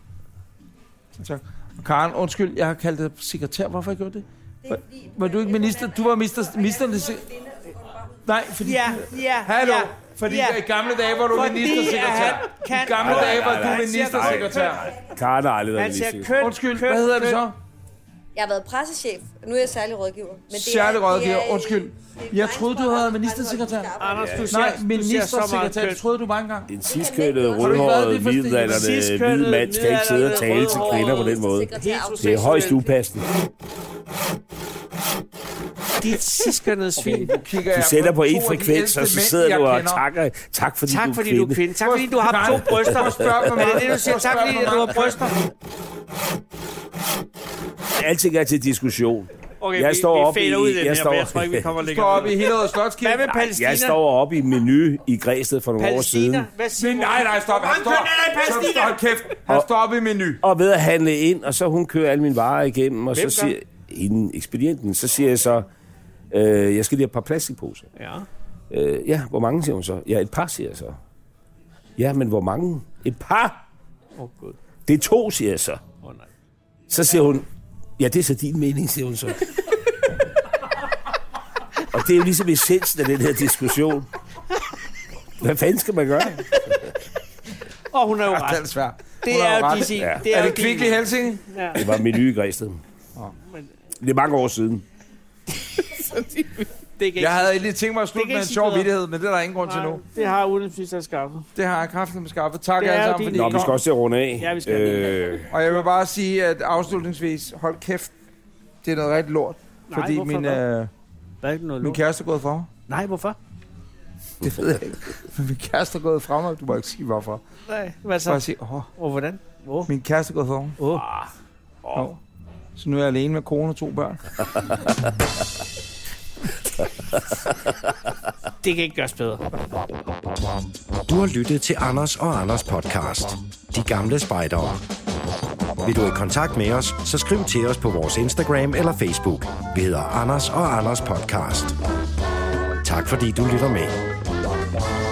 S2: Tak. Og Karen, undskyld, jeg har kaldt dig sekretær. Hvorfor har jeg gjort det? Var, var du ikke minister? Du var mister, minister... Nej, fordi...
S3: Ja, ja,
S2: Hallo!
S3: ja.
S2: Fordi
S3: Ja.
S2: i gamle dage var du
S3: Fordi
S2: ministersekretær.
S3: han kan-
S2: I gamle
S3: Nej,
S2: dage var
S4: nej,
S2: du
S4: nej.
S2: ministersekretær.
S4: Karen har aldrig været
S3: Han siger
S4: minister.
S3: køn,
S2: Undskyld,
S3: køn,
S2: hvad hedder det
S3: køn.
S2: så?
S10: Jeg har været pressechef, og nu er jeg særlig rådgiver. Men det
S2: Særlig
S10: er,
S2: rådgiver,
S10: det er,
S2: undskyld.
S10: det er
S2: Jeg troede, du havde været ministersekretær.
S3: Anders, du ser,
S2: Nej,
S3: du ser så meget
S2: ministersekretær.
S3: køn.
S2: Det troede du bare engang.
S4: En sidskønnet,
S10: Har du
S2: ikke været
S4: rødhåret,
S2: det for-
S4: middelalderne,
S3: Sidskønnet,
S4: hvid mand skal ikke sidde og tale til kvinder på den måde. Det er højst upassende.
S3: Dit sidskønnede svin.
S2: Kigger
S4: Du
S2: jeg
S4: sætter på
S2: to
S4: en
S2: af de
S4: frekvens,
S2: ældste
S4: og så
S2: mænd,
S4: sidder
S2: jeg
S4: du og
S2: kender.
S4: takker. Tak fordi
S3: Tak
S4: du er
S3: fordi du er
S4: kvinde.
S3: kvinde. Tak fordi du har to bryster.
S2: Spørg mig
S3: Er det det, du siger? Tak fordi du har bryster.
S4: Alting er til diskussion.
S3: Okay,
S4: Jeg
S3: vi,
S4: står
S3: vi
S4: op
S3: fader
S4: i-
S3: ud i den
S4: jeg
S3: her,
S4: står-
S3: for jeg tror ikke, vi kommer
S2: Står
S3: længere.
S2: op i Hillerød Slotskirke.
S3: Hvad med Palæstina?
S4: Jeg står oppe i menu i Græsted for nogle år siden.
S3: Palæstina? Hvad siger
S2: Men
S3: du?
S2: nej, nej, stop. Han
S3: Hvor
S2: står,
S3: mange køn er der i
S2: så,
S3: Palæstina?
S2: hold kæft. Han står oppe i menu.
S4: Og ved at handle ind, og så hun kører alle mine varer igennem, og
S3: Hvem
S4: så siger hende, ekspedienten, så siger jeg så, øh, jeg skal lige have et par plastikposer.
S3: Ja.
S4: Øh, ja, hvor mange, siger hun så? Ja, et par, siger jeg så. Ja, men hvor mange? Et par?
S3: Åh, oh, gud.
S4: Det er to, siger jeg så.
S3: Åh, oh, nej.
S4: Så siger hun, ja, det er så din mening, siger hun så. Og det er jo ligesom essensen af den her diskussion. Hvad fanden skal man gøre?
S3: Og hun er jo
S2: Det er
S3: ret.
S2: lidt svært.
S3: Det
S2: Hun har
S3: er
S2: jo
S3: jo
S2: ret.
S3: de sin.
S4: Ja.
S3: Det
S2: Er
S3: jo
S2: det Kvickly
S3: din-
S2: Helsinge?
S3: Ja.
S4: Det var menu i Græsted. Det er mange år siden.
S3: Det kan
S2: Jeg havde lige tænkt mig at slutte
S3: Det kan
S2: med en
S3: ikke sige
S2: sjov
S3: bedre.
S2: vittighed, men det er der ingen grund til nu.
S3: Det har udenrigsministeren skaffet.
S2: Det har jeg kraftigt med skaffet. Tak
S3: Det er
S2: alle
S3: jo
S2: sammen,
S3: din-
S2: fordi
S4: Nå,
S2: I
S4: vi skal
S2: kom.
S4: også til at runde af.
S3: Ja, vi skal.
S4: Øh,
S2: Og jeg vil bare sige, at afslutningsvis, hold kæft, det er noget rigtig lort.
S3: Nej,
S2: Fordi
S3: hvorfor
S2: min,
S3: da?
S2: øh,
S3: Hvad er det noget
S2: min
S3: lort?
S2: kæreste er gået fra mig.
S3: Nej, hvorfor?
S2: Det ved jeg ikke. Men min kæreste er gået fra mig. Du må ikke sige hvorfor.
S3: Nej, hvad
S2: Så bare
S3: så?
S2: sige, åh,
S3: Og hvordan? Åh.
S2: min kæreste er gået fra mig.
S3: Åh.
S2: Oh. Så nu er jeg alene med kone og to børn.
S3: Det kan ikke gøres bedre.
S1: Du har lyttet til Anders og Anders podcast. De gamle spejdere. Vil du i kontakt med os, så skriv til os på vores Instagram eller Facebook. Vi hedder Anders og Anders podcast. Tak fordi du lytter med.